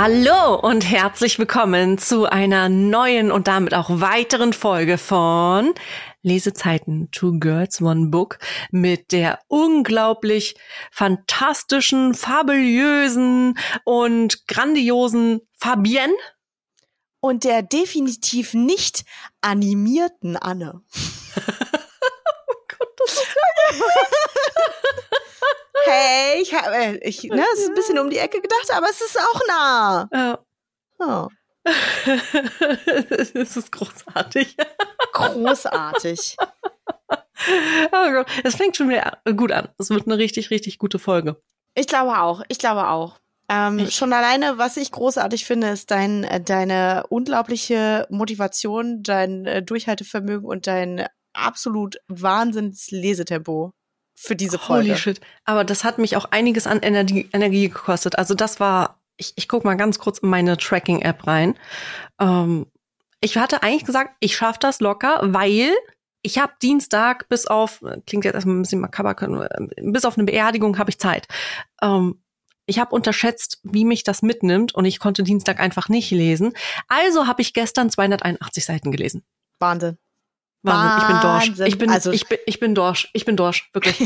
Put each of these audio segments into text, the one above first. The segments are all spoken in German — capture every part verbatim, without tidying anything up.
Hallo und herzlich willkommen zu einer neuen und damit auch weiteren Folge von Lesezeiten Two Girls One Book mit der unglaublich fantastischen, fabulösen und grandiosen Fabienne. Und der definitiv nicht animierten Anne. Oh Gott, das ist ja Hey, ich habe, ich, ne, es ist ein bisschen um die Ecke gedacht, aber es ist auch nah. Ja. Oh. Es ist großartig. Großartig. Oh Gott, es fängt schon wieder gut an. Es wird eine richtig, richtig gute Folge. Ich glaube auch, ich glaube auch. Ähm, schon alleine, was ich großartig finde, ist dein, deine unglaubliche Motivation, dein äh, Durchhaltevermögen und dein absolut wahnsinniges Lesetempo für diese Folge. Holy shit. Aber das hat mich auch einiges an Energie, Energie gekostet. Also das war, ich, ich guck mal ganz kurz in meine Tracking-App rein. Ähm, ich hatte eigentlich gesagt, ich schaffe das locker, weil ich habe Dienstag bis auf, klingt jetzt erstmal ein bisschen makaber, bis auf eine Beerdigung habe ich Zeit. Ähm, ich habe unterschätzt, wie mich das mitnimmt und ich konnte Dienstag einfach nicht lesen. Also habe ich gestern zweihunderteinundachtzig Seiten gelesen. Wahnsinn. Wahnsinn, ich bin Dorsch. Wahnsinn. Ich bin, Also, ich bin, ich bin Dorsch. Ich bin Dorsch, wirklich.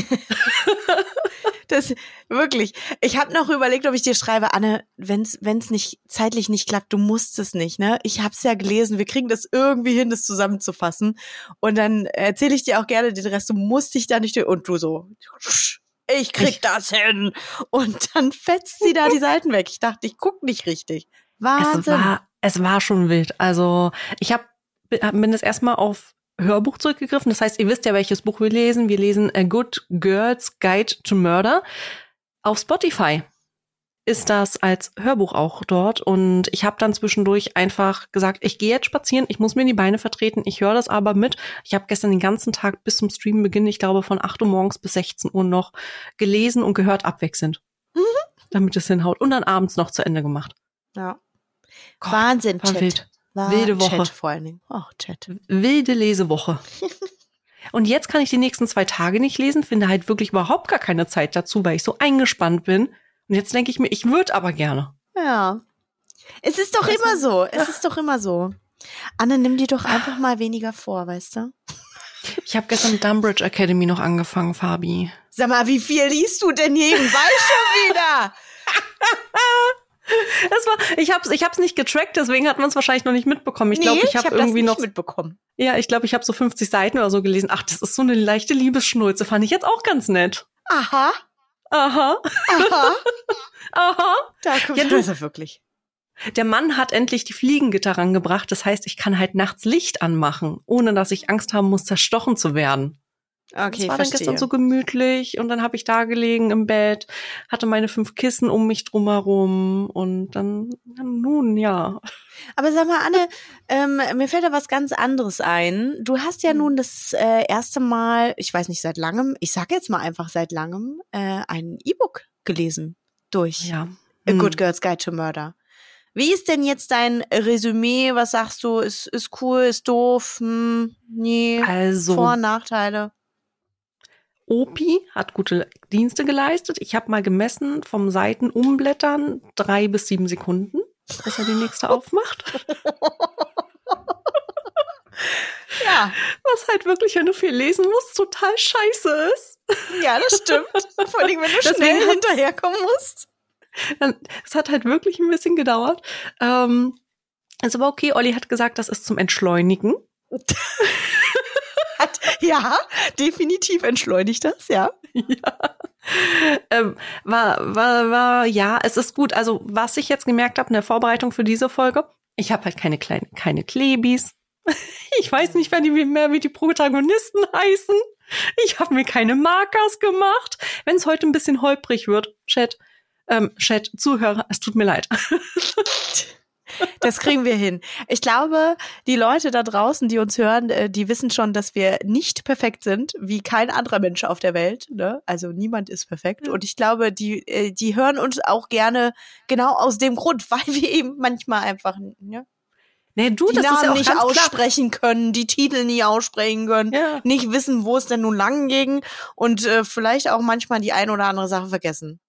Das wirklich. Ich habe noch überlegt, ob ich dir schreibe, Anne, wenn's wenn's nicht zeitlich nicht klappt, du musst es nicht, ne? Ich hab's ja gelesen, wir kriegen das irgendwie hin, das zusammenzufassen. Und dann erzähle ich dir auch gerne den Rest. Du musst dich da nicht durch. Und du so, ich krieg ich. das hin. Und dann fetzt sie da die Seiten weg. Ich dachte, ich guck nicht richtig. Wahnsinn. Es war, es war schon wild. Also ich hab, bin das erstmal auf Hörbuch zurückgegriffen. Das heißt, ihr wisst ja, welches Buch wir lesen. Wir lesen A Good Girl's Guide to Murder. Auf Spotify ist das als Hörbuch auch dort. Und ich habe dann zwischendurch einfach gesagt, ich gehe jetzt spazieren, ich muss mir die Beine vertreten, ich höre das aber mit. Ich habe gestern den ganzen Tag bis zum Streambeginn, ich glaube von acht Uhr morgens bis sechzehn Uhr noch gelesen und gehört abwechselnd. Mhm. Damit es hinhaut. Und dann abends noch zu Ende gemacht. Ja. Gott, Wahnsinn, war Chat. wild. War Wilde Woche. Chat vor allen Dingen. Oh, Chat. Wilde Lesewoche. Und jetzt kann ich die nächsten zwei Tage nicht lesen, finde halt wirklich überhaupt gar keine Zeit dazu, weil ich so eingespannt bin. Und jetzt denke ich mir, ich würde aber gerne. Ja. Es ist doch weißt immer du? so. Es ja. ist doch immer so. Anne, nimm dir doch einfach mal weniger vor, weißt du? Ich habe gestern Dumbridge Academy noch angefangen, Fabi. Sag mal, wie viel liest du denn nebenbei schon wieder? Das war, ich hab's, ich hab's nicht getrackt, deswegen hat man es wahrscheinlich noch nicht mitbekommen. Ich nee, glaube, ich habe hab irgendwie das noch nicht mitbekommen. Ja, ich glaube, ich habe so fünfzig Seiten oder so gelesen. Ach, das ist so eine leichte Liebesschnulze, fand ich jetzt auch ganz nett. Aha. Aha. Aha. Aha. Da kommt ja, du also wirklich. Der Mann hat endlich die Fliegengitter rangebracht. Das heißt, ich kann halt nachts Licht anmachen, ohne dass ich Angst haben muss, zerstochen zu werden. Okay, das war verstehe. dann gestern so gemütlich und dann habe ich da gelegen im Bett, hatte meine fünf Kissen um mich drumherum und dann, nun ja. Aber sag mal, Anne, ähm, mir fällt da was ganz anderes ein. Du hast ja nun das äh, erste Mal, ich weiß nicht, seit langem, ich sag jetzt mal einfach seit langem, äh, ein E-Book gelesen durch ja. A Good Girl's Guide to Murder. Wie ist denn jetzt dein Resümee? Was sagst du? Ist, ist cool, ist doof? Hm, nee, also, Vor- und Nachteile? Opi hat gute Dienste geleistet. Ich habe mal gemessen, vom Seitenumblättern drei bis sieben Sekunden, bis er die nächste aufmacht. Ja. Was halt wirklich, wenn du viel lesen musst, total scheiße ist. Ja, das stimmt. Vor allem, wenn du schnell hinterherkommen musst. Es hat halt wirklich ein bisschen gedauert. Ähm, ist aber okay, Olli hat gesagt, das ist zum Entschleunigen. Hat, ja, definitiv entschleunigt das, ja. Ja. Ähm, war, war, war, ja, es ist gut. Also, was ich jetzt gemerkt habe in der Vorbereitung für diese Folge, ich habe halt keine kleinen, keine Klebis. Ich weiß nicht mehr, wie, mehr, wie die Protagonisten heißen. Ich habe mir keine Markers gemacht. Wenn es heute ein bisschen holprig wird, Chat, ähm, Chat, Zuhörer, es tut mir leid. Das kriegen wir hin. Ich glaube, die Leute da draußen, die uns hören, die wissen schon, dass wir nicht perfekt sind, wie kein anderer Mensch auf der Welt. Ne? Also niemand ist perfekt. Und ich glaube, die, die hören uns auch gerne genau aus dem Grund, weil wir eben manchmal einfach ne, nee, du, die das Namen ist ja auch nicht ganz aussprechen klar. können, die Titel nie aussprechen können, ja. nicht wissen, wo es denn nun lang ging und äh, vielleicht auch manchmal die ein oder andere Sache vergessen.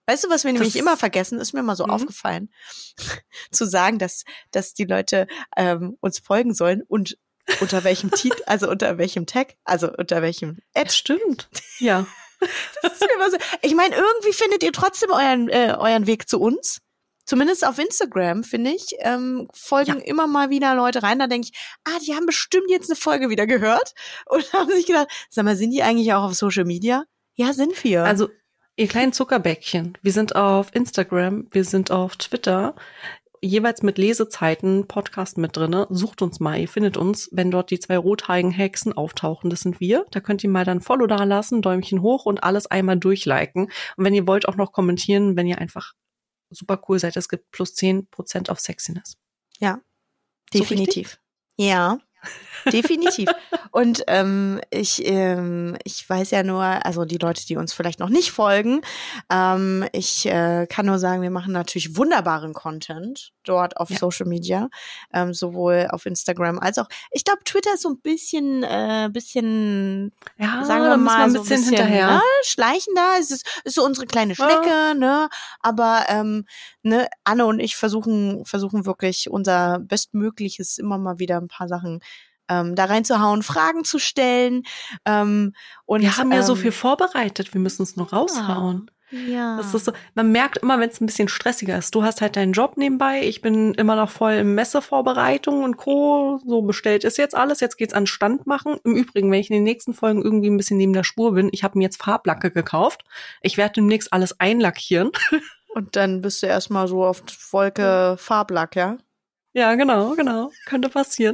Weißt du, was wir nämlich Das- immer vergessen, ist mir mal so Mhm. aufgefallen, zu sagen, dass, dass die Leute ähm, uns folgen sollen und unter welchem Titel, also unter welchem Tag, also unter welchem Ad. Das stimmt. Ja. Das ist mir immer so. Ich meine, irgendwie findet ihr trotzdem euren, äh, euren Weg zu uns. Zumindest auf Instagram, finde ich, ähm, folgen Ja. immer mal wieder Leute rein. Da denke ich, ah, die haben bestimmt jetzt eine Folge wieder gehört und haben sich gedacht, sag mal, sind die eigentlich auch auf Social Media? Ja, sind wir. Also, ihr kleinen Zuckerbäckchen, wir sind auf Instagram, wir sind auf Twitter, jeweils mit Lesezeiten, Podcast mit drinne. Sucht uns mal, ihr findet uns, wenn dort die zwei rothaarigen Hexen auftauchen, das sind wir. Da könnt ihr mal dann Follow da lassen, Däumchen hoch und alles einmal durchliken. Und wenn ihr wollt, auch noch kommentieren, wenn ihr einfach super cool seid. Es gibt plus zehn Prozent auf Sexiness. Ja, So definitiv. Ja, definitiv. Und ähm, ich, ähm, ich weiß ja nur, also die Leute, die uns vielleicht noch nicht folgen, ähm, ich äh, kann nur sagen, wir machen natürlich wunderbaren Content dort auf Ja. Social Media, ähm, sowohl auf Instagram als auch, ich glaube, Twitter ist so ein bisschen, äh, bisschen, Ja, sagen wir da müssen mal, wir ein so ein bisschen bisschen hinterher. Ne, schleichender. Es ist, ist so unsere kleine Schnecke, ne? Aber ähm, ne, Anne und ich versuchen, versuchen wirklich unser Bestmögliches, immer mal wieder ein paar Sachen ähm, da reinzuhauen, Fragen zu stellen. Ähm, und Wir haben ja so ähm, viel vorbereitet, wir müssen es nur raushauen. Ja. Das ist so, man merkt immer, wenn es ein bisschen stressiger ist. Du hast halt deinen Job nebenbei, ich bin immer noch voll in Messevorbereitung und Co. So bestellt ist jetzt alles, jetzt geht's an Stand machen. Im Übrigen, wenn ich in den nächsten Folgen irgendwie ein bisschen neben der Spur bin, ich habe mir jetzt Farblacke gekauft. Ich werde demnächst alles einlackieren. Und dann bist du erstmal so auf Wolke Farblack, ja? Ja, genau, genau. Könnte passieren.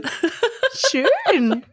Schön.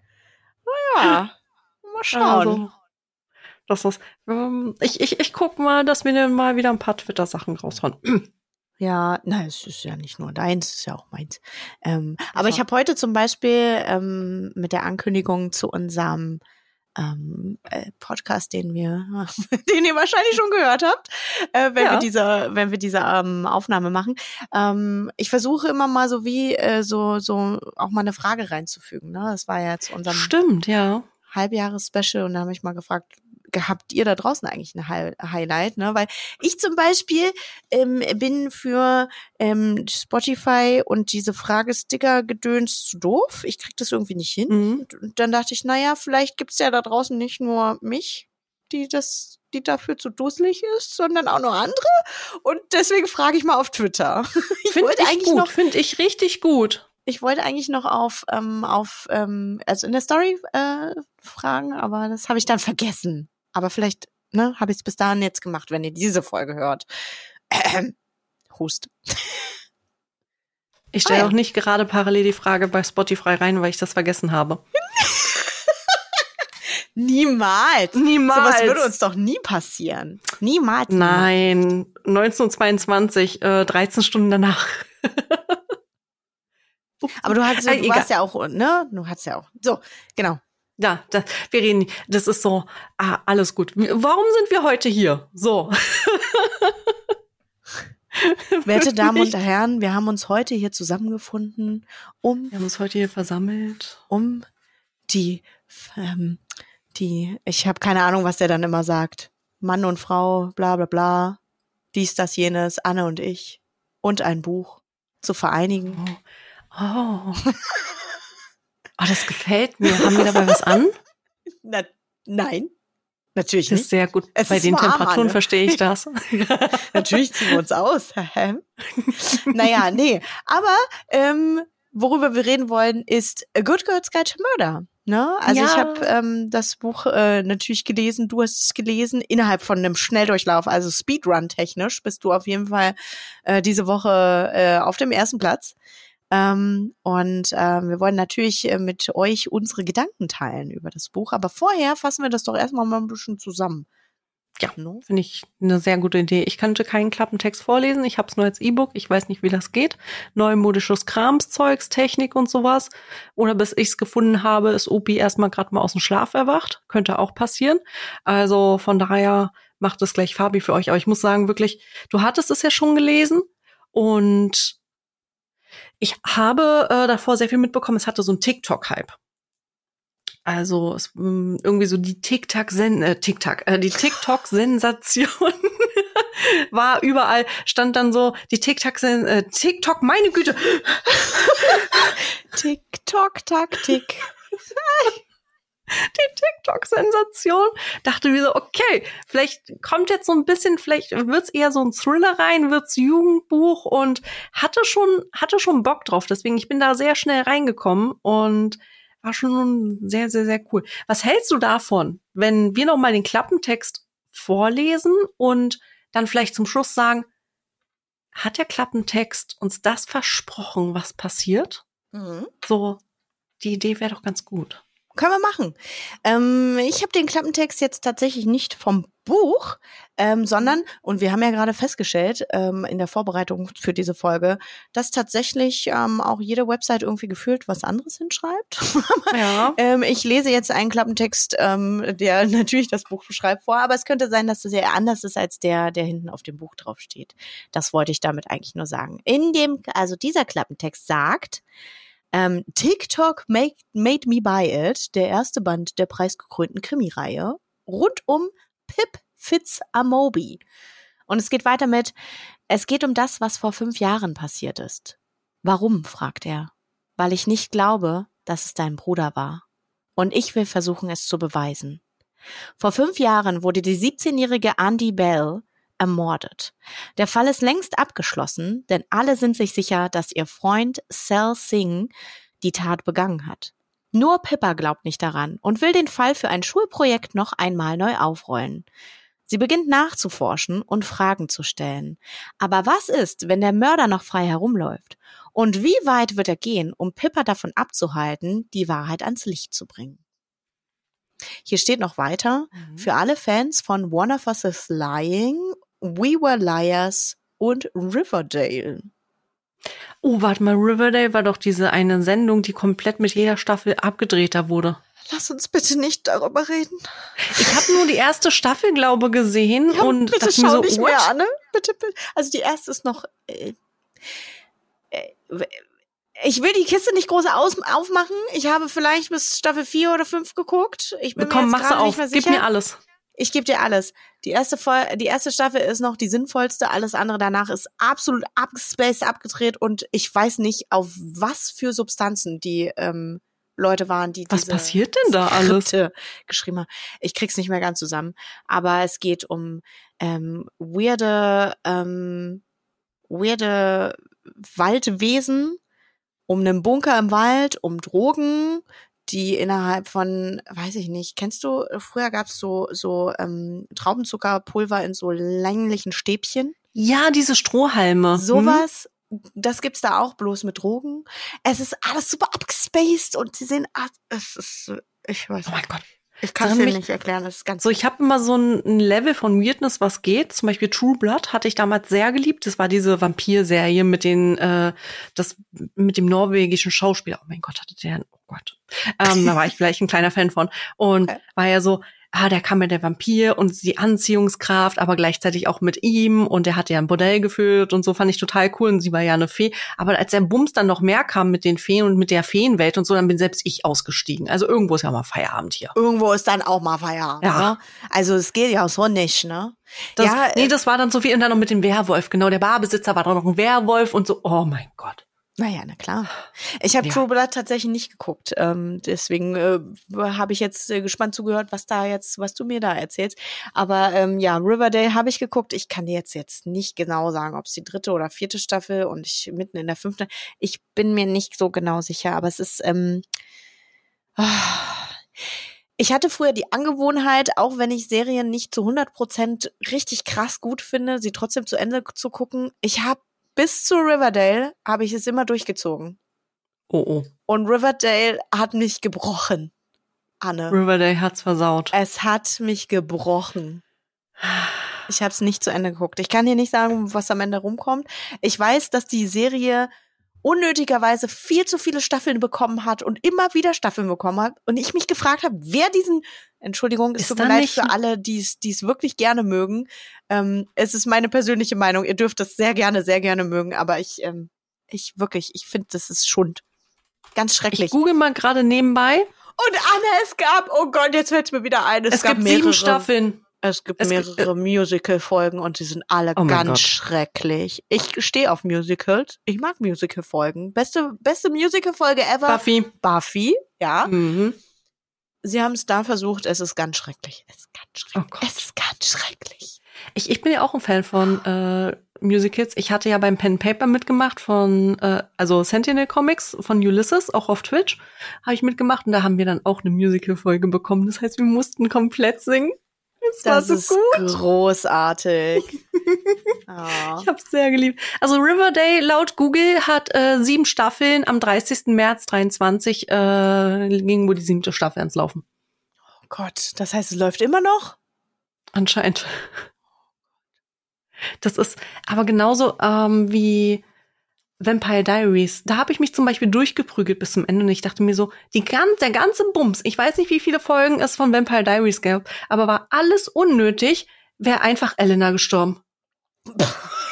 Naja, mal schauen. Also, das ist, ähm, ich, ich, ich guck mal, dass wir dann mal wieder ein paar Twitter-Sachen raushauen. Ja, na, es ist ja nicht nur deins, es ist ja auch meins. Ähm, aber Also. ich habe heute zum Beispiel ähm, mit der Ankündigung zu unserem ähm, äh, Podcast, den wir, den ihr wahrscheinlich schon gehört habt, äh, wenn Ja. wir diese, wenn wir diese ähm, Aufnahme machen. Ähm, ich versuche immer mal so wie äh, so so auch mal eine Frage reinzufügen. Ne, das war ja jetzt unserem Stimmt, ja. Halbjahres-Special und da habe ich mal gefragt, habt ihr da draußen eigentlich ein Hi- Highlight, ne? Weil ich zum Beispiel ähm, bin für ähm, Spotify und diese Fragesticker-Gedöns zu doof. Ich krieg das irgendwie nicht hin. Mhm. Und, und dann dachte ich, naja, vielleicht gibt's ja da draußen nicht nur mich, die das, die dafür zu dusselig ist, sondern auch noch andere. Und deswegen frage ich mal auf Twitter. Ich Finde wollte ich eigentlich gut, noch finde ich richtig gut. Ich wollte eigentlich noch auf, ähm, auf ähm, also in der Story äh, fragen, aber das habe ich dann vergessen. Aber vielleicht ne, habe ich es bis dahin jetzt gemacht, wenn ihr diese Folge hört. Ähm, Hust. Ich stelle Ah, ja. auch nicht gerade parallel die Frage bei Spotify rein, weil ich das vergessen habe. Niemals. Niemals. Sowas würde uns doch nie passieren. Niemals. Nein, neunzehnhundertzweiundzwanzig, äh, dreizehn Stunden danach. Aber du hast, Äh, du egal. warst ja auch, ne? Du hast ja auch. So, genau. Ja, das, wir reden, das ist so, ah, alles gut. Warum sind wir heute hier? So. Werte Damen und Herren, wir haben uns heute hier zusammengefunden, um Wir haben uns heute hier versammelt. um die, ähm, die, ich habe keine Ahnung, was der dann immer sagt. Mann und Frau, bla bla bla, dies, das, jenes, Anne und ich und ein Buch zu vereinigen. Oh. Oh, das gefällt mir. Haben wir dabei was an? Na, nein, natürlich Das ist nicht. sehr gut. Es Bei ist den warm, Temperaturen Anne. verstehe ich das. Natürlich ziehen wir uns aus. Naja, nee, aber ähm, worüber wir reden wollen, ist A Good Girl's Guide to Murder. Ne? Also Ja. ich habe ähm, das Buch äh, natürlich gelesen, du hast es gelesen, innerhalb von einem Schnelldurchlauf, also Speedrun-technisch bist du auf jeden Fall äh, diese Woche äh, auf dem ersten Platz. Ähm, und ähm, wir wollen natürlich äh, mit euch unsere Gedanken teilen über das Buch, aber vorher fassen wir das doch erstmal mal ein bisschen zusammen. Ja, No? finde ich eine sehr gute Idee. Ich könnte keinen Klappentext vorlesen. Ich habe es nur als E-Book. Ich weiß nicht, wie das geht. Neumodisches Kramszeugs, Technik und sowas. Oder bis ich es gefunden habe, ist Opi erstmal gerade mal aus dem Schlaf erwacht. Könnte auch passieren. Also von daher macht es gleich Fabi für euch. Aber ich muss sagen, wirklich, du hattest es ja schon gelesen. Und ich habe äh, davor sehr viel mitbekommen. Es hatte so einen TikTok-Hype. Also es, mh, irgendwie so die TikTok-Sen äh, TikTok, äh, die TikTok-Sensation war überall, stand dann so, die TikToks, äh, TikTok, meine Güte. TikTok-Taktik. Die TikTok-Sensation. Dachte mir so, okay, vielleicht kommt jetzt so ein bisschen, vielleicht wird's eher so ein Thriller rein, wird's Jugendbuch und hatte schon, hatte schon Bock drauf. Deswegen, ich bin da sehr schnell reingekommen und war schon sehr, sehr, sehr cool. Was hältst du davon, wenn wir noch mal den Klappentext vorlesen und dann vielleicht zum Schluss sagen, hat der Klappentext uns das versprochen, was passiert? Mhm. So, die Idee wäre doch ganz gut. Können wir machen. Ähm, ich habe den Klappentext jetzt tatsächlich nicht vom Buch, ähm, sondern, und wir haben ja gerade festgestellt ähm, in der Vorbereitung für diese Folge, dass tatsächlich ähm, auch jede Website irgendwie gefühlt was anderes hinschreibt. Ja. ähm, ich lese jetzt einen Klappentext, ähm, der natürlich das Buch beschreibt vor, aber es könnte sein, dass das sehr anders ist als der, der hinten auf dem Buch drauf steht. Das wollte ich damit eigentlich nur sagen. In dem, also dieser Klappentext sagt, Ähm, TikTok made, made Me Buy It, der erste Band der preisgekrönten Krimireihe, rund um Pip Fitz-Amobi. Und es geht weiter mit, es geht um das, was vor fünf Jahren passiert ist. Warum, fragt er. Weil ich nicht glaube, dass es dein Bruder war. Und ich will versuchen, es zu beweisen. Vor fünf Jahren wurde die siebzehnjährige Andy Bell ermordet. Der Fall ist längst abgeschlossen, denn alle sind sich sicher, dass ihr Freund Sel Singh die Tat begangen hat. Nur Pippa glaubt nicht daran und will den Fall für ein Schulprojekt noch einmal neu aufrollen. Sie beginnt nachzuforschen und Fragen zu stellen. Aber was ist, wenn der Mörder noch frei herumläuft? Und wie weit wird er gehen, um Pippa davon abzuhalten, die Wahrheit ans Licht zu bringen? Hier steht noch weiter, mhm. für alle Fans von One of Us is Lying, We Were Liars und Riverdale. Oh, warte mal, Riverdale war doch diese eine Sendung, die komplett mit jeder Staffel abgedrehter wurde. Lass uns bitte nicht darüber reden. Ich habe nur die erste Staffel, glaube ich, gesehen. Ja, und bitte schau mir so, nicht what? mehr an, ne? Bitte, bitte. Also die erste ist noch... Äh, äh, ich will die Kiste nicht groß aus, aufmachen. Ich habe vielleicht bis Staffel vier oder fünf geguckt. Ich bin Komm, mir jetzt mach's auf. Nicht mehr sicher. Gib mir alles. Ich gebe dir alles. Die erste, Vol- die erste Staffel ist noch die sinnvollste. Alles andere danach ist absolut abgespaced, abgedreht. Und ich weiß nicht, auf was für Substanzen die ähm, Leute waren, die was diese passiert denn da alles? Skripte geschrieben haben. Ich krieg's nicht mehr ganz zusammen. Aber es geht um ähm, weirde, ähm, weirde Waldwesen, um einen Bunker im Wald, um Drogen, die innerhalb von, weiß ich nicht, kennst du, früher gab's so so ähm, Traubenzuckerpulver in so länglichen Stäbchen. Ja, diese Strohhalme. Sowas, hm? Das gibt's da auch, bloß mit Drogen. Es ist alles super abgespaced und sie sehen, ah, es ist, ich weiß nicht. Oh mein Gott. Ich kann es dir nicht erklären, das ist ganz... So, ich habe immer so ein Level von Weirdness, was geht. Zum Beispiel True Blood hatte ich damals sehr geliebt. Das war diese Vampir-Serie mit den, äh, das, mit dem norwegischen Schauspieler. Oh mein Gott, hatte der, oh Gott. Ähm, da war ich vielleicht ein kleiner Fan von. Und okay. war ja so, ah, der kam mit der Vampir und die Anziehungskraft, aber gleichzeitig auch mit ihm. Und der hat ja ein Bordell geführt und so, fand ich total cool. Und sie war ja eine Fee. Aber als der Bums dann noch mehr kam mit den Feen und mit der Feenwelt und so, dann bin selbst ich ausgestiegen. Also irgendwo ist ja mal Feierabend hier. Irgendwo ist dann auch mal Feierabend. Ja. Ne? Also es geht ja so nicht, ne? Das, ja, nee, das war dann so viel. Und dann noch mit dem Werwolf. Genau, der Barbesitzer war doch noch ein Werwolf und so. Oh mein Gott. Naja, na klar. Ich habe Ja. True Blood tatsächlich nicht geguckt. Ähm, deswegen äh, habe ich jetzt äh, gespannt zugehört, was da jetzt, was du mir da erzählst. Aber ähm, ja, Riverdale habe ich geguckt. Ich kann dir jetzt jetzt nicht genau sagen, ob es die dritte oder vierte Staffel und ich mitten in der fünften. Ich bin mir nicht so genau sicher, aber es ist. Ähm, oh. Ich hatte früher die Angewohnheit, auch wenn ich Serien nicht zu hundert Prozent richtig krass gut finde, sie trotzdem zu Ende zu gucken. Ich habe bis zu Riverdale habe ich es immer durchgezogen. Oh, oh. Und Riverdale hat mich gebrochen, Anne. Riverdale hat's versaut. Es hat mich gebrochen. Ich habe es nicht zu Ende geguckt. Ich kann dir nicht sagen, was am Ende rumkommt. Ich weiß, dass die Serie unnötigerweise viel zu viele Staffeln bekommen hat und immer wieder Staffeln bekommen hat. Und ich mich gefragt habe, wer diesen, Entschuldigung, es Ist tut mir da leid nicht- für alle, die es wirklich gerne mögen. Ähm, es ist meine persönliche Meinung. Ihr dürft das sehr gerne, sehr gerne mögen. Aber ich, ähm, ich wirklich, ich finde, das ist Schund. Ganz schrecklich. Ich google mal gerade nebenbei. Und Anne, es gab, oh Gott, jetzt fällt mir wieder ein, es, Es, gab gibt mehrere. sieben Staffeln. Es gibt Es mehrere gibt, äh, Musical-Folgen und die sind alle Oh mein ganz Gott. schrecklich. Ich stehe auf Musicals. Ich mag Musical-Folgen. Beste, beste Musical-Folge ever. Buffy. Buffy, ja. Mhm. Sie haben es da versucht. Es ist ganz schrecklich. Es ist ganz schrecklich. Oh Gott. Es ist ganz schrecklich. Ich, ich bin ja auch ein Fan von äh, Musicals. Ich hatte ja beim Pen Paper mitgemacht von, äh, also Sentinel Comics von Ulysses, auch auf Twitch, habe ich mitgemacht und da haben wir dann auch eine Musical-Folge bekommen. Das heißt, wir mussten komplett singen. Das, Das war ist so gut. großartig. Oh. Ich hab's sehr geliebt. Also Riverdale laut Google hat äh, sieben Staffeln. Am dreißigsten März dreiundzwanzig äh, ging wohl die siebte Staffel ans Laufen. Oh Gott, das heißt, es läuft immer noch? Anscheinend. Das ist aber genauso ähm, wie Vampire Diaries. Da habe ich mich zum Beispiel durchgeprügelt bis zum Ende und ich dachte mir so, die ganz, der ganze Bums, ich weiß nicht, wie viele Folgen es von Vampire Diaries gab, aber war alles unnötig, wäre einfach Elena gestorben. Ist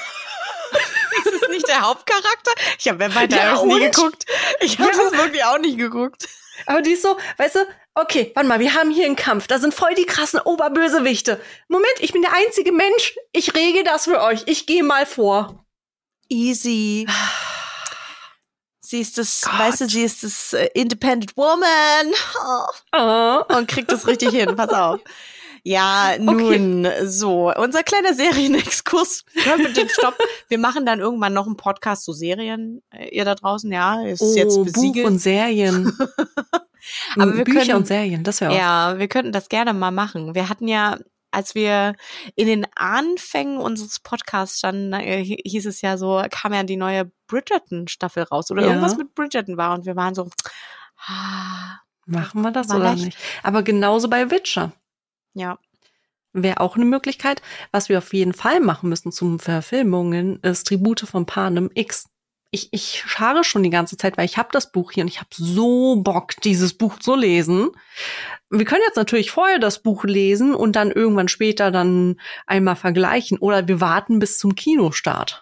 es nicht der Hauptcharakter? Ich habe Vampire Diaries Ja, nie und? geguckt. Ich habe Ja. das wirklich auch nicht geguckt. Aber die ist so, weißt du, okay, warte mal, wir haben hier einen Kampf, da sind voll die krassen Oberbösewichte. Moment, ich bin der einzige Mensch, ich regel das für euch, ich gehe mal vor. Easy. Sie ist das, Gott. weißt du, sie ist das äh, Independent Woman. Oh. Oh. Und kriegt das richtig hin, pass auf. Ja, nun, so, unser kleiner Serienexkurs. Können wir den Stopp? Wir machen dann irgendwann noch einen Podcast zu Serien. Ihr da draußen, ja, ist Oh, jetzt Buch besiegelt. und Serien. Aber wir Bücher können- und Serien, das wäre auch. Ja, wir könnten das gerne mal machen. Wir hatten ja, als wir in den Anfängen unseres Podcasts standen, äh, hieß es ja so, kam ja die neue Bridgerton-Staffel raus oder Ja. irgendwas mit Bridgerton war und wir waren so, ah, Machen wir das War oder leicht. nicht? Aber genauso bei Witcher ja. wäre auch eine Möglichkeit. Was wir auf jeden Fall machen müssen zum Verfilmungen, ist Tribute von Panem X. Ich, ich schare schon die ganze Zeit, weil ich habe das Buch hier und ich habe so Bock, dieses Buch zu lesen. Wir können jetzt natürlich vorher das Buch lesen und dann irgendwann später dann einmal vergleichen oder wir warten bis zum Kinostart.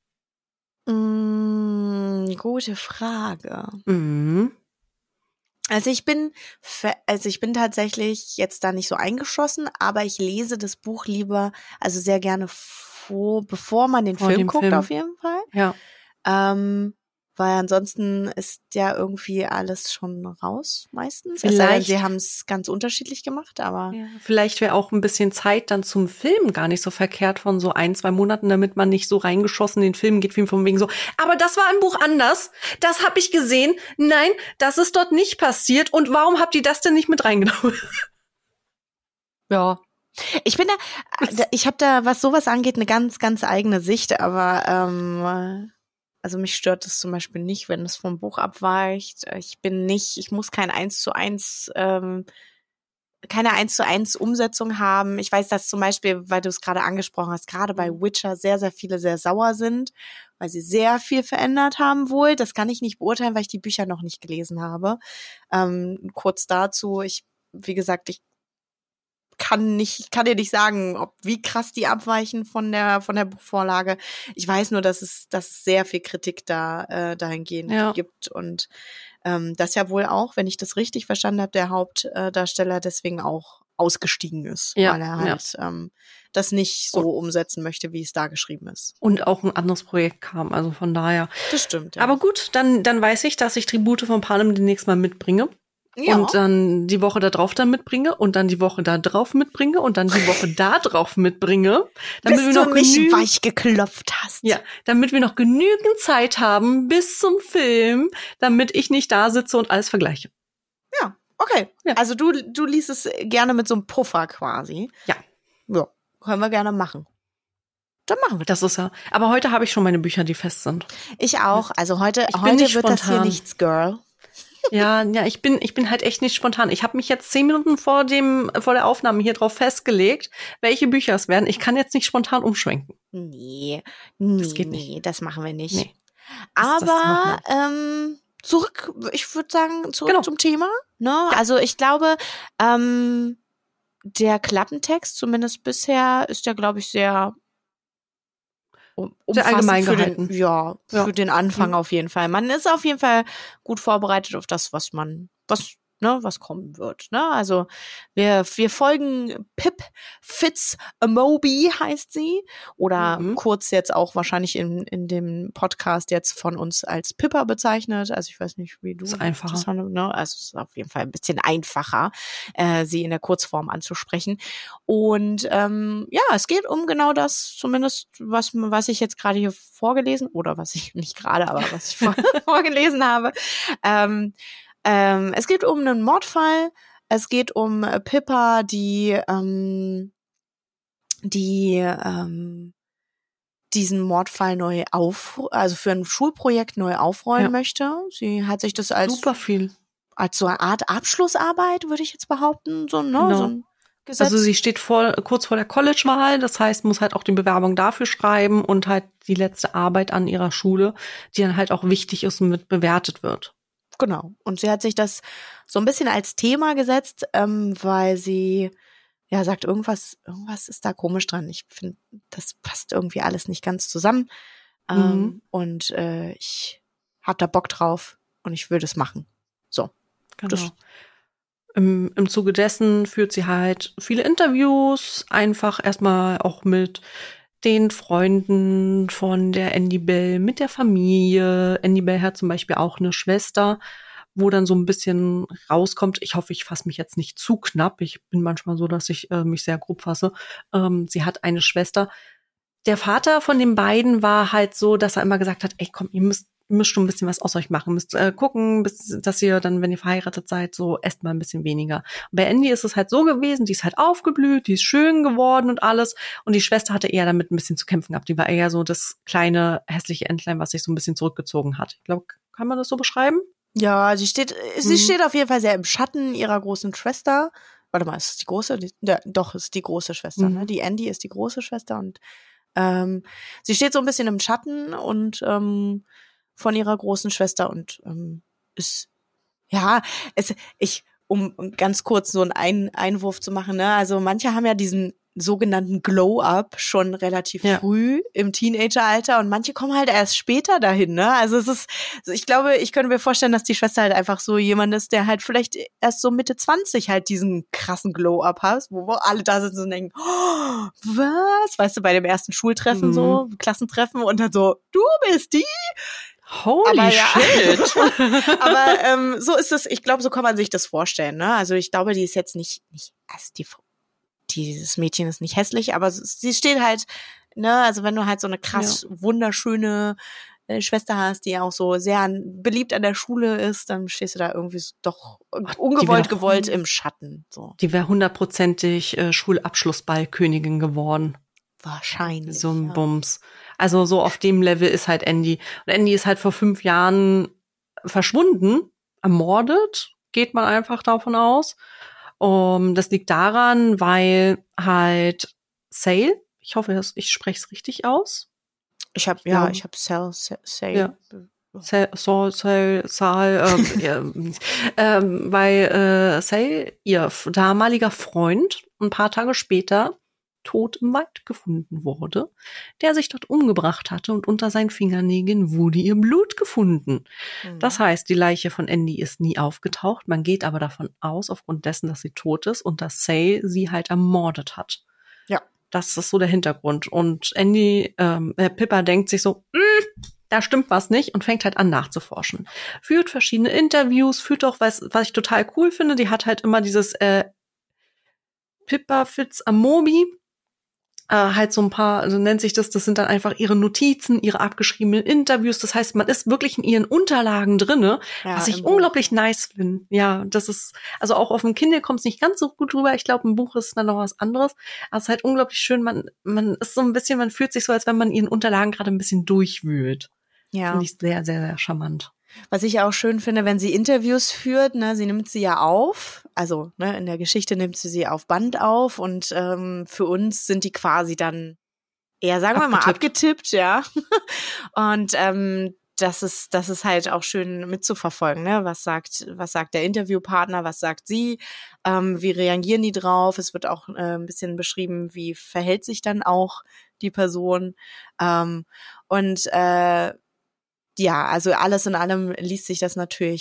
Mm, gute Frage. Mhm. Also ich bin, fe- also ich bin tatsächlich jetzt da nicht so eingeschossen, aber ich lese das Buch lieber, also sehr gerne vor, bevor man den Vor Film dem guckt, Film. auf jeden Fall. Ja. Ähm, weil ansonsten ist ja irgendwie alles schon raus, meistens. Es sei denn, Vielleicht- sie haben es ganz unterschiedlich gemacht, aber Ja, vielleicht wäre auch ein bisschen Zeit dann zum Film gar nicht so verkehrt von so ein, zwei Monaten, damit man nicht so reingeschossen in den Film geht, wie von wegen so, aber das war im Buch anders, das habe ich gesehen, nein, das ist dort nicht passiert und warum habt ihr das denn nicht mit reingenommen? ja. Ich bin da, da- ich habe da, was sowas angeht, eine ganz, ganz eigene Sicht, aber ähm, also mich stört es zum Beispiel nicht, wenn es vom Buch abweicht. Ich bin nicht, ich muss kein eins zu eins, ähm, keine eins zu eins Umsetzung haben. Ich weiß, dass zum Beispiel, weil du es gerade angesprochen hast, gerade bei Witcher sehr, sehr viele sehr sauer sind, weil sie sehr viel verändert haben wohl. Das kann ich nicht beurteilen, weil ich die Bücher noch nicht gelesen habe. Ähm, kurz dazu, ich, wie gesagt, ich kann nicht, ich kann dir nicht sagen, ob wie krass die abweichen von der von der Buchvorlage. Ich weiß nur, dass es dass es sehr viel Kritik da äh, dahingehend Ja. gibt und ähm, das ja wohl auch, wenn ich das richtig verstanden habe, der Hauptdarsteller deswegen auch ausgestiegen ist, Ja, weil er halt ähm, das nicht so umsetzen möchte, wie es da geschrieben ist. Und auch ein anderes Projekt kam, also von daher. Das stimmt. Ja. Aber gut, dann, dann weiß ich, dass ich Tribute von Panem demnächst mal mitbringe. ja. Und dann die Woche da drauf dann mitbringe und dann die Woche da drauf mitbringe und dann die Woche da drauf mitbringe. Damit bis wir du noch mich genügend, weich geklopft hast. ja, damit wir noch genügend Zeit haben bis zum Film, damit ich nicht da sitze und alles vergleiche. Ja, okay. Ja. Also du du liest es gerne mit so einem Puffer quasi. Ja. Ja, können wir gerne machen. Dann machen wir das. Das ist ja. Aber heute habe ich schon meine Bücher, die fest sind. Ich auch. Also heute, Ich bin heute nicht wird das hier spontan. nichts, Girl. Ja, ja, ich bin, ich bin halt echt nicht spontan. Ich habe mich jetzt zehn Minuten vor dem, vor der Aufnahme hier drauf festgelegt, welche Bücher es werden. Ich kann jetzt nicht spontan umschwenken. Nee, nee, Das geht nee, das machen wir nicht. Nee. Das- das Aber machen ähm, zurück, ich würde sagen, zurück Genau. zum Thema. Ne? Also ich glaube, ähm, der Klappentext, zumindest bisher, ist ja, glaube ich, sehr um, Sehr umfassend allgemein für gehalten. Den, ja, Ja. für den Anfang Mhm. auf jeden Fall. Man ist auf jeden Fall gut vorbereitet auf das, was man, was ne, was kommen wird. Ne? Also wir, wir folgen Pip Fitz-Amobi heißt sie oder Mhm. kurz jetzt auch wahrscheinlich in, in dem Podcast jetzt von uns als Pippa bezeichnet. Also ich weiß nicht, wie du Ist einfacher. das handelt, ne? Also es ist auf jeden Fall ein bisschen einfacher, äh, sie in der Kurzform anzusprechen. Und ähm, ja, es geht um genau das, zumindest was, was ich jetzt gerade hier vorgelesen oder was ich nicht gerade, aber was ich vor, vorgelesen habe. Ähm, Ähm, es geht um einen Mordfall. Es geht um äh, Pippa, die ähm, die ähm, diesen Mordfall neu auf, also für ein Schulprojekt neu aufrollen Ja. möchte. Sie hat sich das als Super viel. als so eine Art Abschlussarbeit, würde ich jetzt behaupten, so ne, Genau. so ein Gesetz. Also sie steht vor, kurz vor der College-Wahl, das heißt, muss halt auch die Bewerbung dafür schreiben und halt die letzte Arbeit an ihrer Schule, die dann halt auch wichtig ist und mit bewertet wird. Genau. Und sie hat sich das so ein bisschen als Thema gesetzt, ähm, weil sie ja sagt, irgendwas, irgendwas ist da komisch dran. Ich finde, das passt irgendwie alles nicht ganz zusammen. Ähm, Mhm. Und äh, ich hab da Bock drauf und ich würde es machen. So. Genau. Das, Im, Im Zuge dessen führt sie halt viele Interviews, einfach erstmal auch mit den Freunden von der Andy Bell, mit der Familie. Andy Bell hat zum Beispiel auch eine Schwester, wo dann so ein bisschen rauskommt. Ich hoffe, ich fasse mich jetzt nicht zu knapp. Ich bin manchmal so, dass ich äh, mich sehr grob fasse. Ähm, sie hat eine Schwester. Der Vater von den beiden war halt so, dass er immer gesagt hat, ey, komm, ihr müsst, ihr müsst schon ein bisschen was aus euch machen, müsst äh, gucken, bis, dass ihr dann, wenn ihr verheiratet seid, so esst mal ein bisschen weniger. Und bei Andy ist es halt so gewesen, die ist halt aufgeblüht, die ist schön geworden und alles. Und die Schwester hatte eher damit ein bisschen zu kämpfen gehabt. Die war eher so das kleine, hässliche Entlein, was sich so ein bisschen zurückgezogen hat. Ich glaube, kann man das so beschreiben? ja, sie steht, sie Mhm. steht auf jeden Fall sehr im Schatten ihrer großen Schwester. Warte mal, ist es die große? Die, ja, doch, ist die große Schwester. Mhm. Ne? Die Andy ist die große Schwester und ähm, sie steht so ein bisschen im Schatten und ähm, von ihrer großen Schwester und ähm, ist ja, es, ich, um ganz kurz so einen Ein Einwurf zu machen, ne, also manche haben ja diesen sogenannten Glow-Up schon relativ Ja. früh im Teenageralter und manche kommen halt erst später dahin, ne, also es ist, also ich glaube, ich könnte mir vorstellen, dass die Schwester halt einfach so jemand ist, der halt vielleicht erst so Mitte zwanzig halt diesen krassen Glow-Up hat, wo, wo alle da sitzen und denken, oh, was, weißt du, bei dem ersten Schultreffen Mhm. so, Klassentreffen und dann so, du bist die? Holy Aber ja. shit! Aber ähm, so ist es, ich glaube, so kann man sich das vorstellen, ne? Also ich glaube, die ist jetzt nicht, nicht, also die, dieses Mädchen ist nicht hässlich, aber sie steht halt, ne, also wenn du halt so eine krass Ja. wunderschöne äh, Schwester hast, die auch so sehr an, beliebt an der Schule ist, dann stehst du da irgendwie so doch ungewollt, wär- gewollt im Schatten, so. Die wäre hundertprozentig äh, Schulabschlussballkönigin geworden. Wahrscheinlich. So ein ja. Bums. Also so auf dem Level ist halt Andy. Und Andy ist halt vor fünf Jahren verschwunden, ermordet, geht man einfach davon aus. Um, das liegt daran, weil halt Sale, ich hoffe, ich spreche es richtig aus. Ich habe Ich ja, glaube- ich habe Cell, Cell, Cell. Ja. Sale, Saul, Sale, Sal, ähm, ja, ähm, weil äh, Sale, ihr f- damaliger Freund, ein paar Tage später tot im Wald gefunden wurde, der sich dort umgebracht hatte und unter seinen Fingernägeln wurde ihr Blut gefunden. Mhm. Das heißt, die Leiche von Andy ist nie aufgetaucht. Man geht aber davon aus, aufgrund dessen, dass sie tot ist und dass Sale sie halt ermordet hat. Ja. Das ist so der Hintergrund. Und Andy, ähm, äh, Pippa denkt sich so, mm, da stimmt was nicht und fängt halt an nachzuforschen. Führt verschiedene Interviews, führt auch was, was ich total cool finde. Die hat halt immer dieses äh, Pippa Fitz-Amobi, äh, halt so ein paar, also nennt sich das, das sind dann einfach ihre Notizen, ihre abgeschriebenen Interviews. Das heißt, man ist wirklich in ihren Unterlagen drinne, Ja, was ich im Buch. unglaublich nice finde. Ja, das ist, also auch auf dem Kindle kommt es nicht ganz so gut rüber. Ich glaube, ein Buch ist dann noch was anderes. Aber es ist halt unglaublich schön. Man, man ist so ein bisschen, man fühlt sich so, als wenn man ihren Unterlagen gerade ein bisschen durchwühlt. Ja. Finde ich sehr, sehr, sehr charmant. Was ich auch schön finde, wenn sie Interviews führt, ne, sie nimmt sie ja auf, also ne, in der Geschichte nimmt sie sie auf Band auf und ähm, für uns sind die quasi dann eher, sagen wir mal, abgetippt, ja. Und ähm, das ist, das ist halt auch schön mitzuverfolgen, ne? Was sagt, was sagt der Interviewpartner, was sagt sie, ähm, wie reagieren die drauf? Es wird auch äh, ein bisschen beschrieben, wie verhält sich dann auch die Person. Ähm, und äh, ja, also alles in allem liest sich das natürlich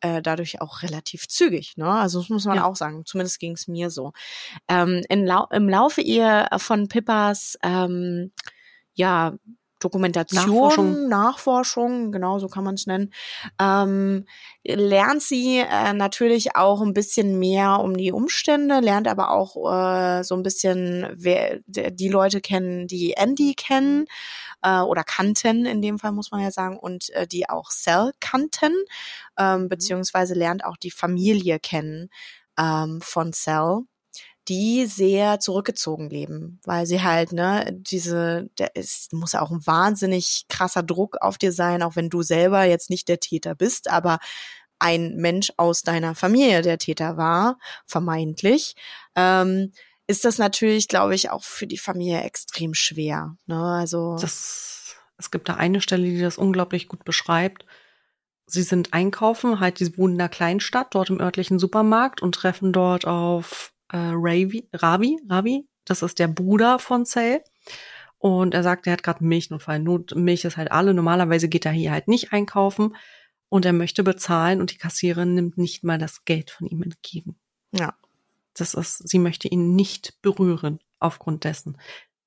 äh, dadurch auch relativ zügig, ne? Also das muss man Ja. auch sagen. Zumindest ging es mir so. Ähm, in Lau- im Laufe ihr von Pippas ähm, ja Dokumentation, Nachforschung. Nachforschung, genau so kann man es nennen, ähm, lernt sie äh, natürlich auch ein bisschen mehr um die Umstände, lernt aber auch äh, so ein bisschen wer, die Leute kennen, die Andy kennen äh, oder kannten, in dem Fall muss man ja sagen, und äh, die auch Cell kannten, ähm, beziehungsweise lernt auch die Familie kennen ähm, von Cell, die sehr zurückgezogen leben, weil sie halt, ne, diese, der ist, muss ja auch ein wahnsinnig krasser Druck auf dir sein, auch wenn du selber jetzt nicht der Täter bist, aber ein Mensch aus deiner Familie der Täter war, vermeintlich, ähm, ist das natürlich, glaube ich, auch für die Familie extrem schwer, ne, also. Das, es gibt da eine Stelle, die das unglaublich gut beschreibt. Sie sind einkaufen, halt, die wohnen in einer Kleinstadt, dort im örtlichen Supermarkt und treffen dort auf äh, Ravi, Ravi, Ravi, das ist der Bruder von Cell. Und er sagt, er hat gerade einen Milchnotfall. Not, Milch ist halt alle. Normalerweise geht er hier halt nicht einkaufen. Und er möchte bezahlen und die Kassiererin nimmt nicht mal das Geld von ihm entgegen. Ja. Das ist, sie möchte ihn nicht berühren aufgrund dessen.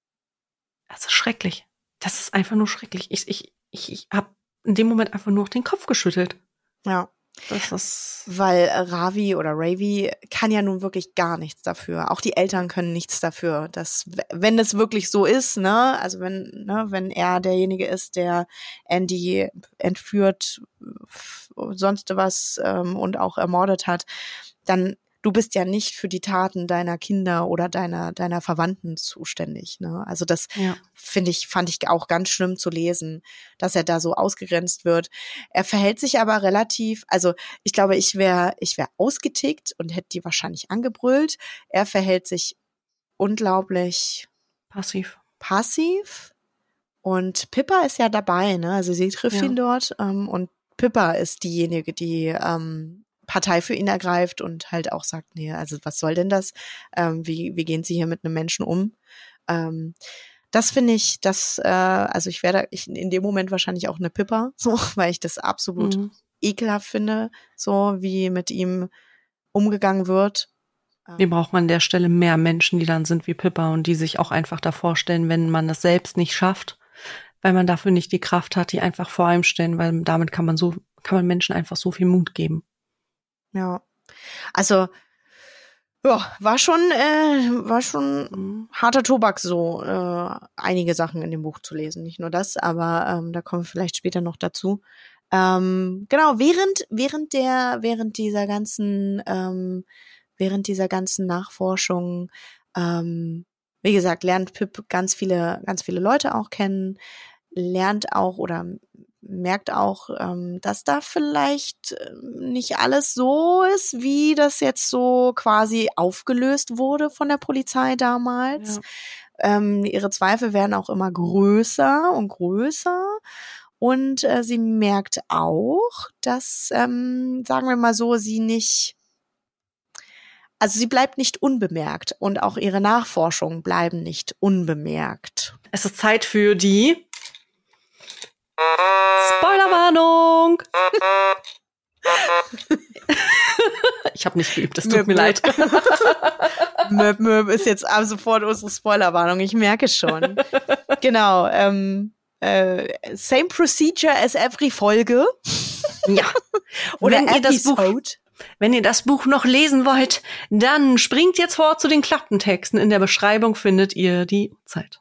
Das ist schrecklich. Das ist einfach nur schrecklich. Ich, ich, ich, ich habe in dem Moment einfach nur den Kopf geschüttelt. Ja. Das ist. Weil Ravi oder Ravi kann ja nun wirklich gar nichts dafür. Auch die Eltern können nichts dafür, dass, wenn es wirklich so ist, ne, also wenn, ne, wenn er derjenige ist, der Andy entführt, sonst was ähm, und auch ermordet hat, dann du bist ja nicht für die Taten deiner Kinder oder deiner deiner Verwandten zuständig, ne? Also das Ja. finde ich, fand ich auch ganz schlimm zu lesen, dass er da so ausgegrenzt wird. Er verhält sich aber relativ, also ich glaube, ich wäre ich wäre ausgetickt und hätte die wahrscheinlich angebrüllt. Er verhält sich unglaublich Passiv. passiv und Pippa ist ja dabei, ne? Also sie trifft Ja. ihn dort ähm, und Pippa ist diejenige, die ähm, Partei für ihn ergreift und halt auch sagt, nee, also was soll denn das? Ähm, wie, wie gehen Sie hier mit einem Menschen um? Ähm, das finde ich, das, äh, also ich werde ich in dem Moment wahrscheinlich auch eine Pippa, so, weil ich das absolut Mhm. ekelhaft finde, so wie mit ihm umgegangen wird. Wir brauchen an der Stelle mehr Menschen, die dann sind wie Pippa und die sich auch einfach davor stellen, wenn man das selbst nicht schafft, weil man dafür nicht die Kraft hat, die einfach vor einem stellen, weil damit kann man so, kann man Menschen einfach so viel Mut geben. Ja, also ja, war schon, äh, war schon Mhm. harter Tobak, so äh, einige Sachen in dem Buch zu lesen. Nicht nur das, aber ähm, da kommen wir vielleicht später noch dazu. Ähm, genau, während während der während dieser ganzen ähm, während dieser ganzen Nachforschung, ähm, wie gesagt, lernt Pip ganz viele ganz viele Leute auch kennen, lernt auch oder merkt auch, ähm, dass da vielleicht äh, nicht alles so ist, wie das jetzt so quasi aufgelöst wurde von der Polizei damals. Ja. Ähm, ihre Zweifel werden auch immer größer und größer. Und äh, sie merkt auch, dass, ähm, sagen wir mal so, sie nicht, also sie bleibt nicht unbemerkt und auch ihre Nachforschungen bleiben nicht unbemerkt. Es ist Zeit für die Spoilerwarnung. Ich habe nicht geübt, es tut Möp, mir möp. leid. Möp, möp ist jetzt ab sofort unsere Spoilerwarnung, ich merke schon. Genau, ähm, äh, same procedure as every Folge. Ja. Oder wenn ihr das Buch, Episode. wenn ihr das Buch noch lesen wollt, dann springt jetzt vor zu den Klappentexten. In der Beschreibung findet ihr die Zeit.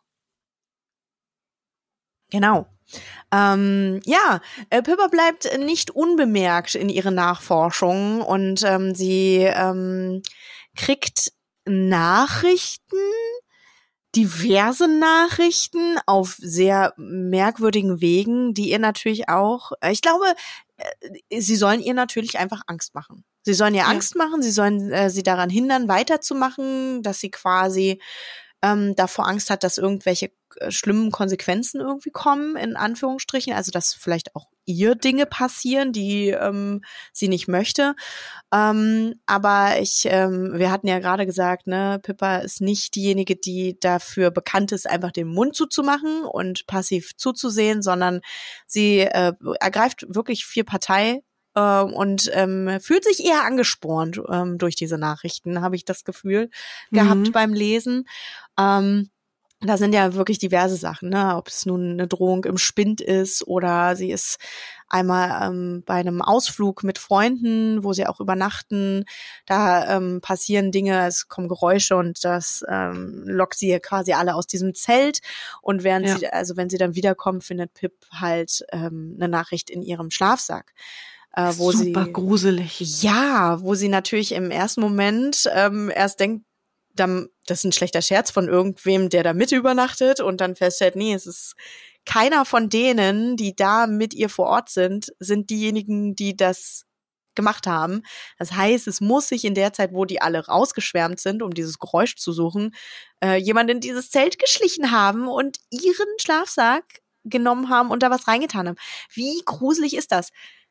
Genau. Ähm, ja, äh, Pippa bleibt nicht unbemerkt in ihren Nachforschungen und ähm, sie ähm, kriegt Nachrichten, diverse Nachrichten auf sehr merkwürdigen Wegen, die ihr natürlich auch, äh, ich glaube, äh, sie sollen ihr natürlich einfach Angst machen. Sie sollen ihr Ja. Angst machen, sie sollen äh, sie daran hindern, weiterzumachen, dass sie quasi ähm, davor Angst hat, dass irgendwelche äh, schlimmen Konsequenzen irgendwie kommen, in Anführungsstrichen, also dass vielleicht auch ihr Dinge passieren, die ähm, sie nicht möchte. Ähm, aber ich, ähm, wir hatten ja gerade gesagt, ne, Pippa ist nicht diejenige, die dafür bekannt ist, einfach den Mund zuzumachen und passiv zuzusehen, sondern sie äh, ergreift wirklich viel Partei äh, und ähm, fühlt sich eher angespornt ähm, durch diese Nachrichten, habe ich das Gefühl gehabt Mhm. beim Lesen. Ähm, Da sind ja wirklich diverse Sachen, ne? Ob es nun eine Drohung im Spind ist oder sie ist einmal ähm, bei einem Ausflug mit Freunden, wo sie auch übernachten. Da ähm, passieren Dinge, es kommen Geräusche und das ähm, lockt sie quasi alle aus diesem Zelt. Und während Ja. sie, also wenn sie dann wiederkommt, findet Pip halt ähm, eine Nachricht in ihrem Schlafsack. Äh, wo Super sie, gruselig. ja, wo sie natürlich im ersten Moment ähm, erst denkt, dann, das ist ein schlechter Scherz von irgendwem, der da mit übernachtet und dann feststellt, nee, es ist keiner von denen, die da mit ihr vor Ort sind, sind diejenigen, die das gemacht haben. Das heißt, es muss sich in der Zeit, wo die alle rausgeschwärmt sind, um dieses Geräusch zu suchen, äh, jemand in dieses Zelt geschlichen haben und ihren Schlafsack genommen haben und da was reingetan haben. Wie gruselig ist das?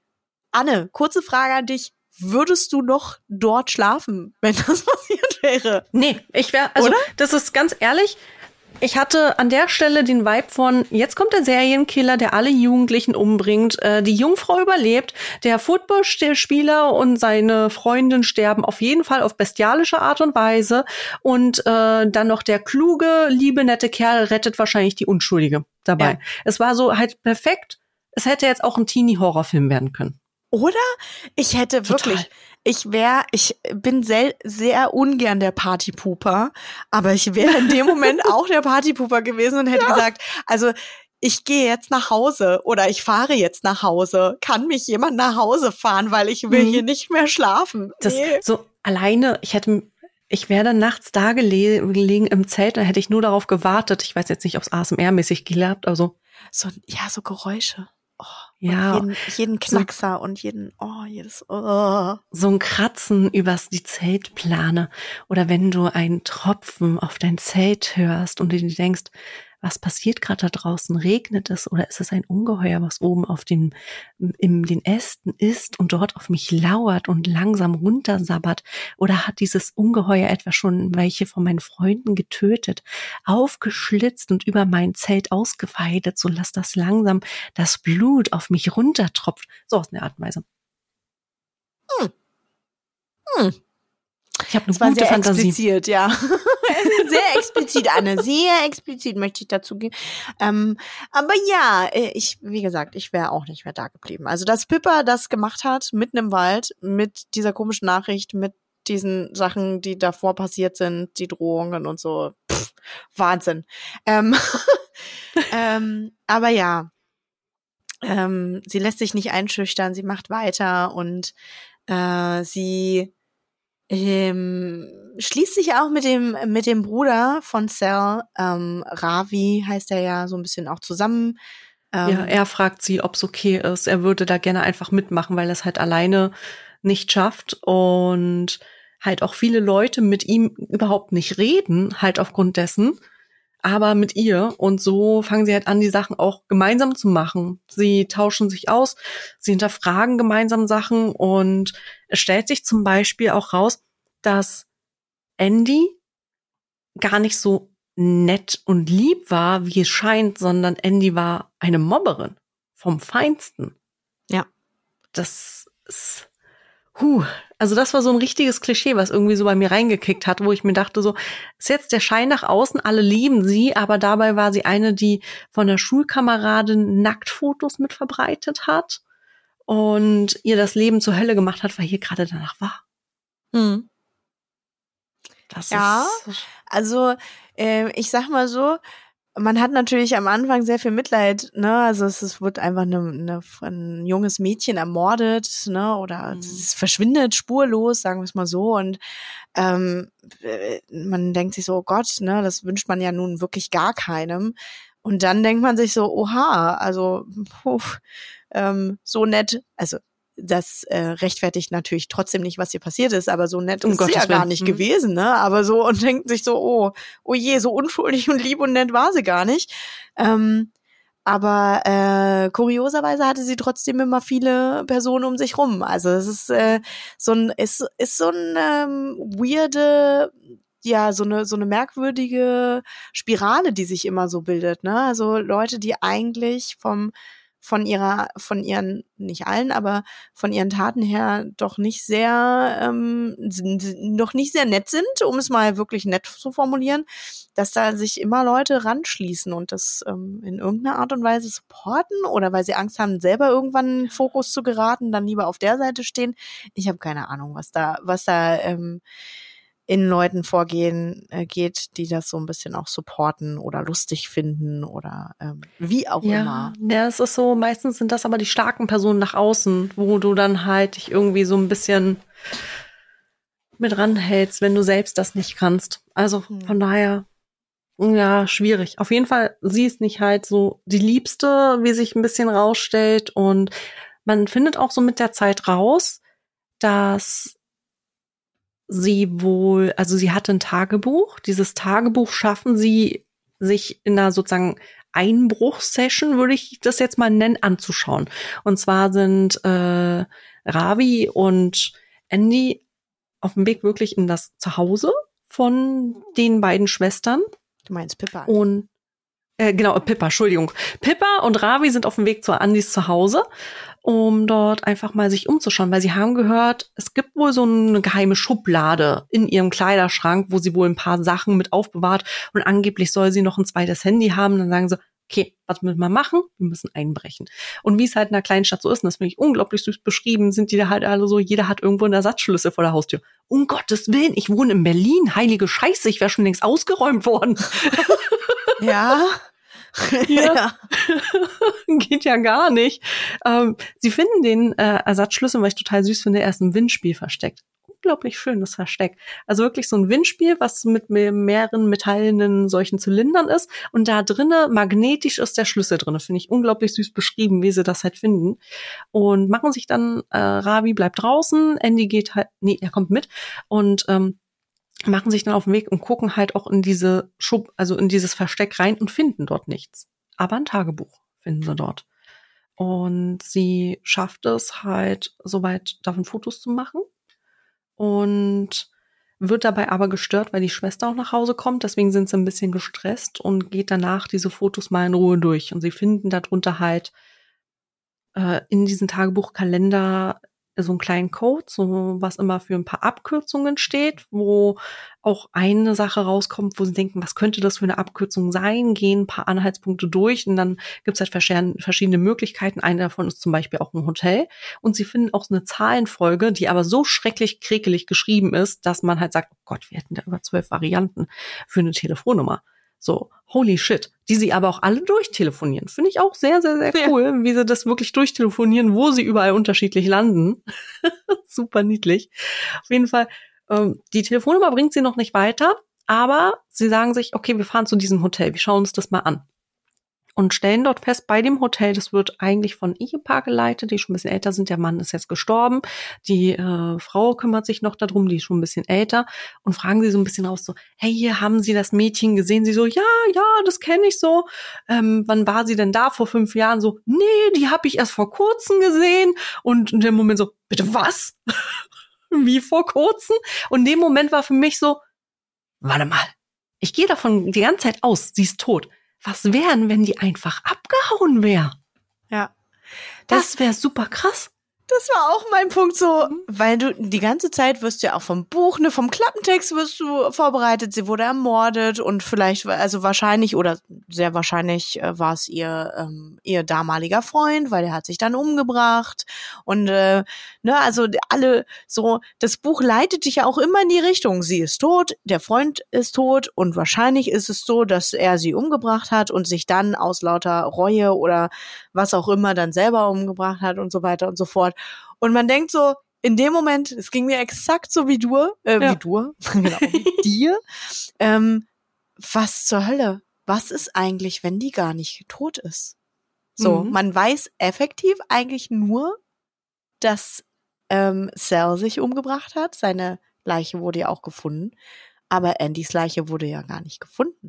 Anne, kurze Frage an dich. Würdest du noch dort schlafen, wenn das passiert wäre? Nee, ich wäre, also Oder? das ist ganz ehrlich, ich hatte an der Stelle den Vibe von, jetzt kommt der Serienkiller, der alle Jugendlichen umbringt, äh, die Jungfrau überlebt, der Footballspieler und seine Freundin sterben auf jeden Fall auf bestialische Art und Weise und äh, dann noch der kluge, liebe, nette Kerl rettet wahrscheinlich die Unschuldige dabei. Ja. Es war so halt perfekt, es hätte jetzt auch ein Teenie-Horrorfilm werden können. Oder? Ich hätte Total. wirklich, ich wäre, ich bin sel- sehr ungern der Partypooper, aber ich wäre in dem Moment auch der Partypooper gewesen und hätte ja. gesagt, also ich gehe jetzt nach Hause oder ich fahre jetzt nach Hause. Kann mich jemand nach Hause fahren, weil ich will mhm. hier nicht mehr schlafen. Das Nee. so alleine, ich hätte, ich wäre dann nachts da gele- gelegen im Zelt, dann hätte ich nur darauf gewartet. Ich weiß jetzt nicht, ob es A S M R-mäßig geklappt, also. So, ja, so Geräusche. Oh, ja, jeden, jeden Knackser so, und jeden, oh, jedes, oh. So ein Kratzen übers die Zeltplane oder wenn du einen Tropfen auf dein Zelt hörst und du dir denkst, was passiert gerade da draußen? Regnet es oder ist es ein Ungeheuer, was oben auf den, in den Ästen ist und dort auf mich lauert und langsam runtersabbert? Oder hat dieses Ungeheuer etwa schon welche von meinen Freunden getötet, aufgeschlitzt und über mein Zelt ausgeweidet, so dass das langsam das Blut auf mich runtertropft? So aus der Art und Weise. Hm. Hm. Ich habe eine das war gute sehr Fantasie. Explizit, ja. Sehr explizit, Anne. Sehr explizit möchte ich dazu gehen. Ähm, aber ja, ich, wie gesagt, ich wäre auch nicht mehr da geblieben. Also, dass Pippa das gemacht hat, mitten im Wald, mit dieser komischen Nachricht, mit diesen Sachen, die davor passiert sind, die Drohungen und so. Pff, Wahnsinn. Ähm, ähm, aber ja, ähm, sie lässt sich nicht einschüchtern, sie macht weiter und äh, sie Ähm, schließt sich auch mit dem mit dem Bruder von Cell, ähm, Ravi heißt er ja, so ein bisschen auch zusammen. Ähm, ja, er fragt sie, ob's okay ist. Er würde da gerne einfach mitmachen, weil er es halt alleine nicht schafft und halt auch viele Leute mit ihm überhaupt nicht reden, halt aufgrund dessen, aber mit ihr. Und so fangen sie halt an, die Sachen auch gemeinsam zu machen. Sie tauschen sich aus, sie hinterfragen gemeinsam Sachen und es stellt sich zum Beispiel auch raus, dass Andy gar nicht so nett und lieb war, wie es scheint, sondern Andy war eine Mobberin vom Feinsten. Ja. Das ist, huh, also das war so ein richtiges Klischee, was irgendwie so bei mir reingekickt hat, wo ich mir dachte so, ist jetzt der Schein nach außen, alle lieben sie, aber dabei war sie eine, die von der Schulkameradin Nacktfotos mit verbreitet hat und ihr das Leben zur Hölle gemacht hat, weil hier gerade danach war. Hm. Das ja, ist also äh, ich sag mal so, man hat natürlich am Anfang sehr viel Mitleid, ne? Also es, es wird einfach eine, eine, ein junges Mädchen ermordet, ne? Oder mhm. es verschwindet spurlos, sagen wir es mal so. Und ähm, man denkt sich so, oh Gott, ne? Das wünscht man ja nun wirklich gar keinem. Und dann denkt man sich so, oha, also puh, ähm, so nett, also das äh, rechtfertigt natürlich trotzdem nicht, was hier passiert ist, aber so nett um ist sie ja gar nicht mhm. gewesen, ne? Aber so und denkt sich so, oh, oh je, so unschuldig und lieb und nett war sie gar nicht. Ähm, aber äh, kurioserweise hatte sie trotzdem immer viele Personen um sich rum. Also es ist äh, so ein ist ist so ein ähm, weirde ja, so eine so eine merkwürdige Spirale, die sich immer so bildet, ne? Also Leute, die eigentlich vom von ihrer, von ihren, nicht allen, aber von ihren Taten her doch nicht sehr, ähm, noch nicht sehr nett sind, um es mal wirklich nett zu formulieren, dass da sich immer Leute ranschließen und das ähm, in irgendeiner Art und Weise supporten oder weil sie Angst haben, selber irgendwann in den Fokus zu geraten, dann lieber auf der Seite stehen. Ich habe keine Ahnung, was da, was da ähm, in Leuten vorgehen äh, geht, die das so ein bisschen auch supporten oder lustig finden oder ähm, wie auch ja, immer. Ja, es ist so, meistens sind das aber die starken Personen nach außen, wo du dann halt dich irgendwie so ein bisschen mit ranhältst, wenn du selbst das nicht kannst. Also von Hm. daher, ja, schwierig. Auf jeden Fall, sie ist nicht halt so die Liebste, wie sich ein bisschen rausstellt. Und man findet auch so mit der Zeit raus, dass sie wohl, also sie hatte ein Tagebuch. Dieses Tagebuch schaffen sie sich in einer sozusagen Einbruchssession, würde ich das jetzt mal nennen, anzuschauen. Und zwar sind äh, Ravi und Andy auf dem Weg wirklich in das Zuhause von den beiden Schwestern. Du meinst Pippa? Und äh, genau, Pippa, Entschuldigung. Pippa und Ravi sind auf dem Weg zu Andys Zuhause, um dort einfach mal sich umzuschauen, weil sie haben gehört, es gibt wohl so eine geheime Schublade in ihrem Kleiderschrank, wo sie wohl ein paar Sachen mit aufbewahrt und angeblich soll sie noch ein zweites Handy haben. Dann sagen sie, okay, was müssen wir machen? Wir müssen einbrechen. Und wie es halt in einer kleinen Stadt so ist, und das finde ich unglaublich süß beschrieben, sind die da halt alle so, jeder hat irgendwo einen Ersatzschlüssel vor der Haustür. Um Gottes Willen, ich wohne in Berlin, heilige Scheiße, ich wäre schon längst ausgeräumt worden. Ja. Ja. Geht ja gar nicht. Ähm, sie finden den äh, Ersatzschlüssel, weil ich total süß finde, er ist im Windspiel versteckt. Unglaublich schönes Versteck. Also wirklich so ein Windspiel, was mit mehreren metallenen solchen Zylindern ist. Und da drinnen magnetisch ist der Schlüssel drin. Finde ich unglaublich süß beschrieben, wie sie das halt finden. Und machen sich dann, äh, Ravi bleibt draußen, Andy geht halt, nee, er kommt mit. Und ähm, machen sich dann auf den Weg und gucken halt auch in diese Schub, also in dieses Versteck rein und finden dort nichts. Aber ein Tagebuch finden sie dort. Und sie schafft es halt, soweit davon Fotos zu machen. Und wird dabei aber gestört, weil die Schwester auch nach Hause kommt. Deswegen sind sie ein bisschen gestresst und geht danach diese Fotos mal in Ruhe durch. Und sie finden darunter halt äh, in diesem Tagebuchkalender so einen kleinen Code, so was immer für ein paar Abkürzungen steht, wo auch eine Sache rauskommt, wo sie denken, was könnte das für eine Abkürzung sein, gehen ein paar Anhaltspunkte durch und dann gibt's halt verschiedene Möglichkeiten. Eine davon ist zum Beispiel auch ein Hotel und sie finden auch eine Zahlenfolge, die aber so schrecklich krekelig geschrieben ist, dass man halt sagt, oh Gott, wir hätten da über zwölf Varianten für eine Telefonnummer. So, holy shit. Die sie aber auch alle durchtelefonieren. Finde ich auch sehr, sehr, sehr cool, ja. Wie sie das wirklich durchtelefonieren, wo sie überall unterschiedlich landen. Super niedlich. Auf jeden Fall, ähm, die Telefonnummer bringt sie noch nicht weiter, aber sie sagen sich, okay, wir fahren zu diesem Hotel, wir schauen uns das mal an. Und stellen dort fest, bei dem Hotel, das wird eigentlich von Ehepaar geleitet, die schon ein bisschen älter sind. Der Mann ist jetzt gestorben. Die äh, Frau kümmert sich noch darum, die ist schon ein bisschen älter. Und fragen sie so ein bisschen raus, so, hey, hier haben Sie das Mädchen gesehen? Sie so, ja, ja, das kenne ich so. Ähm, wann war sie denn da? Vor fünf Jahren? So, nee, die habe ich erst vor kurzem gesehen. Und in dem Moment so, bitte was? Wie vor kurzem? Und in dem Moment war für mich so, warte mal, ich gehe davon die ganze Zeit aus, sie ist tot. Was wären, wenn die einfach abgehauen wäre? Ja. Das, das wäre super krass. Das war auch mein Punkt so, weil du die ganze Zeit wirst du ja auch vom Buch, ne, vom Klappentext wirst du vorbereitet, sie wurde ermordet und vielleicht, also wahrscheinlich oder sehr wahrscheinlich äh, war es ihr ähm, ihr damaliger Freund, weil er hat sich dann umgebracht und äh, ne, also alle so, das Buch leitet dich ja auch immer in die Richtung, sie ist tot, der Freund ist tot und wahrscheinlich ist es so, dass er sie umgebracht hat und sich dann aus lauter Reue oder was auch immer dann selber umgebracht hat und so weiter und so fort. Und man denkt so, in dem Moment, es ging mir exakt so wie du, äh, ja. wie du, genau, wie dir, ähm, was zur Hölle? Was ist eigentlich, wenn die gar nicht tot ist? So, mhm. Man weiß effektiv eigentlich nur, dass ähm, Sal sich umgebracht hat. Seine Leiche wurde ja auch gefunden. Aber Andys Leiche wurde ja gar nicht gefunden.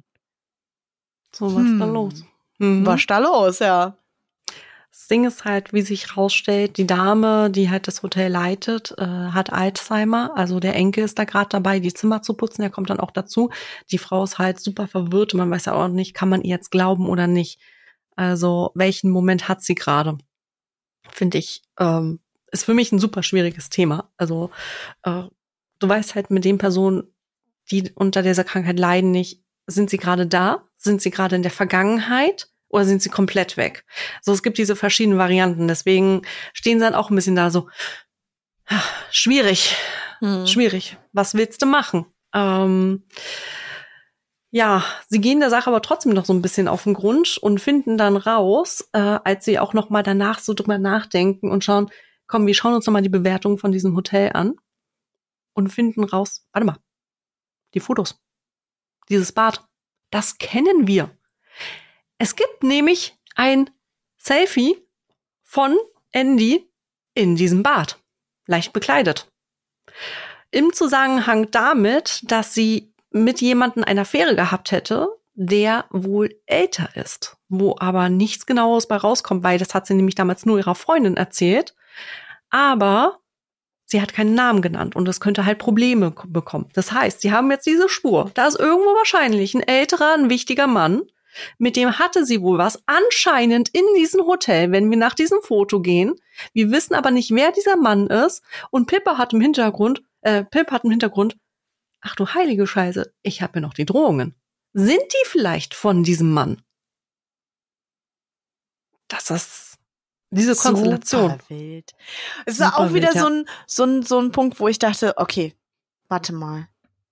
So, was hm. da los? Mhm. Was da los, ja. Das Ding ist halt, wie sich rausstellt, die Dame, die halt das Hotel leitet, äh, hat Alzheimer. Also der Enkel ist da gerade dabei, die Zimmer zu putzen. Der kommt dann auch dazu. Die Frau ist halt super verwirrt. Man weiß ja auch nicht, kann man ihr jetzt glauben oder nicht. Also welchen Moment hat sie gerade? Finde ich, ähm, ist für mich ein super schwieriges Thema. Also äh, du weißt halt mit den Personen, die unter dieser Krankheit leiden, nicht, sind sie gerade da? Sind sie gerade in der Vergangenheit? Oder sind sie komplett weg? So, es gibt diese verschiedenen Varianten. Deswegen stehen sie dann auch ein bisschen da so, schwierig, hm. schwierig. Was willst du machen? Ähm, ja, sie gehen der Sache aber trotzdem noch so ein bisschen auf den Grund und finden dann raus, äh, als sie auch noch mal danach so drüber nachdenken und schauen, komm, wir schauen uns noch mal die Bewertung von diesem Hotel an und finden raus, warte mal, die Fotos, dieses Bad, das kennen wir. Es gibt nämlich ein Selfie von Andy in diesem Bad, leicht bekleidet. Im Zusammenhang damit, dass sie mit jemandem eine Affäre gehabt hätte, der wohl älter ist, wo aber nichts Genaues bei rauskommt, weil das hat sie nämlich damals nur ihrer Freundin erzählt, aber sie hat keinen Namen genannt und es könnte halt Probleme bekommen. Das heißt, sie haben jetzt diese Spur. Da ist irgendwo wahrscheinlich ein älterer, ein wichtiger Mann, mit dem hatte sie wohl was, anscheinend in diesem Hotel, wenn wir nach diesem Foto gehen. Wir wissen aber nicht, wer dieser Mann ist. Und Pippa hat im Hintergrund, äh, Pip hat im Hintergrund, ach du heilige Scheiße, ich habe ja noch die Drohungen. Sind die vielleicht von diesem Mann? Das ist diese Konstellation. Super wild. Es ist Super auch wieder wild, ja. so, ein, so, ein, so ein Punkt, wo ich dachte, okay, warte mal.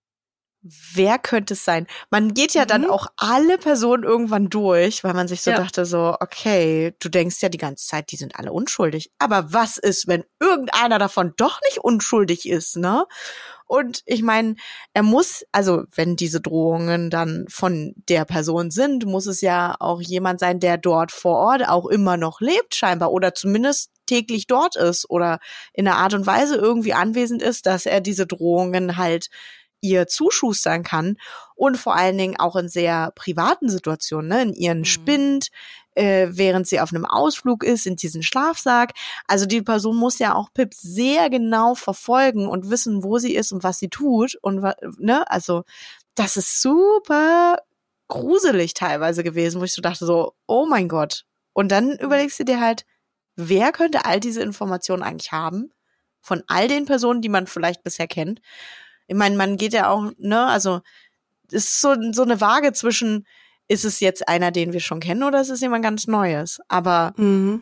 Wer könnte es sein? Man geht ja mhm. dann auch alle Personen irgendwann durch, weil man sich so ja. dachte so, okay, du denkst ja die ganze Zeit, die sind alle unschuldig. Aber was ist, wenn irgendeiner davon doch nicht unschuldig ist, ne? Und ich meine, er muss, also wenn diese Drohungen dann von der Person sind, muss es ja auch jemand sein, der dort vor Ort auch immer noch lebt scheinbar oder zumindest täglich dort ist oder in einer Art und Weise irgendwie anwesend ist, dass er diese Drohungen halt ihr zuschustern kann und vor allen Dingen auch in sehr privaten Situationen, ne, in ihren mhm. Spind, äh, während sie auf einem Ausflug ist, in diesen Schlafsack. Also die Person muss ja auch Pip sehr genau verfolgen und wissen, wo sie ist und was sie tut und ne, also das ist super gruselig teilweise gewesen, wo ich so dachte so, oh mein Gott. Und dann überlegst du dir halt, wer könnte all diese Informationen eigentlich haben von all den Personen, die man vielleicht bisher kennt. Ich meine, man geht ja auch, ne, also es ist so, so eine Waage zwischen, ist es jetzt einer, den wir schon kennen oder ist es jemand ganz Neues? Aber mhm.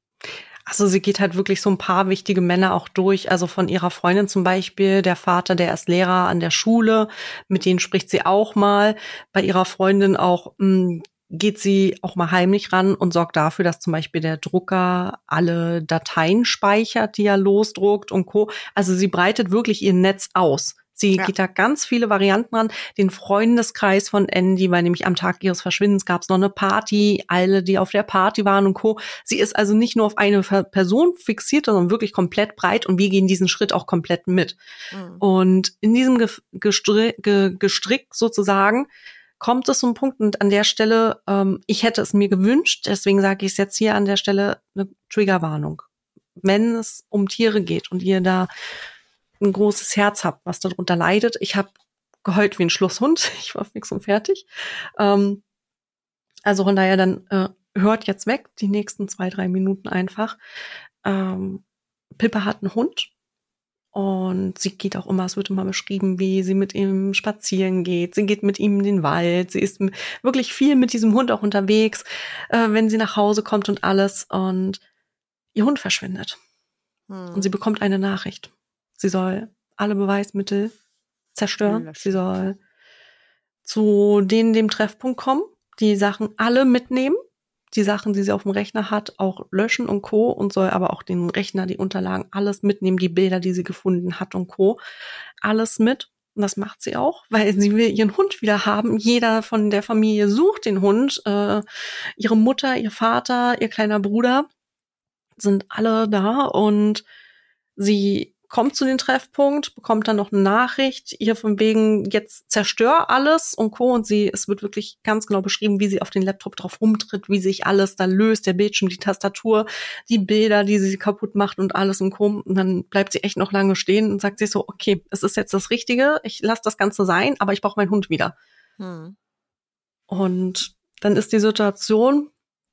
Also sie geht halt wirklich so ein paar wichtige Männer auch durch, also von ihrer Freundin zum Beispiel, der Vater, der ist Lehrer an der Schule, mit denen spricht sie auch mal. Bei ihrer Freundin auch mh, geht sie auch mal heimlich ran und sorgt dafür, dass zum Beispiel der Drucker alle Dateien speichert, die er losdruckt und Co. Also sie breitet wirklich ihr Netz aus. Sie ja. geht da ganz viele Varianten an. Den Freundeskreis von Andy, weil nämlich am Tag ihres Verschwindens gab es noch eine Party, alle, die auf der Party waren und Co. Sie ist also nicht nur auf eine Person fixiert, sondern wirklich komplett breit und wir gehen diesen Schritt auch komplett mit. Mhm. Und in diesem Ge- Gestri- Ge- Gestrick sozusagen kommt es zum Punkt und an der Stelle, ähm, ich hätte es mir gewünscht, deswegen sage ich es jetzt hier an der Stelle, eine Triggerwarnung. Wenn es um Tiere geht und ihr da ein großes Herz habt, was darunter leidet. Ich habe geheult wie ein Schlusshund. Ich war fix und fertig. Ähm, also von daher dann äh, hört jetzt weg, die nächsten zwei, drei Minuten einfach. Ähm, Pippa hat einen Hund und sie geht auch immer, es wird immer beschrieben, wie sie mit ihm spazieren geht. Sie geht mit ihm in den Wald. Sie ist wirklich viel mit diesem Hund auch unterwegs, äh, wenn sie nach Hause kommt und alles. Und ihr Hund verschwindet. Hm. Und sie bekommt eine Nachricht. Sie soll alle Beweismittel zerstören. Sie soll zu denen dem Treffpunkt kommen, die Sachen alle mitnehmen, die Sachen, die sie auf dem Rechner hat, auch löschen und Co. und soll aber auch den Rechner, die Unterlagen, alles mitnehmen, die Bilder, die sie gefunden hat und Co. Alles mit. Und das macht sie auch, weil sie will ihren Hund wieder haben. Jeder von der Familie sucht den Hund. Äh, ihre Mutter, ihr Vater, ihr kleiner Bruder sind alle da und sie kommt zu dem Treffpunkt, bekommt dann noch eine Nachricht, ihr von wegen, jetzt zerstör alles und Co. Und sie, es wird wirklich ganz genau beschrieben, wie sie auf den Laptop drauf rumtritt, wie sich alles dann löst, der Bildschirm, die Tastatur, die Bilder, die sie kaputt macht und alles und Co. Und dann bleibt sie echt noch lange stehen und sagt sich so, okay, es ist jetzt das Richtige, ich lasse das Ganze sein, aber ich brauche meinen Hund wieder. Hm. Und dann ist die Situation,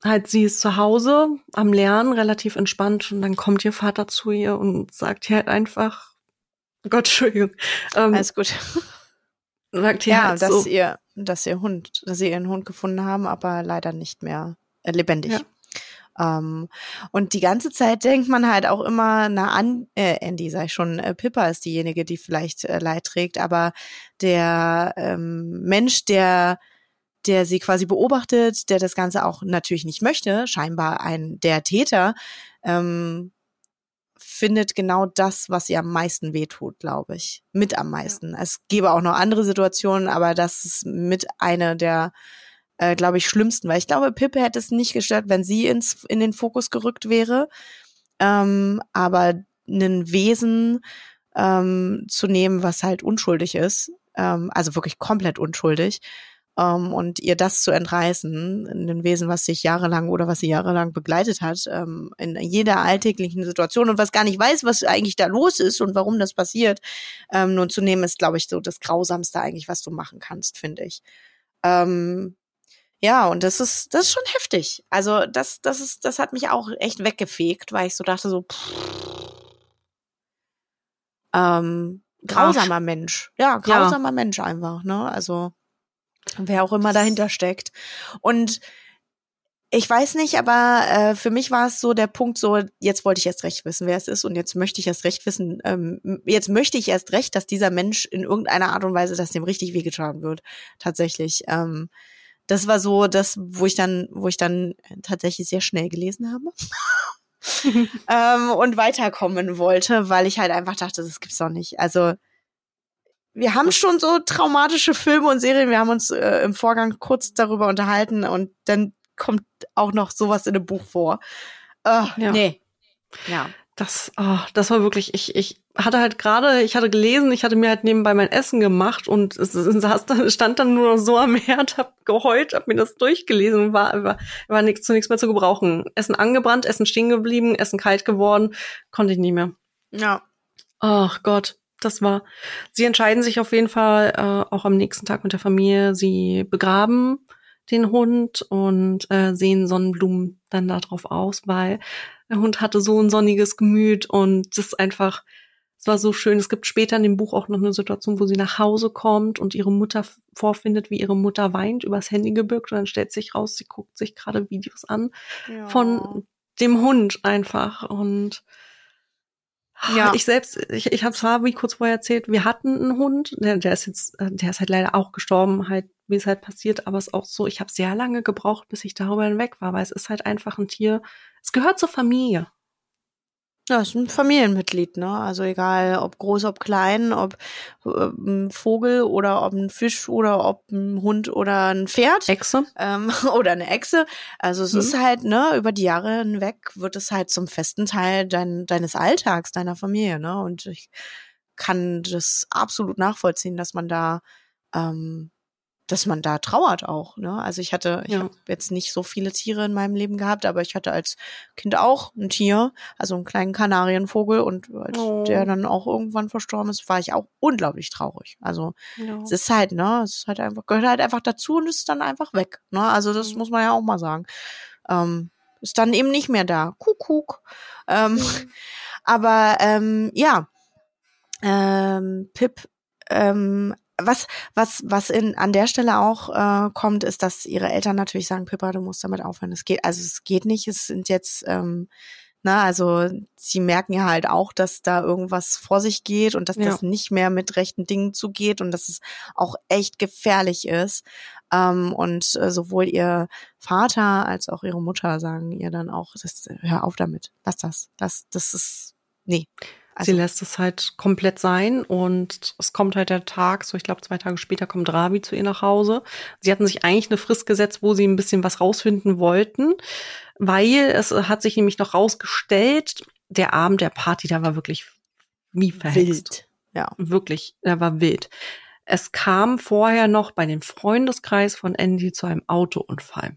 halt, sie ist zu Hause am Lernen, relativ entspannt, und dann kommt ihr Vater zu ihr und sagt ihr halt einfach, Gott, Entschuldigung, ähm, Alles gut. sagt ihr Ja, halt dass so, ihr, dass ihr Hund, dass sie ihren Hund gefunden haben, aber leider nicht mehr äh, lebendig. ja, Ähm, und die ganze Zeit denkt man halt auch immer, na an, äh, Andy, sag ich schon, äh, Pippa ist diejenige, die vielleicht äh, Leid trägt, aber der ähm, Mensch, der der sie quasi beobachtet, der das Ganze auch natürlich nicht möchte, scheinbar ein der Täter, ähm, findet genau das, was ihr am meisten wehtut, glaube ich. Mit am meisten. Ja. Es gäbe auch noch andere Situationen, aber das ist mit einer der, äh, glaube ich, schlimmsten, weil ich glaube, Pip hätte es nicht gestört, wenn sie ins in den Fokus gerückt wäre. Ähm, aber ein Wesen ähm, zu nehmen, was halt unschuldig ist, ähm, also wirklich komplett unschuldig, Um, und ihr das zu entreißen, ein Wesen, was sich jahrelang oder was sie jahrelang begleitet hat, ähm, in jeder alltäglichen Situation und was gar nicht weiß, was eigentlich da los ist und warum das passiert, ähm, nun zu nehmen, ist, glaube ich, so das Grausamste eigentlich, was du machen kannst, finde ich. Ähm, ja, und das ist, das ist schon heftig. Also das, das ist, das hat mich auch echt weggefegt, weil ich so dachte so, pff, ähm, grausamer Arsch. Mensch. Ja, grausamer ja. Mensch einfach, ne? Also wer auch immer das dahinter steckt. Und ich weiß nicht, aber äh, für mich war es so der Punkt so, jetzt wollte ich erst recht wissen, wer es ist und jetzt möchte ich erst recht wissen, ähm, jetzt möchte ich erst recht, dass dieser Mensch in irgendeiner Art und Weise, dass dem richtig wehgetan wird, tatsächlich. Ähm, das war so das, wo ich dann, wo ich dann tatsächlich sehr schnell gelesen habe. ähm, und weiterkommen wollte, weil ich halt einfach dachte, das gibt's doch nicht. Also wir haben schon so traumatische Filme und Serien, wir haben uns äh, im Vorgang kurz darüber unterhalten und dann kommt auch noch sowas in einem Buch vor. Uh, ja. Nee. Ja. Das, oh, das war wirklich, ich, ich hatte halt gerade, ich hatte gelesen, ich hatte mir halt nebenbei mein Essen gemacht und es, es saß dann, stand dann nur noch so am Herd, hab geheult, hab mir das durchgelesen und war, war, war nichts, zu nichts mehr zu gebrauchen. Essen angebrannt, Essen stehen geblieben, Essen kalt geworden, konnte ich nicht mehr. Ja. Ach Gott, das war, sie entscheiden sich auf jeden Fall äh, auch am nächsten Tag mit der Familie, sie begraben den Hund und äh, sehen Sonnenblumen dann da drauf aus, weil der Hund hatte so ein sonniges Gemüt und das ist einfach, es war so schön. Es gibt später in dem Buch auch noch eine Situation, wo sie nach Hause kommt und ihre Mutter vorfindet, wie ihre Mutter weint, übers Handy gebückt, und dann stellt sich raus, sie guckt sich gerade Videos an ja. von dem Hund einfach. Und ja. ich selbst, ich, ich habe es Harvey kurz vorher erzählt, wir hatten einen Hund, der, der ist jetzt, der ist halt leider auch gestorben, halt, wie es halt passiert, aber es ist auch so, ich habe sehr lange gebraucht, bis ich darüber hinweg war, weil es ist halt einfach ein Tier, es gehört zur Familie. Ja, es ist ein Familienmitglied, ne? Also egal, ob groß, ob klein, ob äh, ein Vogel oder ob ein Fisch oder ob ein Hund oder ein Pferd. Echse. Ähm, oder eine Echse. Also es mhm. ist halt, ne, über die Jahre hinweg wird es halt zum festen Teil dein, deines Alltags, deiner Familie, ne? Und ich kann das absolut nachvollziehen, dass man da ähm, dass man da trauert auch, ne? Also ich hatte, ich ja. habe jetzt nicht so viele Tiere in meinem Leben gehabt, aber ich hatte als Kind auch ein Tier, also einen kleinen Kanarienvogel, und als oh. der dann auch irgendwann verstorben ist, war ich auch unglaublich traurig. Also ja. es ist halt, ne, es ist halt einfach, gehört halt einfach dazu und ist dann einfach weg, ne? Also das mhm. muss man ja auch mal sagen. Ähm, ist dann eben nicht mehr da. Kuckuck. Ähm, mhm. Aber ähm, ja, ähm, Pip, ähm, Was, was, was in, an der Stelle auch äh, kommt, ist, dass ihre Eltern natürlich sagen, Pippa, du musst damit aufhören. Es geht, also es geht nicht. Es sind jetzt, ähm, na, also sie merken ja halt auch, dass da irgendwas vor sich geht und dass ja. das nicht mehr mit rechten Dingen zugeht und dass es auch echt gefährlich ist. Ähm, und äh, sowohl ihr Vater als auch ihre Mutter sagen ihr dann auch, das, hör auf damit, lass das, das, das ist, nee. Also, sie lässt es halt komplett sein und es kommt halt der Tag, so ich glaube zwei Tage später kommt Ravi zu ihr nach Hause. Sie hatten sich eigentlich eine Frist gesetzt, wo sie ein bisschen was rausfinden wollten, weil es hat sich nämlich noch rausgestellt, der Abend der Party, da war wirklich wie verhext. Wild, ja. Wirklich, der war wild. Es kam vorher noch bei dem Freundeskreis von Andy zu einem Autounfall.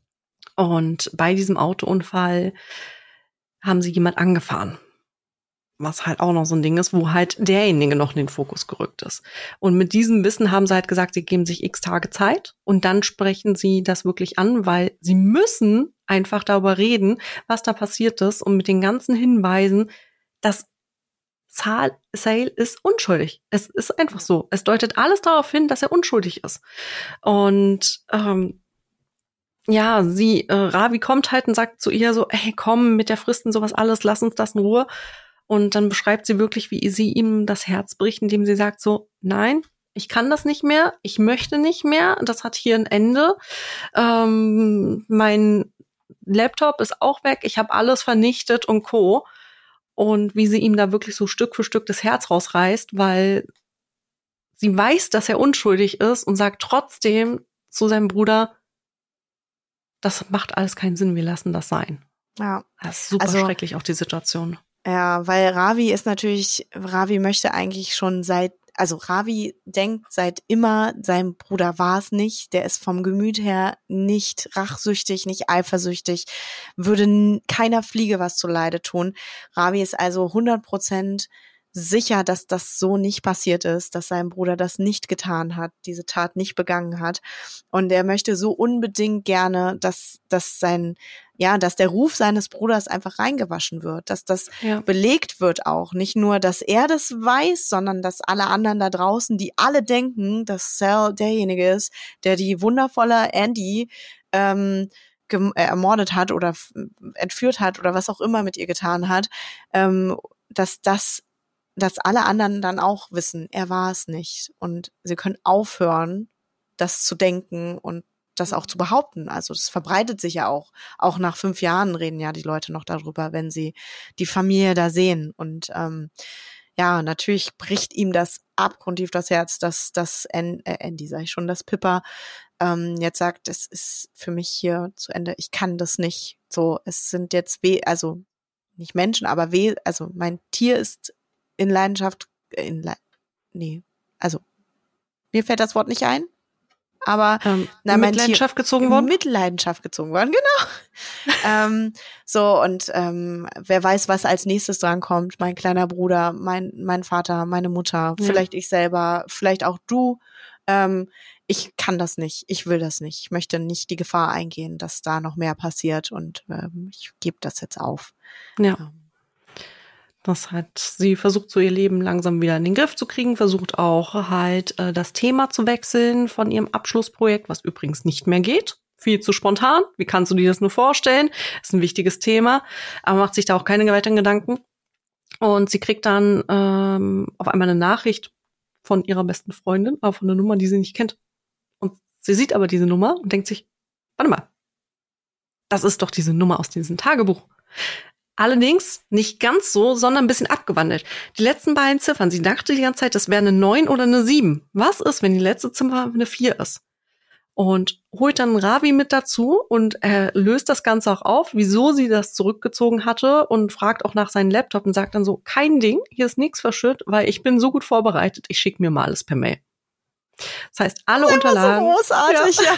Und bei diesem Autounfall haben sie jemand angefahren. Was halt auch noch so ein Ding ist, wo halt derjenige noch in den Fokus gerückt ist. Und mit diesem Wissen haben sie halt gesagt, sie geben sich x Tage Zeit und dann sprechen sie das wirklich an, weil sie müssen einfach darüber reden, was da passiert ist und mit den ganzen Hinweisen, dass Sale ist unschuldig. Es ist einfach so. Es deutet alles darauf hin, dass er unschuldig ist. Und ähm, ja, sie, äh, Ravi kommt halt und sagt zu ihr so, hey, komm, mit der Frist und sowas alles, lass uns das in Ruhe. Und dann beschreibt sie wirklich, wie sie ihm das Herz bricht, indem sie sagt so, nein, ich kann das nicht mehr, ich möchte nicht mehr, das hat hier ein Ende. Ähm, mein Laptop ist auch weg, ich habe alles vernichtet und Co. Und wie sie ihm da wirklich so Stück für Stück das Herz rausreißt, weil sie weiß, dass er unschuldig ist und sagt trotzdem zu seinem Bruder, das macht alles keinen Sinn, wir lassen das sein. Ja. Das ist super also, schrecklich, auch die Situation. Ja, weil Ravi ist natürlich, Ravi möchte eigentlich schon seit, also Ravi denkt seit immer, sein Bruder war es nicht, der ist vom Gemüt her nicht rachsüchtig, nicht eifersüchtig, würde n- keiner Fliege was zuleide tun. Ravi ist also hundert Prozent sicher, dass das so nicht passiert ist, dass sein Bruder das nicht getan hat, diese Tat nicht begangen hat. Und er möchte so unbedingt gerne, dass, dass sein, ja, dass der Ruf seines Bruders einfach reingewaschen wird, dass das Ja. belegt wird auch. Nicht nur, dass er das weiß, sondern dass alle anderen da draußen, die alle denken, dass Sal derjenige ist, der die wundervolle Andy ähm, gem- äh, ermordet hat oder f- entführt hat oder was auch immer mit ihr getan hat, ähm, dass das dass alle anderen dann auch wissen, er war es nicht. Und sie können aufhören, das zu denken und das auch zu behaupten. Also das verbreitet sich ja auch. Auch nach fünf Jahren reden ja die Leute noch darüber, wenn sie die Familie da sehen. Und ähm, ja, natürlich bricht ihm das abgrundtief das Herz, dass das Andy, äh, Andy sag ich schon, dass Pippa ähm, jetzt sagt, es ist für mich hier zu Ende. Ich kann das nicht. So, es sind jetzt weh, also nicht Menschen, aber weh, also mein Tier ist in Leidenschaft, in Le nee, also mir fällt das Wort nicht ein, aber Ähm, na, in mein Mitleidenschaft Tier, gezogen in worden? Mitleidenschaft gezogen worden, genau. ähm, so, und ähm, wer weiß, was als nächstes dran kommt, mein kleiner Bruder, mein, mein Vater, meine Mutter, Ja. vielleicht ich selber, vielleicht auch du. Ähm, ich kann das nicht, ich will das nicht, ich möchte nicht die Gefahr eingehen, dass da noch mehr passiert und ähm, ich gebe das jetzt auf. Ja. Ähm, Das hat sie versucht, so ihr Leben langsam wieder in den Griff zu kriegen, versucht auch halt äh, das Thema zu wechseln von ihrem Abschlussprojekt, was übrigens nicht mehr geht. Viel zu spontan. Wie kannst du dir das nur vorstellen? Ist ein wichtiges Thema, aber macht sich da auch keine weiteren Gedanken. Und sie kriegt dann ähm, auf einmal eine Nachricht von ihrer besten Freundin, aber von einer Nummer, die sie nicht kennt. Und sie sieht aber diese Nummer und denkt sich, warte mal, das ist doch diese Nummer aus diesem Tagebuch. Allerdings nicht ganz so, sondern ein bisschen abgewandelt. Die letzten beiden Ziffern, sie dachte die ganze Zeit, das wäre eine neun oder eine sieben. Was ist, wenn die letzte Ziffer eine vier ist? Und holt dann Ravi mit dazu und er löst das Ganze auch auf, wieso sie das zurückgezogen hatte und fragt auch nach seinem Laptop und sagt dann so, kein Ding, hier ist nichts verschüttet, weil ich bin so gut vorbereitet, ich schicke mir mal alles per Mail. Das heißt, alle Immer Unterlagen. so großartig, ja.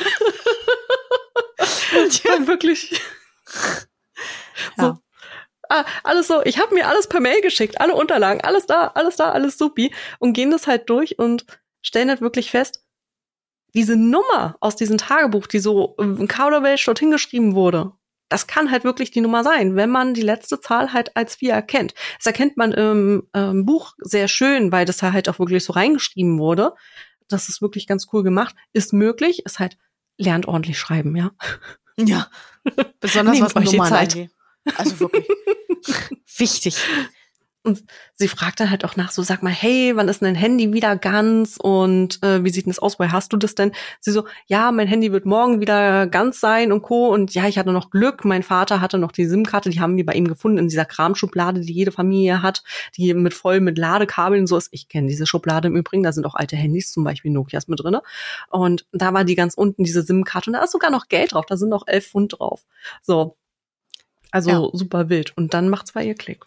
ja. Und ja, wirklich. Ja. So. Ah, alles so, ich habe mir alles per Mail geschickt, alle Unterlagen, alles da, alles da, alles supi und gehen das halt durch und stellen halt wirklich fest, diese Nummer aus diesem Tagebuch, die so in Kauderwelsch dorthin geschrieben wurde, das kann halt wirklich die Nummer sein, wenn man die letzte Zahl halt als vier erkennt. Das erkennt man im ähm, Buch sehr schön, weil das halt auch wirklich so reingeschrieben wurde. Das ist wirklich ganz cool gemacht. Ist möglich, ist halt, lernt ordentlich schreiben, ja. Ja, besonders Nehmt was euch die Nummern Zeit. angeht. Also wirklich wichtig. Und sie fragt dann halt auch nach, so sag mal, hey, wann ist denn dein Handy wieder ganz und äh, wie sieht denn das aus, woher hast du das denn? Sie so, ja, mein Handy wird morgen wieder ganz sein und Co. Und ja, ich hatte noch Glück, mein Vater hatte noch die SIM-Karte, die haben wir bei ihm gefunden in dieser Kramschublade, die jede Familie hat, die mit voll mit Ladekabeln so ist. Ich kenne diese Schublade im Übrigen, da sind auch alte Handys, zum Beispiel Nokias mit drinne. Und da war die ganz unten, diese SIM-Karte und da ist sogar noch Geld drauf, da sind noch elf Pfund drauf. So, also Ja. super wild. Und dann macht's bei ihr Klick.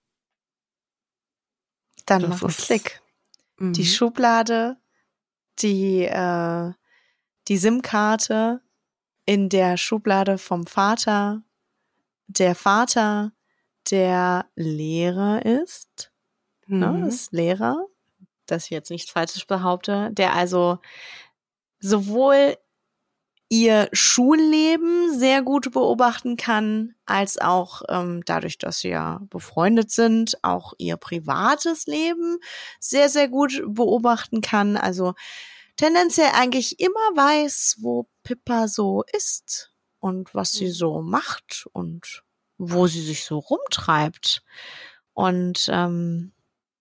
Dann Das macht's ist- Klick. Mhm. Die Schublade, die, äh, die SIM-Karte in der Schublade vom Vater, der Vater, der Lehrer ist, Mhm. ne, ist Lehrer, dass ich jetzt nichts Falsches behaupte, der also sowohl ihr Schulleben sehr gut beobachten kann, als auch ähm, dadurch, dass sie ja befreundet sind, auch ihr privates Leben sehr, sehr gut beobachten kann. Also tendenziell eigentlich immer weiß, wo Pippa so ist und was sie so macht und wo sie sich so rumtreibt. Und ähm,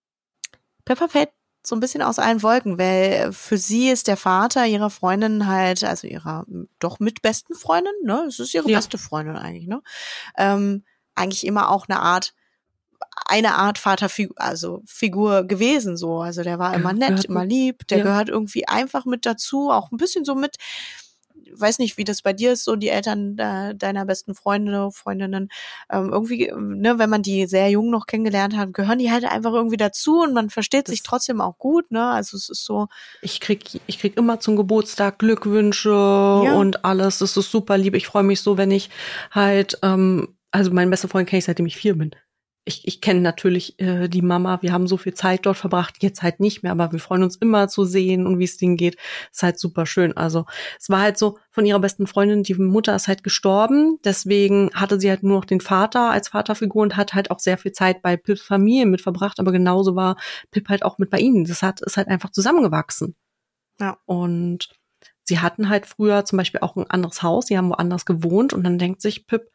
Pippa fällt so ein bisschen aus allen Wolken, weil für sie ist der Vater ihrer Freundin halt, also ihrer doch mitbesten Freundin, ne, es ist ihre Ja. beste Freundin eigentlich, ne, ähm, eigentlich immer auch eine Art, eine Art Vaterfigur, also Figur gewesen so, also der war immer Ja, nett, gehört immer mit- lieb, der ja. gehört irgendwie einfach mit dazu, auch ein bisschen so mit, weiß nicht, wie das bei dir ist, so die Eltern äh, deiner besten Freunde, Freundinnen, ähm, irgendwie, ne, wenn man die sehr jung noch kennengelernt hat, gehören die halt einfach irgendwie dazu und man versteht Das- sich trotzdem auch gut, ne, also es ist so, Ich krieg, ich krieg immer zum Geburtstag Glückwünsche und alles. Das ist super lieb. Ich freue mich so, wenn ich halt, ähm, also meinen besten Freund kenne ich, seitdem ich vier bin. Ich, ich kenne natürlich äh, die Mama. Wir haben so viel Zeit dort verbracht, jetzt halt nicht mehr, aber wir freuen uns immer zu sehen und wie es denen geht. Ist halt super schön. Also es war halt so von ihrer besten Freundin, die Mutter ist halt gestorben. Deswegen hatte sie halt nur noch den Vater als Vaterfigur und hat halt auch sehr viel Zeit bei Pips Familie mit verbracht. Aber genauso war Pip halt auch mit bei ihnen. Das hat ist halt einfach zusammengewachsen. ja. Und sie hatten halt früher zum Beispiel auch ein anderes Haus, sie haben woanders gewohnt und dann denkt sich Pip,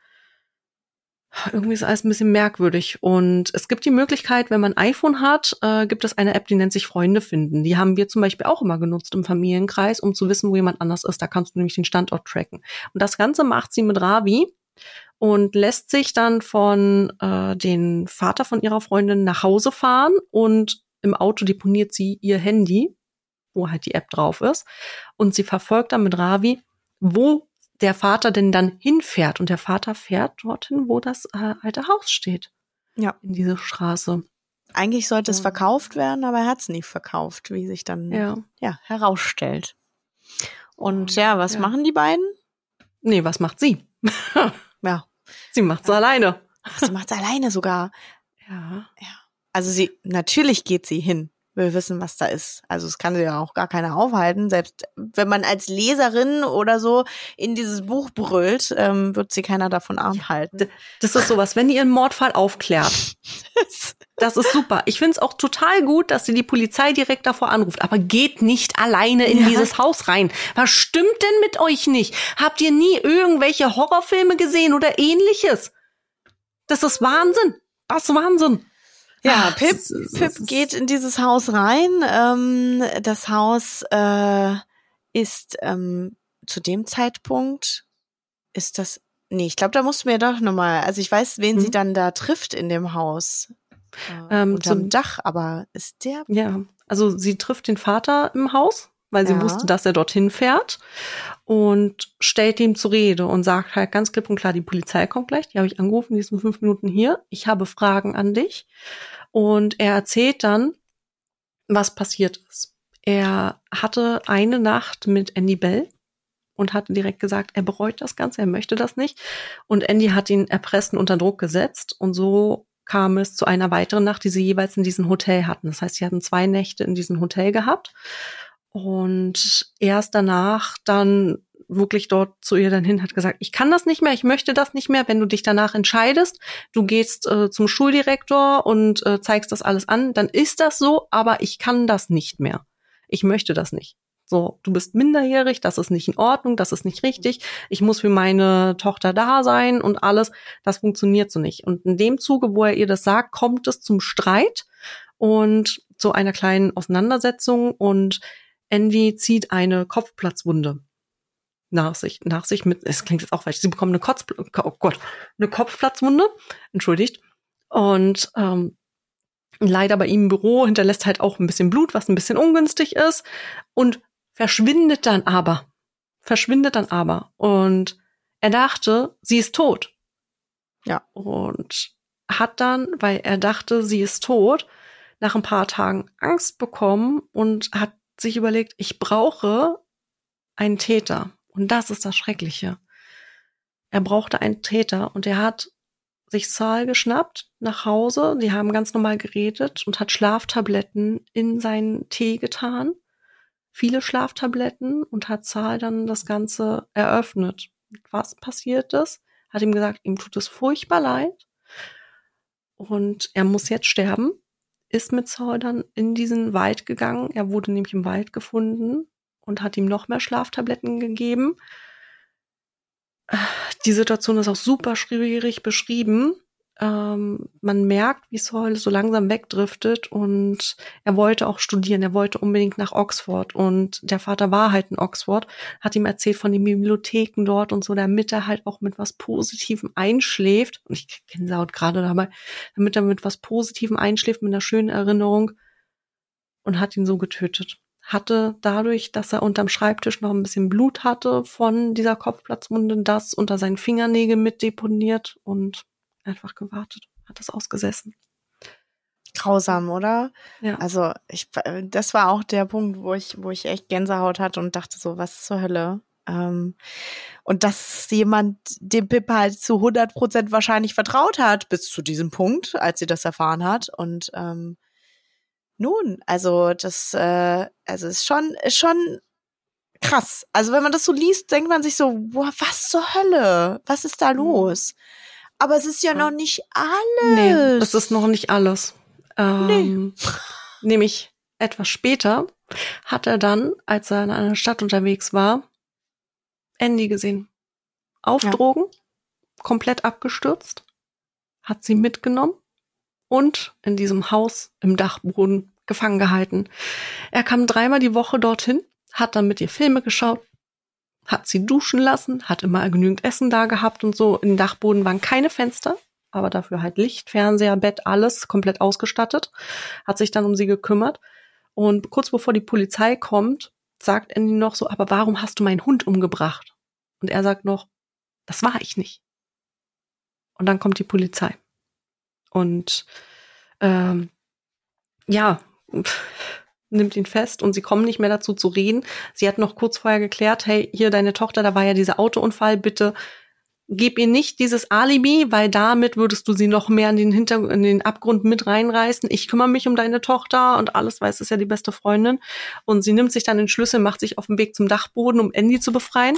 irgendwie ist alles ein bisschen merkwürdig. Und es gibt die Möglichkeit, wenn man ein iPhone hat, äh, gibt es eine App, die nennt sich Freunde finden. Die haben wir zum Beispiel auch immer genutzt im Familienkreis, um zu wissen, wo jemand anders ist. Da kannst du nämlich den Standort tracken. Und das Ganze macht sie mit Ravi und lässt sich dann von äh, den Vater von ihrer Freundin nach Hause fahren und im Auto deponiert sie ihr Handy, wo halt die App drauf ist. Und sie verfolgt dann mit Ravi, wo der Vater denn dann hinfährt. Und der Vater fährt dorthin, wo das äh, alte Haus steht. Ja. In diese Straße. Eigentlich sollte es Ja. verkauft werden, aber er hat es nie verkauft, wie sich dann Ja. ja herausstellt. Und Oh, ja, was ja. machen die beiden? Nee, was macht sie? Ja, Sie macht's alleine. sie macht's alleine sogar. Ja. Also sie, natürlich geht sie hin. Wir wissen, was da ist. Also es kann sie ja auch gar keiner aufhalten. Selbst wenn man als Leserin oder so in dieses Buch brüllt, ähm, wird sie keiner davon abhalten. Das ist sowas, wenn ihr einen Mordfall aufklärt. Das ist super. Ich find's auch total gut, dass sie die Polizei direkt davor anruft. Aber geht nicht alleine in Ja. dieses Haus rein. Was stimmt denn mit euch nicht? Habt ihr nie irgendwelche Horrorfilme gesehen oder ähnliches? Das ist Wahnsinn. Das ist Wahnsinn. Ja, Ach, Pip, das ist- Pip das ist- geht in dieses Haus rein. Ähm, das Haus äh, ist ähm, zu dem Zeitpunkt, ist das, nee, ich glaube, da mussten wir doch nochmal, also ich weiß, wen Mhm. sie dann da trifft in dem Haus. Äh, Ähm, unterm zum- Dach, aber ist der, Ja, also sie trifft den Vater im Haus, weil sie Ja. wusste, dass er dorthin fährt und stellt ihm zur Rede und sagt halt ganz klipp und klar, die Polizei kommt gleich, die habe ich angerufen, die sind fünf Minuten hier, ich habe Fragen an dich. Und er erzählt dann, was passiert ist. Er hatte eine Nacht mit Andy Bell und hatte direkt gesagt, er bereut das Ganze, er möchte das nicht. Und Andy hat ihn erpresst und unter Druck gesetzt. Und so kam es zu einer weiteren Nacht, die sie jeweils in diesem Hotel hatten. Das heißt, sie hatten zwei Nächte in diesem Hotel gehabt. Und erst danach dann wirklich dort zu ihr dann hin, hat gesagt, ich kann das nicht mehr, ich möchte das nicht mehr, wenn du dich danach entscheidest, du gehst äh, zum Schuldirektor und äh, zeigst das alles an, dann ist das so, aber ich kann das nicht mehr. Ich möchte das nicht. So, du bist minderjährig, das ist nicht in Ordnung, das ist nicht richtig, ich muss für meine Tochter da sein und alles, das funktioniert so nicht. Und in dem Zuge, wo er ihr das sagt, kommt es zum Streit und zu einer kleinen Auseinandersetzung und Andy zieht eine Kopfplatzwunde nach sich, nach sich mit, es klingt jetzt auch falsch, sie bekommt eine Kotz, oh Gott, eine Kopfplatzwunde, entschuldigt, und ähm, leider bei ihm im Büro hinterlässt halt auch ein bisschen Blut, was ein bisschen ungünstig ist und verschwindet dann aber, verschwindet dann aber und er dachte, sie ist tot. Ja. Und hat dann, weil er dachte, sie ist tot, nach ein paar Tagen Angst bekommen und hat sich überlegt, ich brauche einen Täter. Und das ist das Schreckliche. Er brauchte einen Täter und er hat sich Saul geschnappt nach Hause. Die haben ganz normal geredet und hat Schlaftabletten in seinen Tee getan. Viele Schlaftabletten und hat Saul dann das Ganze eröffnet. Was passiert ist? Hat ihm gesagt, ihm tut es furchtbar leid und er muss jetzt sterben. Ist mit Saul dann in diesen Wald gegangen. Er wurde nämlich im Wald gefunden und hat ihm noch mehr Schlaftabletten gegeben. Die Situation ist auch super schwierig beschrieben. Ähm, man merkt, wie Saul so langsam wegdriftet und er wollte auch studieren. Er wollte unbedingt nach Oxford und der Vater war halt in Oxford, hat ihm erzählt von den Bibliotheken dort und so, damit er halt auch mit was Positivem einschläft. Und ich krieg Gänsehaut gerade dabei, damit er mit was Positivem einschläft, mit einer schönen Erinnerung und hat ihn so getötet. Hatte dadurch, dass er unterm Schreibtisch noch ein bisschen Blut hatte von dieser Kopfplatzwunde, das unter seinen Fingernägeln mit deponiert und einfach gewartet, hat es ausgesessen. Grausam, oder? Ja. Also ich, das war auch der Punkt, wo ich, wo ich echt Gänsehaut hatte und dachte so, was zur Hölle? Ähm, und dass jemand dem Pip halt zu hundert Prozent wahrscheinlich vertraut hat, bis zu diesem Punkt, als sie das erfahren hat. Und ähm, nun, also das, äh, also ist schon, ist schon krass. Also wenn man das so liest, denkt man sich so, boah, was zur Hölle? Was ist da los? Aber es ist ja, ja noch nicht alles. Nee, es ist noch nicht alles. Ähm, nee. Nämlich etwas später hat er dann, als er in einer Stadt unterwegs war, Andy gesehen. Auf ja. Drogen, komplett abgestürzt, hat sie mitgenommen und in diesem Haus im Dachboden gefangen gehalten. Er kam dreimal die Woche dorthin, hat dann mit ihr Filme geschaut, hat sie duschen lassen, hat immer genügend Essen da gehabt und so. Im Dachboden waren keine Fenster, aber dafür halt Licht, Fernseher, Bett, alles komplett ausgestattet. Hat sich dann um sie gekümmert. Und kurz bevor die Polizei kommt, sagt Andy noch so, aber warum hast du meinen Hund umgebracht? Und er sagt noch, das war ich nicht. Und dann kommt die Polizei. Und ähm, ja, nimmt ihn fest und sie kommen nicht mehr dazu zu reden. Sie hat noch kurz vorher geklärt, hey, hier deine Tochter, da war ja dieser Autounfall, bitte gib ihr nicht dieses Alibi, weil damit würdest du sie noch mehr in den Hinter- in den Abgrund mit reinreißen. Ich kümmere mich um deine Tochter und alles, weil es ist ja die beste Freundin. Und sie nimmt sich dann den Schlüssel, macht sich auf den Weg zum Dachboden, um Andy zu befreien.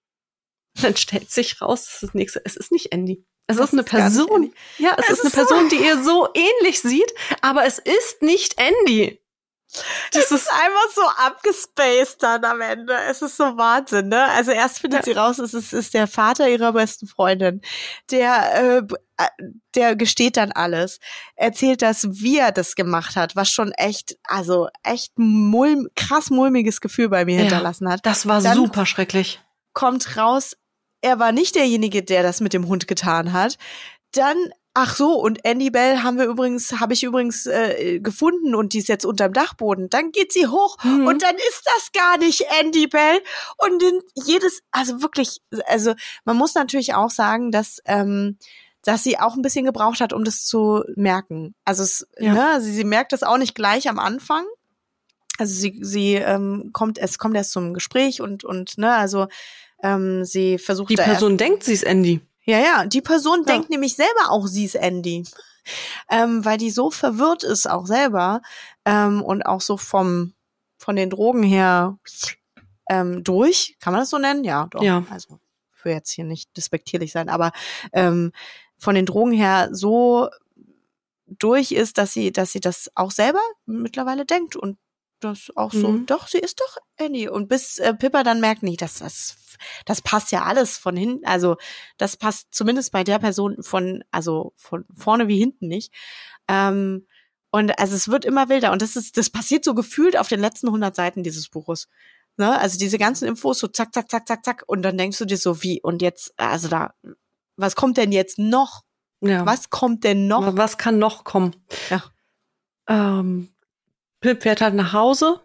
Dann stellt sich raus, das ist das nächste, es ist nicht Andy. Es das ist eine ist Person. Ja, es, es ist eine ist Person, so die ihr so ähnlich sieht, aber es ist nicht Andy. Das ist, ist einfach so abgespaced dann am Ende. Es ist so Wahnsinn, ne? Also erst findet ja. sie raus, es ist, ist der Vater ihrer besten Freundin. Der, äh, der gesteht dann alles. Erzählt das, wie er das gemacht hat, was schon echt, also echt mulm, krass mulmiges Gefühl bei mir ja, hinterlassen hat. Das war dann super schrecklich. Kommt raus, er war nicht derjenige, der das mit dem Hund getan hat. Dann ach so, und Andy Bell haben wir übrigens, habe ich übrigens äh, gefunden und die ist jetzt unterm Dachboden. Dann geht sie hoch mhm. und dann ist das gar nicht Andy Bell. Und in jedes, also wirklich, also man muss natürlich auch sagen, dass ähm, dass sie auch ein bisschen gebraucht hat, um das zu merken. Also es, ja. ne, sie, sie merkt das auch nicht gleich am Anfang. Also sie sie ähm, kommt, es kommt erst zum Gespräch und und ne, also ähm, sie versucht die da Person denkt, sie ist Andy. Ja, ja, die Person ja. denkt nämlich selber auch, sie ist Andy. Ähm, weil die so verwirrt ist auch selber ähm, und auch so vom von den Drogen her ähm, durch, kann man das so nennen? Ja, doch. Ja. Also ich will jetzt hier nicht despektierlich sein, aber ähm, von den Drogen her so durch ist, dass sie, dass sie das auch selber mittlerweile denkt und das auch so, mhm. doch, sie ist doch Andy. Und bis äh, Pippa dann merkt, nee, das, das, das passt ja alles von hinten, also das passt zumindest bei der Person von, also von vorne wie hinten nicht. Ähm, und also es wird immer wilder und das ist, das passiert so gefühlt auf den letzten hundert Seiten dieses Buches. Ne? Also diese ganzen Infos so zack, zack, zack, zack, zack und dann denkst du dir so, wie, und jetzt, also da, was kommt denn jetzt noch? Ja. Was kommt denn noch? Was kann noch kommen? Ja. Ähm, Pip fährt halt nach Hause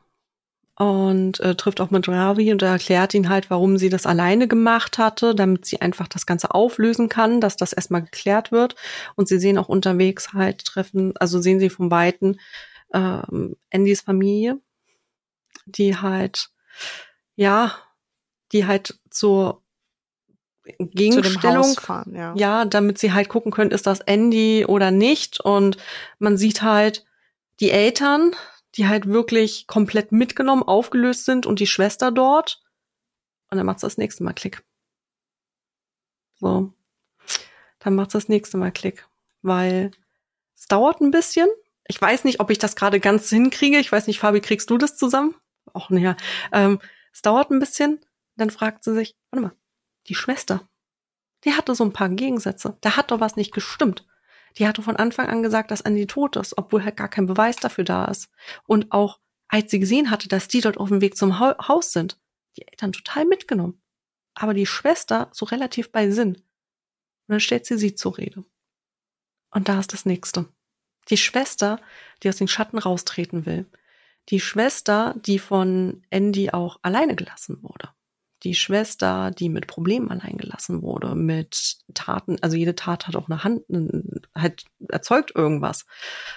und äh, trifft auch mit Ravi und er erklärt ihn halt, warum sie das alleine gemacht hatte, damit sie einfach das Ganze auflösen kann, dass das erstmal geklärt wird. Und sie sehen auch unterwegs halt treffen, also sehen sie vom Weiten ähm, Andys Familie, die halt, ja, die halt zur Gegenstellung. Zu dem Haus fahren, ja. Ja, damit sie halt gucken können, ist das Andy oder nicht. Und man sieht halt die Eltern, die halt wirklich komplett mitgenommen, aufgelöst sind und die Schwester dort. Und dann macht's das nächste Mal Klick. So. Dann macht's das nächste Mal Klick. Weil es dauert ein bisschen. Ich weiß nicht, ob ich das gerade ganz hinkriege. Ich weiß nicht, Fabi, kriegst du das zusammen? Auch näher. Ähm, es dauert ein bisschen. Dann fragt sie sich, warte mal, die Schwester, die hatte so ein paar Gegensätze. Da hat doch was nicht gestimmt. Die hatte von Anfang an gesagt, dass Andy tot ist, obwohl halt gar kein Beweis dafür da ist. Und auch als sie gesehen hatte, dass die dort auf dem Weg zum ha- Haus sind, die Eltern total mitgenommen. Aber die Schwester so relativ bei Sinn. Und dann stellt sie sie zur Rede. Und da ist das Nächste. Die Schwester, die aus den Schatten raustreten will. Die Schwester, die von Andy auch alleine gelassen wurde. Die Schwester, die mit Problemen allein gelassen wurde, mit Taten, also jede Tat hat auch eine Hand, halt erzeugt irgendwas.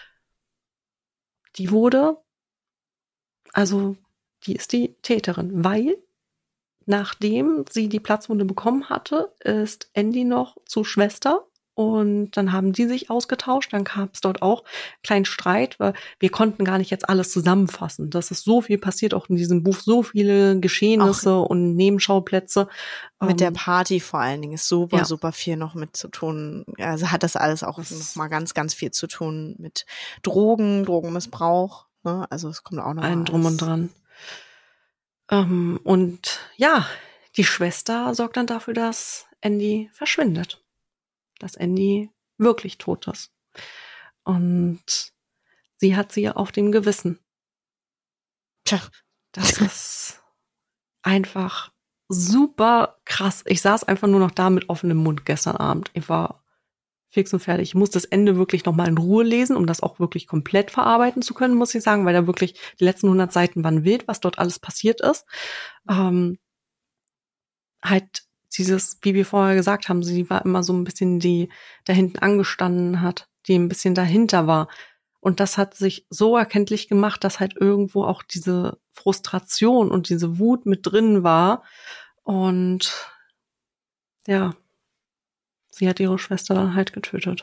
Die wurde, also die ist die Täterin, weil nachdem sie die Platzwunde bekommen hatte, ist Andy noch zu Schwester. Und dann haben die sich ausgetauscht. Dann gab es dort auch einen kleinen Streit, weil wir konnten gar nicht jetzt alles zusammenfassen. Das ist so viel passiert, auch in diesem Buch, so viele Geschehnisse auch und Nebenschauplätze. Mit ähm, der Party vor allen Dingen ist super, ja. super viel noch mit zu tun. Also hat das alles auch das noch mal ganz, ganz viel zu tun mit Drogen, Drogenmissbrauch. Ne? Also es kommt auch noch allen drum und dran. Ähm, und ja, die Schwester sorgt dann dafür, dass Andy verschwindet. Dass Andy wirklich tot ist. Und sie hat sie auf dem Gewissen. Tja, das ist einfach super krass. Ich saß einfach nur noch da mit offenem Mund gestern Abend. Ich war fix und fertig. Ich muss das Ende wirklich noch mal in Ruhe lesen, um das auch wirklich komplett verarbeiten zu können, muss ich sagen, weil da wirklich die letzten hundert Seiten waren wild, was dort alles passiert ist. Ähm, halt dieses, wie wir vorher gesagt haben, sie war immer so ein bisschen die, da hinten angestanden hat, die ein bisschen dahinter war. Und das hat sich so erkenntlich gemacht, dass halt irgendwo auch diese Frustration und diese Wut mit drin war. Und ja, sie hat ihre Schwester dann halt getötet.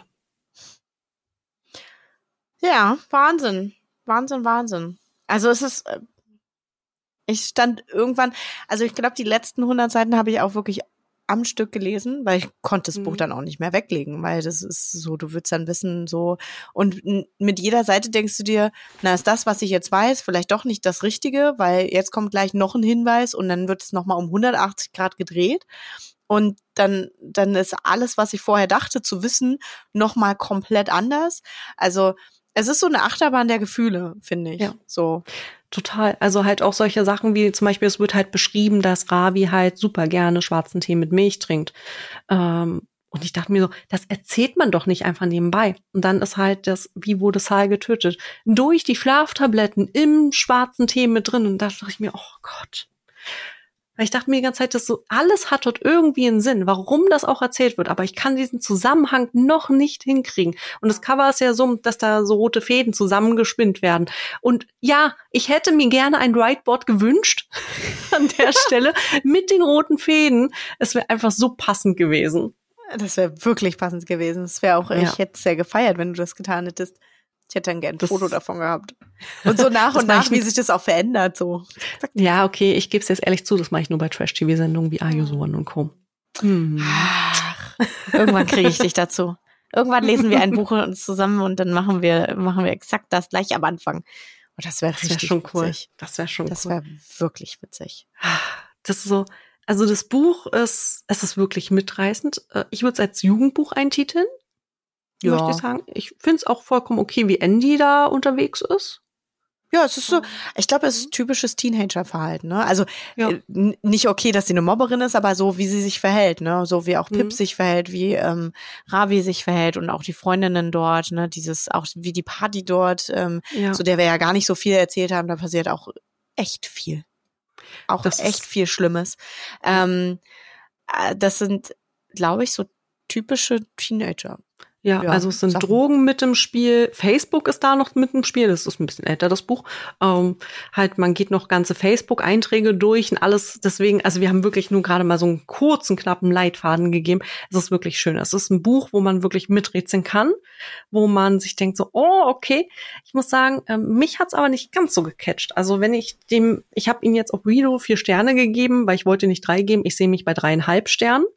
Ja, Wahnsinn. Wahnsinn, Wahnsinn. Also es ist, ich stand irgendwann, also ich glaube, die letzten hundert Seiten habe ich auch wirklich am Stück gelesen, weil ich konnte das mhm. Buch dann auch nicht mehr weglegen, weil das ist so, du würdest dann wissen, so, und n- mit jeder Seite denkst du dir, na, ist das, was ich jetzt weiß, vielleicht doch nicht das Richtige, weil jetzt kommt gleich noch ein Hinweis und dann wird es nochmal um hundertachtzig Grad gedreht und dann, dann ist alles, was ich vorher dachte zu wissen, nochmal komplett anders. Also, es ist so eine Achterbahn der Gefühle, finde ich. Ja. So. Total. Also halt auch solche Sachen wie zum Beispiel, es wird halt beschrieben, dass Ravi halt super gerne schwarzen Tee mit Milch trinkt. Ähm, und ich dachte mir so, das erzählt man doch nicht einfach nebenbei. Und dann ist halt das, wie wurde Sal getötet? Durch die Schlaftabletten im schwarzen Tee mit drin. Und da dachte ich mir, oh Gott. Weil ich dachte mir die ganze Zeit, dass so alles hat dort irgendwie einen Sinn, warum das auch erzählt wird. Aber ich kann diesen Zusammenhang noch nicht hinkriegen. Und das Cover ist ja so, dass da so rote Fäden zusammengespinnt werden. Und ja, ich hätte mir gerne ein Whiteboard gewünscht an der Stelle mit den roten Fäden. Es wäre einfach so passend gewesen. Das wäre wirklich passend gewesen. Es wäre auch, ja. Ich hätte es sehr gefeiert, wenn du das getan hättest. Ich hätte dann gerne ein das, Foto davon gehabt. Und so nach und nach, wie sich das auch verändert. So. Ja, okay, ich gebe es jetzt ehrlich zu, das mache ich nur bei Trash-T V-Sendungen wie Are You The One und Co. Hm. Ach, irgendwann kriege ich dich dazu. Irgendwann lesen wir ein Buch uns zusammen und dann machen wir machen wir exakt das gleich am Anfang. Und das wäre das wär richtig schon cool. Witzig. Das wäre schon das cool. Das wäre wirklich witzig. Das ist so, also das Buch ist, es ist wirklich mitreißend. Ich würde es als Jugendbuch eintiteln. Ja. Möchte ich sagen. Ich finde es auch vollkommen okay, wie Andy da unterwegs ist. Ja, es ist so, ich glaube, es ist typisches Teenager-Verhalten, ne? Also ja. äh, n- nicht okay, dass sie eine Mobberin ist, aber so, wie sie sich verhält, ne? So wie auch Pip mhm. sich verhält, wie ähm, Ravi sich verhält und auch die Freundinnen dort, ne? Dieses, auch wie die Party dort, ähm, ja. zu der wir ja gar nicht so viel erzählt haben, da passiert auch echt viel. Auch das echt viel Schlimmes. Ähm, äh, das sind, glaube ich, so typische Teenager. Ja, Ja, also es sind Sachen. Drogen mit im Spiel. Facebook ist da noch mit im Spiel. Das ist ein bisschen älter, das Buch. Ähm, halt, man geht noch ganze Facebook-Einträge durch und alles. Deswegen, also wir haben wirklich nur gerade mal so einen kurzen, knappen Leitfaden gegeben. Es ist wirklich schön. Es ist ein Buch, wo man wirklich miträtseln kann, wo man sich denkt so, oh, okay. Ich muss sagen, ähm, mich hat's aber nicht ganz so gecatcht. Also wenn ich dem, ich habe ihm jetzt auf Redo vier Sterne gegeben, weil ich wollte nicht drei geben. Ich sehe mich bei dreieinhalb Sternen.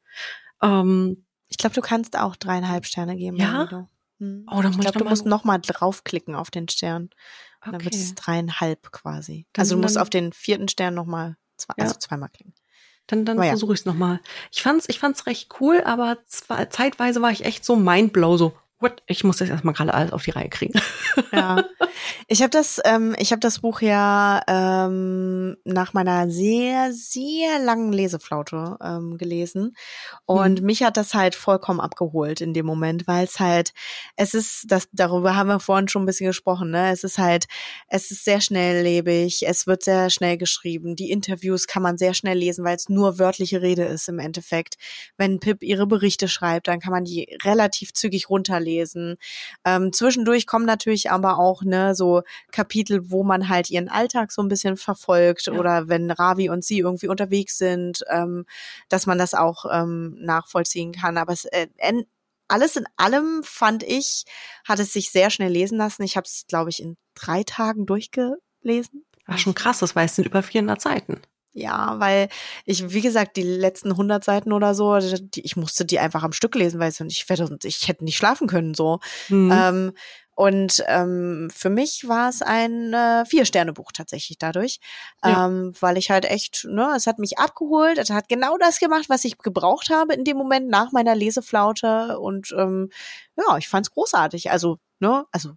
Ähm, Ich glaube, du kannst auch dreieinhalb Sterne geben. Ja? Guido. Hm. Oh, dann ich muss ich glaube, noch du mal- musst noch mal draufklicken auf den Stern. Und dann wird Okay. es dreieinhalb quasi. Dann- also du musst dann- auf den vierten Stern noch mal zwei, Ja. also zweimal klicken. Dann, dann Aber ja. versuche ich es nochmal. Ich fand's, ich fand's recht cool, aber zwar, zeitweise war ich echt so mindblow, so, what? Ich muss das erstmal gerade alles auf die Reihe kriegen. Ja, ich habe das, ähm, ich habe das Buch ja ähm, nach meiner sehr, sehr langen Leseflaute ähm, gelesen und Mhm. mich hat das halt vollkommen abgeholt in dem Moment, weil es halt, es ist, das darüber haben wir vorhin schon ein bisschen gesprochen, ne? Es ist halt, es ist sehr schnelllebig, es wird sehr schnell geschrieben, die Interviews kann man sehr schnell lesen, weil es nur wörtliche Rede ist im Endeffekt. Wenn Pip ihre Berichte schreibt, dann kann man die relativ zügig runterlesen. Ähm, zwischendurch kommen natürlich aber auch ne so Kapitel, wo man halt ihren Alltag so ein bisschen verfolgt Ja. oder wenn Ravi und sie irgendwie unterwegs sind, ähm, dass man das auch ähm, nachvollziehen kann. Aber es, äh, en, alles in allem fand ich, hat es sich sehr schnell lesen lassen. Ich habe es, glaube ich, in drei Tagen durchgelesen. War schon krass, das war, es sind über vierhundert Seiten. Ja, weil ich, wie gesagt, die letzten hundert Seiten oder so, die, ich musste die einfach am Stück lesen, weil ich, werde, ich hätte nicht schlafen können, so. Mhm. Ähm, und ähm, für mich war es ein äh, Vier-Sterne-Buch tatsächlich dadurch, Ja. ähm, weil ich halt echt, ne, es hat mich abgeholt, es hat genau das gemacht, was ich gebraucht habe in dem Moment nach meiner Leseflaute und ähm, ja, ich fand's großartig. Also, ne, also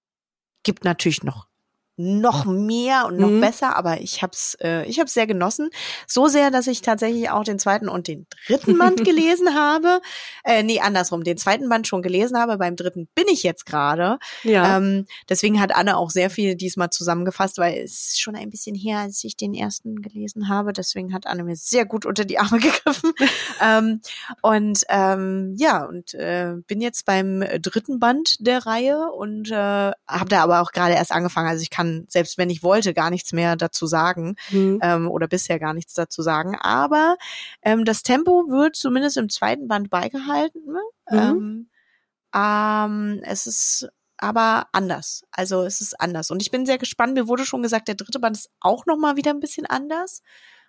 gibt natürlich noch noch mehr und noch Mhm. besser, aber ich hab's, äh, ich hab's sehr genossen. So sehr, dass ich tatsächlich auch den zweiten und den dritten Band gelesen habe. Äh, nee, andersrum, den zweiten Band schon gelesen habe. Beim dritten bin ich jetzt gerade. Ja. Ähm, deswegen hat Anne auch sehr viel diesmal zusammengefasst, weil es ist schon ein bisschen her, als ich den ersten gelesen habe. Deswegen hat Anne mir sehr gut unter die Arme gegriffen. ähm, und ähm, ja, und äh, bin jetzt beim dritten Band der Reihe und äh, habe da aber auch gerade erst angefangen. Also ich kann, selbst wenn ich wollte, gar nichts mehr dazu sagen Mhm. ähm, oder bisher gar nichts dazu sagen. Aber ähm, das Tempo wird zumindest im zweiten Band beigehalten. Ne? Mhm. Ähm, ähm, es ist aber anders. Also es ist anders. Und ich bin sehr gespannt. Mir wurde schon gesagt, der dritte Band ist auch noch mal wieder ein bisschen anders.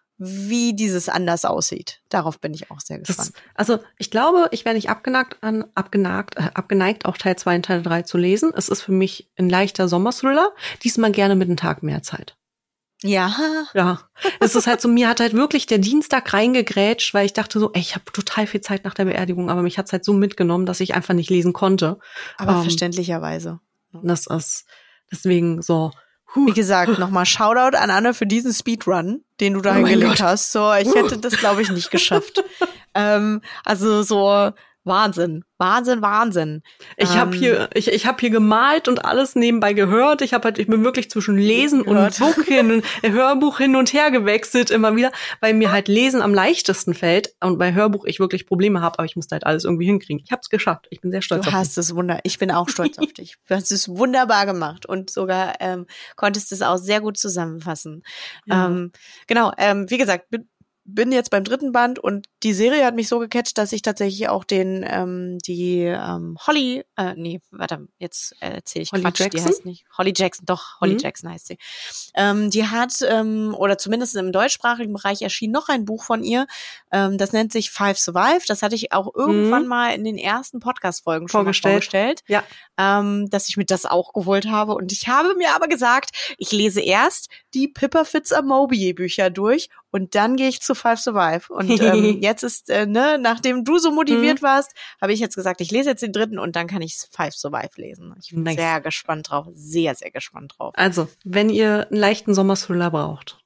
Wie dieses anders aussieht. Darauf bin ich auch sehr gespannt. Das, also ich glaube, ich wäre nicht abgeneigt, an, abgeneigt, äh, abgeneigt, auch Teil zwei und Teil drei zu lesen. Es ist für mich ein leichter Sommerthriller. Diesmal gerne mit einem Tag mehr Zeit. Ja. Ja, es ist halt so, mir hat halt wirklich der Dienstag reingegrätscht, weil ich dachte so, ey, ich habe total viel Zeit nach der Beerdigung, aber mich hat's halt so mitgenommen, dass ich einfach nicht lesen konnte. Aber Ähm, verständlicherweise. Das ist deswegen so. Wie Huh. gesagt, nochmal Shoutout an Anne für diesen Speedrun, den du da Oh mein hingelegt Gott. hast. So, ich hätte das, glaube ich, nicht geschafft. ähm, also so Wahnsinn, Wahnsinn, Wahnsinn. Ich habe Ähm, hier, ich, ich habe hier gemalt und alles nebenbei gehört. Ich habe halt, ich bin wirklich zwischen Lesen Gehört. und Buch hin und äh, Hörbuch hin und her gewechselt immer wieder, weil mir halt Lesen am leichtesten fällt und bei Hörbuch ich wirklich Probleme habe, aber ich musste halt alles irgendwie hinkriegen. Ich habe es geschafft. Ich bin sehr stolz Du auf mich. hast es wunder. Ich bin auch stolz auf dich. Du hast es wunderbar gemacht und sogar ähm, konntest es auch sehr gut zusammenfassen. Ja. Ähm, genau. Ähm, wie gesagt, bin, bin jetzt beim dritten Band und die Serie hat mich so gecatcht, dass ich tatsächlich auch den ähm, die ähm, Holly, äh, nee, warte, jetzt äh, erzähle ich Holly Quatsch. Jackson? Die heißt nicht Holly Jackson, doch Holly Mhm. Jackson heißt sie. Ähm, die hat ähm, oder zumindest im deutschsprachigen Bereich erschien noch ein Buch von ihr. Ähm, das nennt sich Five Survive. Das hatte ich auch irgendwann Mhm. mal in den ersten Podcast-Folgen schon Vorgestellt. mal vorgestellt, Ja. ähm, dass ich mir das auch geholt habe. Und ich habe mir aber gesagt, ich lese erst die Pippa Fitz-Amobi Bücher durch und dann gehe ich zu Five Survive. Und ähm, jetzt ist, äh, ne, nachdem du so motiviert Mhm. warst, habe ich jetzt gesagt, ich lese jetzt den dritten und dann kann ich Five Survive lesen. Ich bin Nice. sehr gespannt drauf, sehr, sehr gespannt drauf. Also, wenn ihr einen leichten Sommerthriller braucht,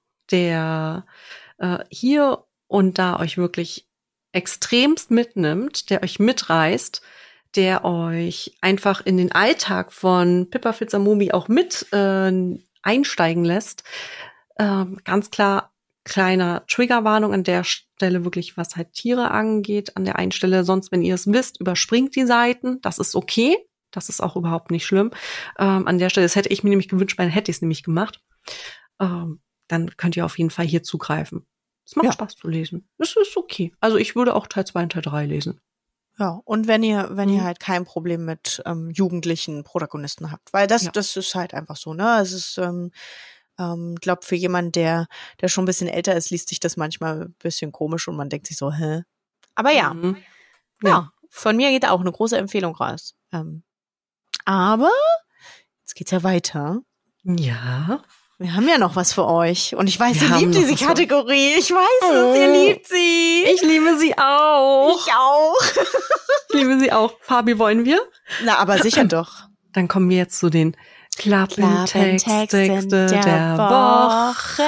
der äh, hier und da euch wirklich extremst mitnimmt, der euch mitreißt, der euch einfach in den Alltag von Pippa Fitz-Amobi auch mit äh, einsteigen lässt, ähm, ganz klar kleiner Triggerwarnung an der Stelle, wirklich was halt Tiere angeht, an der einen Stelle. Sonst, wenn ihr es wisst, überspringt die Seiten. Das ist okay. Das ist auch überhaupt nicht schlimm. Ähm, an der Stelle, das hätte ich mir nämlich gewünscht, weil dann hätte ich es nämlich gemacht. Ähm, dann könnt ihr auf jeden Fall hier zugreifen. Es macht Ja. Spaß zu lesen. Es ist okay. Also ich würde auch Teil zwei und Teil drei lesen. Ja, und wenn ihr, wenn ihr Mhm. halt kein Problem mit ähm, jugendlichen Protagonisten habt, weil das, Ja. das ist halt einfach so, ne? Es ist, ähm, ähm, glaub, für jemanden, der, der schon ein bisschen älter ist, liest sich das manchmal ein bisschen komisch und man denkt sich so, hä? Aber ja, Mhm. ja, von mir geht auch eine große Empfehlung raus. Ähm, aber jetzt geht's ja weiter. Ja. Wir haben ja noch was für euch. Und ich weiß, Wir ihr haben liebt noch diese was für euch. Kategorie. Ich weiß es, ihr Oh. liebt sie. Ich liebe sie auch. Ich auch. Ich liebe sie auch. Fabi, wollen wir? Na, aber sicher doch. Dann kommen wir jetzt zu den Klappentexten Klappentexten der, der Woche.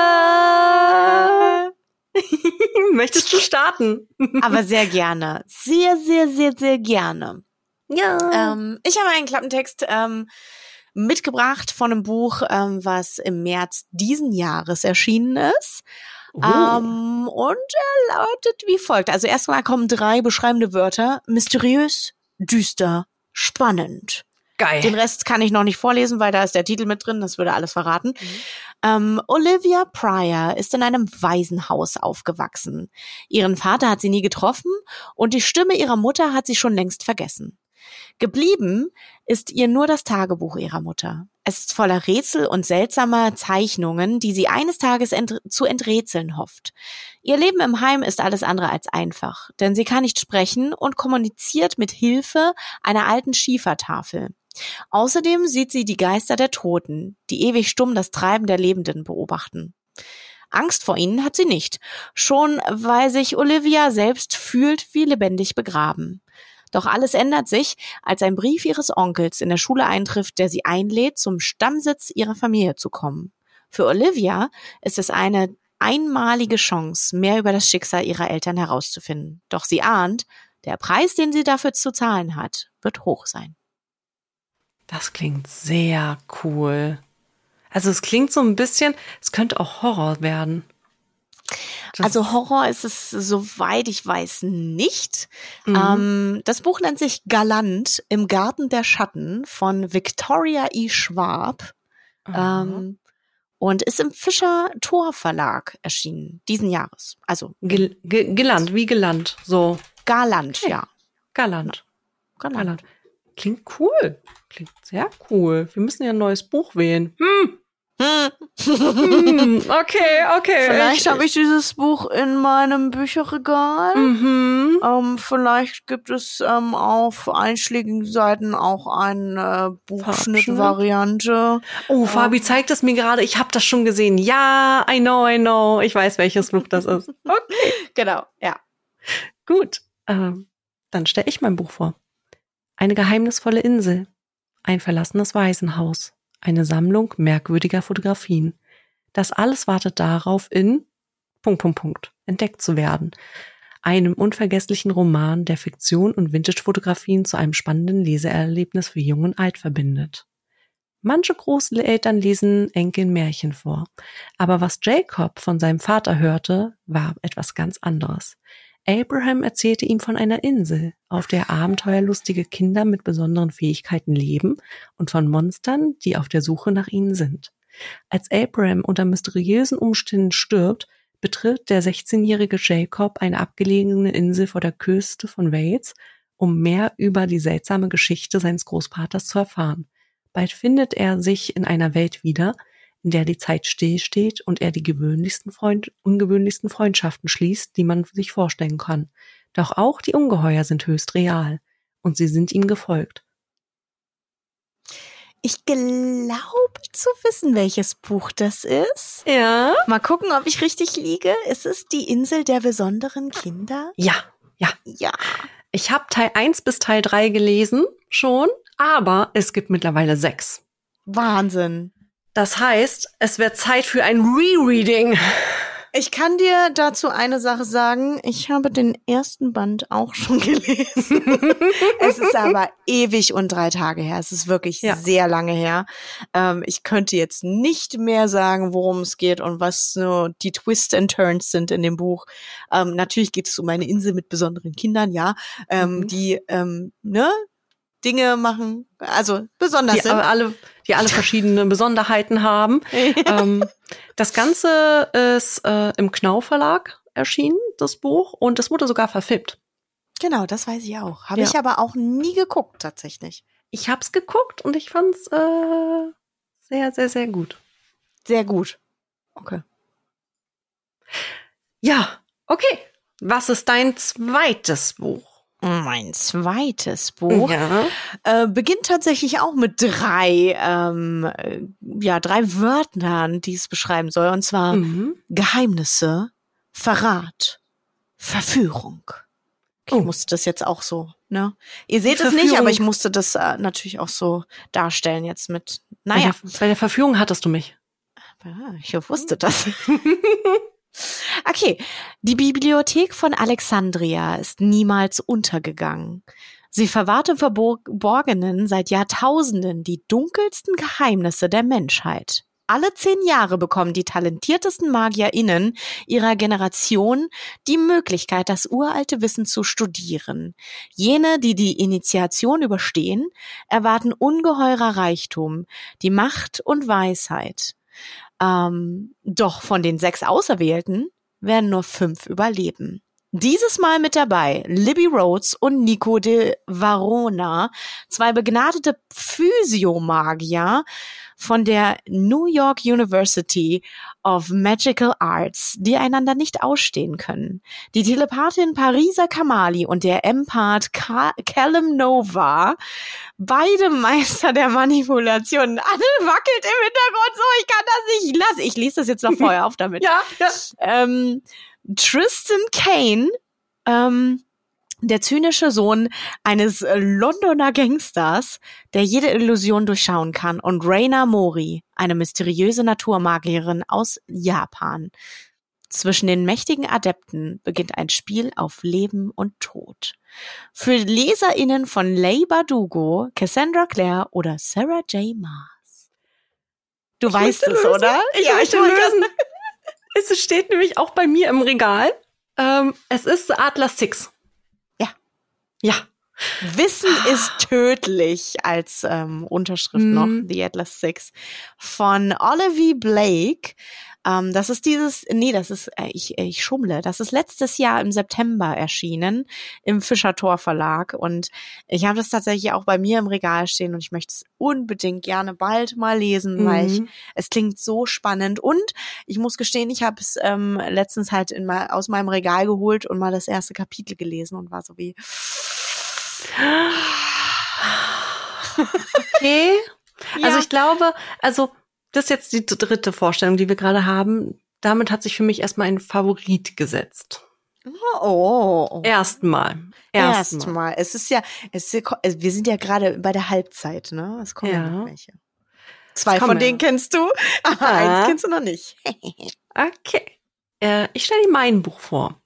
Woche. Möchtest du starten? Aber sehr gerne. Sehr, sehr, sehr, sehr gerne. Ja. Ähm, ich habe einen Klappentext ähm, mitgebracht von einem Buch, ähm, was im März diesen Jahres erschienen ist. Oh. Ähm, und er lautet wie folgt. Also erstmal kommen drei beschreibende Wörter. Mysteriös, düster, spannend. Geil. Den Rest kann ich noch nicht vorlesen, weil da ist der Titel mit drin, das würde alles verraten. Ähm, Olivia Pryor ist in einem Waisenhaus aufgewachsen. Ihren Vater hat sie nie getroffen und die Stimme ihrer Mutter hat sie schon längst vergessen. Geblieben ist ihr nur das Tagebuch ihrer Mutter. Es ist voller Rätsel und seltsamer Zeichnungen, die sie eines Tages ent- zu enträtseln hofft. Ihr Leben im Heim ist alles andere als einfach, denn sie kann nicht sprechen und kommuniziert mit Hilfe einer alten Schiefertafel. Außerdem sieht sie die Geister der Toten, die ewig stumm das Treiben der Lebenden beobachten. Angst vor ihnen hat sie nicht, schon weil sich Olivia selbst fühlt wie lebendig begraben. Doch alles ändert sich, als ein Brief ihres Onkels in der Schule eintrifft, der sie einlädt, zum Stammsitz ihrer Familie zu kommen. Für Olivia ist es eine einmalige Chance, mehr über das Schicksal ihrer Eltern herauszufinden. Doch sie ahnt, der Preis, den sie dafür zu zahlen hat, wird hoch sein. Das klingt sehr cool. Also es klingt so ein bisschen, es könnte auch Horror werden. Das Also Horror ist es, soweit ich weiß, nicht. Mhm. Ähm, das Buch nennt sich Galant im Garten der Schatten von Victoria E. Schwab Aha. ähm, und ist im Fischer-Thor-Verlag erschienen, diesen Jahres. Also Gel ge gelandt, wie gelandt. So, Galant, Okay. ja. galant. Galant. galant. Klingt cool. Klingt sehr cool. Wir müssen ja ein neues Buch wählen. Hm. Hm. Hm. Okay, okay. Vielleicht habe ich dieses Buch in meinem Bücherregal. Mhm. Ähm, vielleicht gibt es ähm, auf einschlägigen Seiten auch eine äh, Buchschnittvariante. Oh, Fabi zeigt es mir gerade. Ich habe das schon gesehen. Ja, I know, I know. Ich weiß, welches Buch das ist. Okay, Genau, ja. gut. Ähm, dann stelle ich mein Buch vor. Eine geheimnisvolle Insel. Ein verlassenes Waisenhaus. Eine Sammlung merkwürdiger Fotografien. Das alles wartet darauf, in Punkt, Punkt, Punkt entdeckt zu werden. Einem unvergesslichen Roman, der Fiktion und Vintage-Fotografien zu einem spannenden Leseerlebnis für Jung und Alt verbindet. Manche Großeltern lesen Enkeln Märchen vor. Aber was Jacob von seinem Vater hörte, war etwas ganz anderes. Abraham erzählte ihm von einer Insel, auf der abenteuerlustige Kinder mit besonderen Fähigkeiten leben und von Monstern, die auf der Suche nach ihnen sind. Als Abraham unter mysteriösen Umständen stirbt, betritt der sechzehnjährige Jacob eine abgelegene Insel vor der Küste von Wales, um mehr über die seltsame Geschichte seines Großvaters zu erfahren. Bald findet er sich in einer Welt wieder, in der die Zeit stillsteht und er die gewöhnlichsten Freund- ungewöhnlichsten Freundschaften schließt, die man sich vorstellen kann. Doch auch die Ungeheuer sind höchst real und sie sind ihm gefolgt. Ich glaube zu wissen, welches Buch das ist. Ja? Mal gucken, ob ich richtig liege. Ist es die Insel der besonderen Kinder? Ja, ja. Ja. Ich habe Teil eins bis Teil drei gelesen schon, aber es gibt mittlerweile sechs. Wahnsinn. Das heißt, es wird Zeit für ein Rereading. Ich kann dir dazu eine Sache sagen. Ich habe den ersten Band auch schon gelesen. Es ist aber ewig und drei Tage her. Es ist wirklich ja. sehr lange her. Ähm, ich könnte jetzt nicht mehr sagen, worum es geht und was so die Twists and Turns sind in dem Buch. Ähm, natürlich geht es um eine Insel mit besonderen Kindern, ja, ähm, mhm. die ähm, ne Dinge machen, also besonders die sind. Aber alle, die alle verschiedene Besonderheiten haben. Ja. Ähm, das Ganze ist äh, im Knauf Verlag erschienen, das Buch, und es wurde sogar verfilmt. Genau, das weiß ich auch. Habe ja. ich aber auch nie geguckt, tatsächlich. Ich hab's geguckt und ich fand's äh, sehr, sehr, sehr gut. Sehr gut. Okay. Ja, okay. Was ist dein zweites Buch? Mein zweites Buch ja. äh, beginnt tatsächlich auch mit drei, ähm, ja, drei Wörtern, die es beschreiben soll. Und zwar mhm. Geheimnisse, Verrat, Verführung. Ich oh. musste das jetzt auch so, ne? Ihr seht es nicht, aber ich musste das äh, natürlich auch so darstellen jetzt mit, naja. Bei der, bei der Verführung hattest du mich. Ja, ich wusste das. Okay, die Bibliothek von Alexandria ist niemals untergegangen. Sie verwahrt im Verborgenen seit Jahrtausenden die dunkelsten Geheimnisse der Menschheit. Alle zehn Jahre bekommen die talentiertesten MagierInnen ihrer Generation die Möglichkeit, das uralte Wissen zu studieren. Jene, die die Initiation überstehen, erwarten ungeheurer Reichtum, die Macht und Weisheit. Ähm, doch von den sechs Auserwählten werden nur fünf überleben. Dieses Mal mit dabei Libby Rhodes und Nico de Varona, zwei begnadete Physiomagier von der New York University of Magical Arts, die einander nicht ausstehen können. Die Telepathin Parisa Kamali und der Empath Ka- Callum Nova, beide Meister der Manipulation. Anne wackelt im Hintergrund so, ich kann das nicht lassen. Ich lese das jetzt noch vorher auf damit. ja, ja. Ähm, Tristan Kane, ähm, der zynische Sohn eines Londoner Gangsters, der jede Illusion durchschauen kann, und Reina Mori, eine mysteriöse Naturmagierin aus Japan. Zwischen den mächtigen Adepten beginnt ein Spiel auf Leben und Tod. Für LeserInnen von Leigh Bardugo, Cassandra Clare oder Sarah J. Maas. Du ich weißt es, lösen. Oder? Ich ja, möchte lösen. Es steht nämlich auch bei mir im Regal. Ähm, es ist The Atlas Six. Ja. Ja. Wissen ist tödlich als ähm, Unterschrift mm. noch, The Atlas Six. Von Olivia Blake. Ähm, das ist dieses, nee, das ist, äh, ich, ich schummle, das ist letztes Jahr im September erschienen im Fischer-Tor Verlag, und ich habe das tatsächlich auch bei mir im Regal stehen und ich möchte es unbedingt gerne bald mal lesen, mhm. weil ich, es klingt so spannend, und ich muss gestehen, ich habe es ähm, letztens halt in mal aus meinem Regal geholt und mal das erste Kapitel gelesen und war so wie okay. Ja. Also ich glaube, also das ist jetzt die dritte Vorstellung, die wir gerade haben. Damit hat sich für mich erstmal ein Favorit gesetzt. Oh. oh, oh. Erstmal. Erstmal. Erstmal. Es ist ja, es ist, wir sind ja gerade bei der Halbzeit, ne? Es kommen ja noch welche. Zwei von denen ja. kennst du, aber ah. eins kennst du noch nicht. Okay. Äh, ich stelle dir mein Buch vor.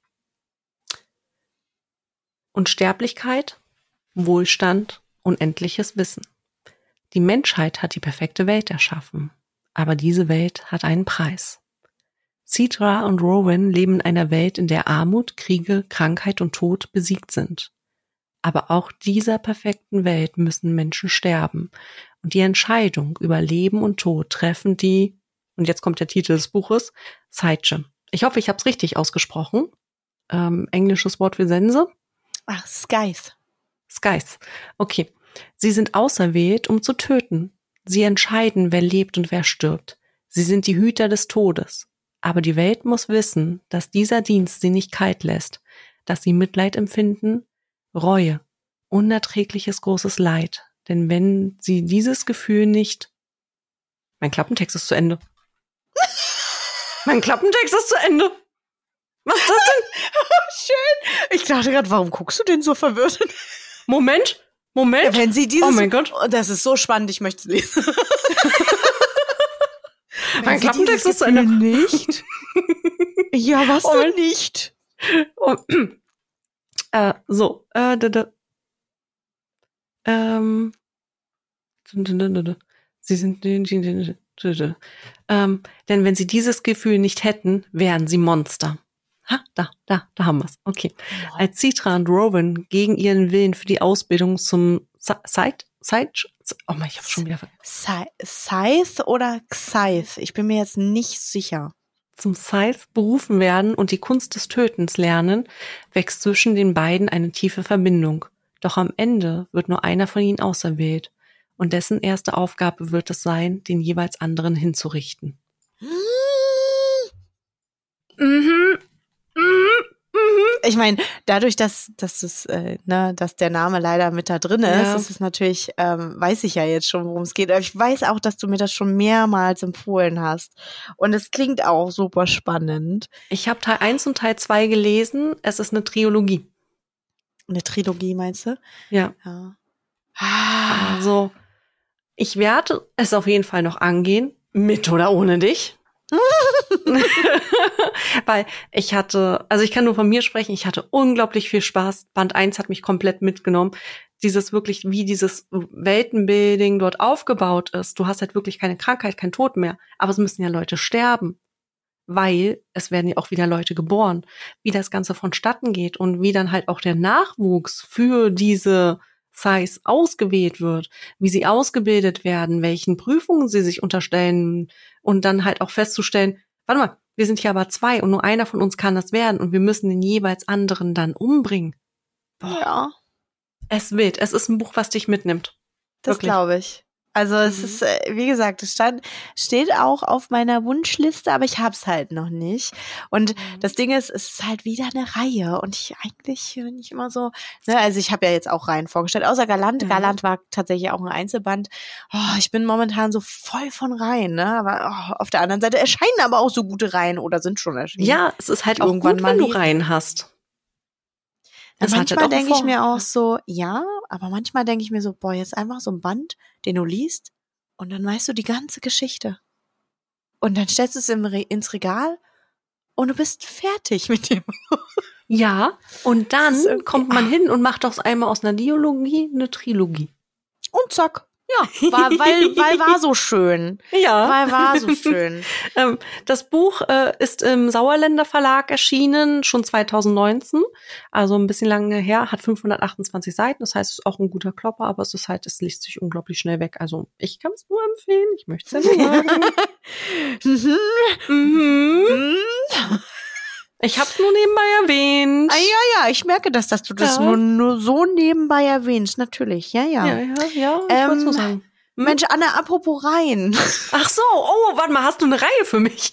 Unsterblichkeit, Wohlstand, unendliches Wissen. Die Menschheit hat die perfekte Welt erschaffen. Aber diese Welt hat einen Preis. Citra und Rowan leben in einer Welt, in der Armut, Kriege, Krankheit und Tod besiegt sind. Aber auch dieser perfekten Welt müssen Menschen sterben. Und die Entscheidung über Leben und Tod treffen die, und jetzt kommt der Titel des Buches, Scythe. Ich hoffe, ich habe es richtig ausgesprochen. Ähm, englisches Wort für Sense. Ach, Scythe. Scythe. Okay. Sie sind auserwählt, um zu töten. Sie entscheiden, wer lebt und wer stirbt. Sie sind die Hüter des Todes. Aber die Welt muss wissen, dass dieser Dienst sie nicht kalt lässt, dass sie Mitleid empfinden, Reue, unerträgliches großes Leid. Denn wenn sie dieses Gefühl nicht... Mein Klappentext ist zu Ende. Mein Klappentext ist zu Ende. Was ist das denn? Schön. Ich dachte gerade, warum guckst du denn so verwirrt? Moment. Moment. Ja, wenn sie dieses, oh mein Gott. Das ist so spannend, ich möchte es lesen. Mein Klappentext ist zu Ende. Nicht. Ja, was Und- denn nicht? Und, äh, so, äh, d -d ähm, d -d -d -d sie sind, ähm, denn wenn sie dieses Gefühl nicht hätten, wären sie Monster. Ha, da, da, da haben wir's. Okay. Als Citra und Rowan gegen ihren Willen für die Ausbildung zum Side, Side, oh mein, ich hab's schon wieder vergessen. Scythe oder Xythe? Ich bin mir jetzt nicht sicher. Zum Scythe berufen werden und die Kunst des Tötens lernen, wächst zwischen den beiden eine tiefe Verbindung. Doch am Ende wird nur einer von ihnen auserwählt. Und dessen erste Aufgabe wird es sein, den jeweils anderen hinzurichten. Mhm. Ich meine, dadurch, dass, dass, es, äh, ne, dass der Name leider mit da drin ist, Ja. ist es natürlich, ähm, weiß ich ja jetzt schon, worum es geht. Aber ich weiß auch, dass du mir das schon mehrmals empfohlen hast. Und es klingt auch super spannend. Ich habe Teil eins und Teil zwei gelesen. Es ist eine Trilogie. Eine Trilogie, meinst du? Ja. Ja. Also, ich werde es auf jeden Fall noch angehen. Mit oder ohne dich. Weil ich hatte, also ich kann nur von mir sprechen, ich hatte unglaublich viel Spaß. Band eins hat mich komplett mitgenommen. Dieses wirklich, wie dieses Weltenbuilding dort aufgebaut ist. Du hast halt wirklich keine Krankheit, kein Tod mehr. Aber es müssen ja Leute sterben. Weil es werden ja auch wieder Leute geboren. Wie das Ganze vonstatten geht und wie dann halt auch der Nachwuchs für diese Scythe ausgewählt wird, wie sie ausgebildet werden, welchen Prüfungen sie sich unterstellen und dann halt auch festzustellen, warte mal, wir sind hier aber zwei und nur einer von uns kann das werden und wir müssen den jeweils anderen dann umbringen. Boah. Ja, Es wild. Es ist ein Buch, was dich mitnimmt. das Wirklich. glaube ich. Also es Mhm. ist, äh, wie gesagt, es stand, steht auch auf meiner Wunschliste, aber ich hab's halt noch nicht. Und Mhm. das Ding ist, es ist halt wieder eine Reihe und ich eigentlich bin ich immer so, ne, also ich habe ja jetzt auch Reihen vorgestellt, außer Galant. Ja. Galant war tatsächlich auch ein Einzelband. Oh, ich bin momentan so voll von Reihen, ne, aber oh, auf der anderen Seite erscheinen aber auch so gute Reihen oder sind schon erschienen. Ja, es ist halt auch Irgendwann gut, mal wenn du lesen. rein hast. Ja, Das hat halt manchmal auch einen denke ich mir Vorteil. auch so, ja, aber manchmal denke ich mir so, boah, jetzt einfach so ein Band, den du liest und dann weißt du die ganze Geschichte. Und dann stellst du es im Re- ins Regal und du bist fertig mit dem. Ja, und Das dann ist irgendwie- kommt man hin und macht aus einmal aus einer Dialogie eine Trilogie. Und zack. Ja, war, weil, weil war so schön. Ja. Weil war so schön. Ähm, das Buch äh, ist im Sauerländer Verlag erschienen, schon zwanzig neunzehn, also ein bisschen lange her, hat fünfhundertachtundzwanzig Seiten, das heißt, es ist auch ein guter Klopper, aber es ist halt, es liest sich unglaublich schnell weg. Also ich kann es nur empfehlen, ich möchte es ja nur sagen. mhm. Ich hab's nur nebenbei erwähnt. Ah, ja, ja, ich merke das, dass du das Ja. nur, nur so nebenbei erwähnst. Natürlich, ja, ja. Ja, ja, ja, ich Ähm, wollte so sagen. Hm? Mensch, Anne, apropos Reihen. Ach so, oh, warte mal, hast du eine Reihe für mich?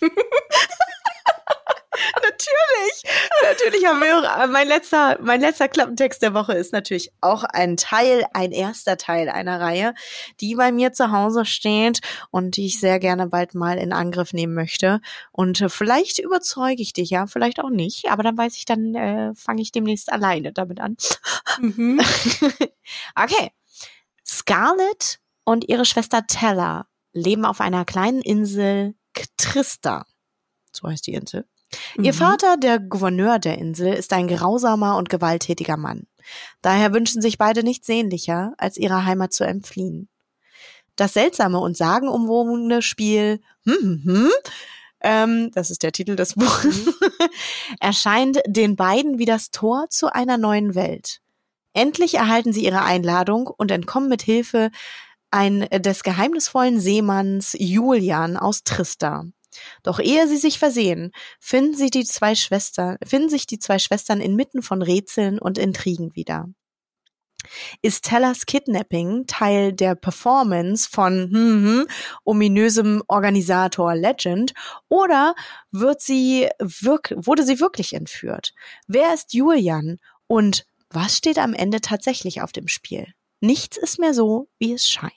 Natürlich, natürlich haben wir auch, mein letzter, mein letzter Klappentext der Woche ist natürlich auch ein Teil, ein erster Teil einer Reihe, die bei mir zu Hause steht und die ich sehr gerne bald mal in Angriff nehmen möchte. Und äh, vielleicht überzeuge ich dich ja, vielleicht auch nicht, aber dann weiß ich, dann äh, fange ich demnächst alleine damit an. Mhm. Okay. Scarlett und ihre Schwester Tella leben auf einer kleinen Insel Ktrista. So heißt die Insel. Ihr Mhm. Vater, der Gouverneur der Insel, ist ein grausamer und gewalttätiger Mann. Daher wünschen sich beide nichts sehnlicher, als ihrer Heimat zu entfliehen. Das seltsame und sagenumwobene Spiel hm, hm, hm, ähm, das ist der Titel des Buches, erscheint den beiden wie das Tor zu einer neuen Welt. Endlich erhalten sie ihre Einladung und entkommen mit Hilfe ein, des geheimnisvollen Seemanns Julian aus Trista. Doch ehe sie sich versehen, finden, sie die zwei Schwestern, finden sich die zwei Schwestern inmitten von Rätseln und Intrigen wieder. Ist Tellas Kidnapping Teil der Performance von hm, hm, ominösem Organisator Legend oder wird sie wirk- wurde sie wirklich entführt? Wer ist Julian und was steht am Ende tatsächlich auf dem Spiel? Nichts ist mehr so, wie es scheint.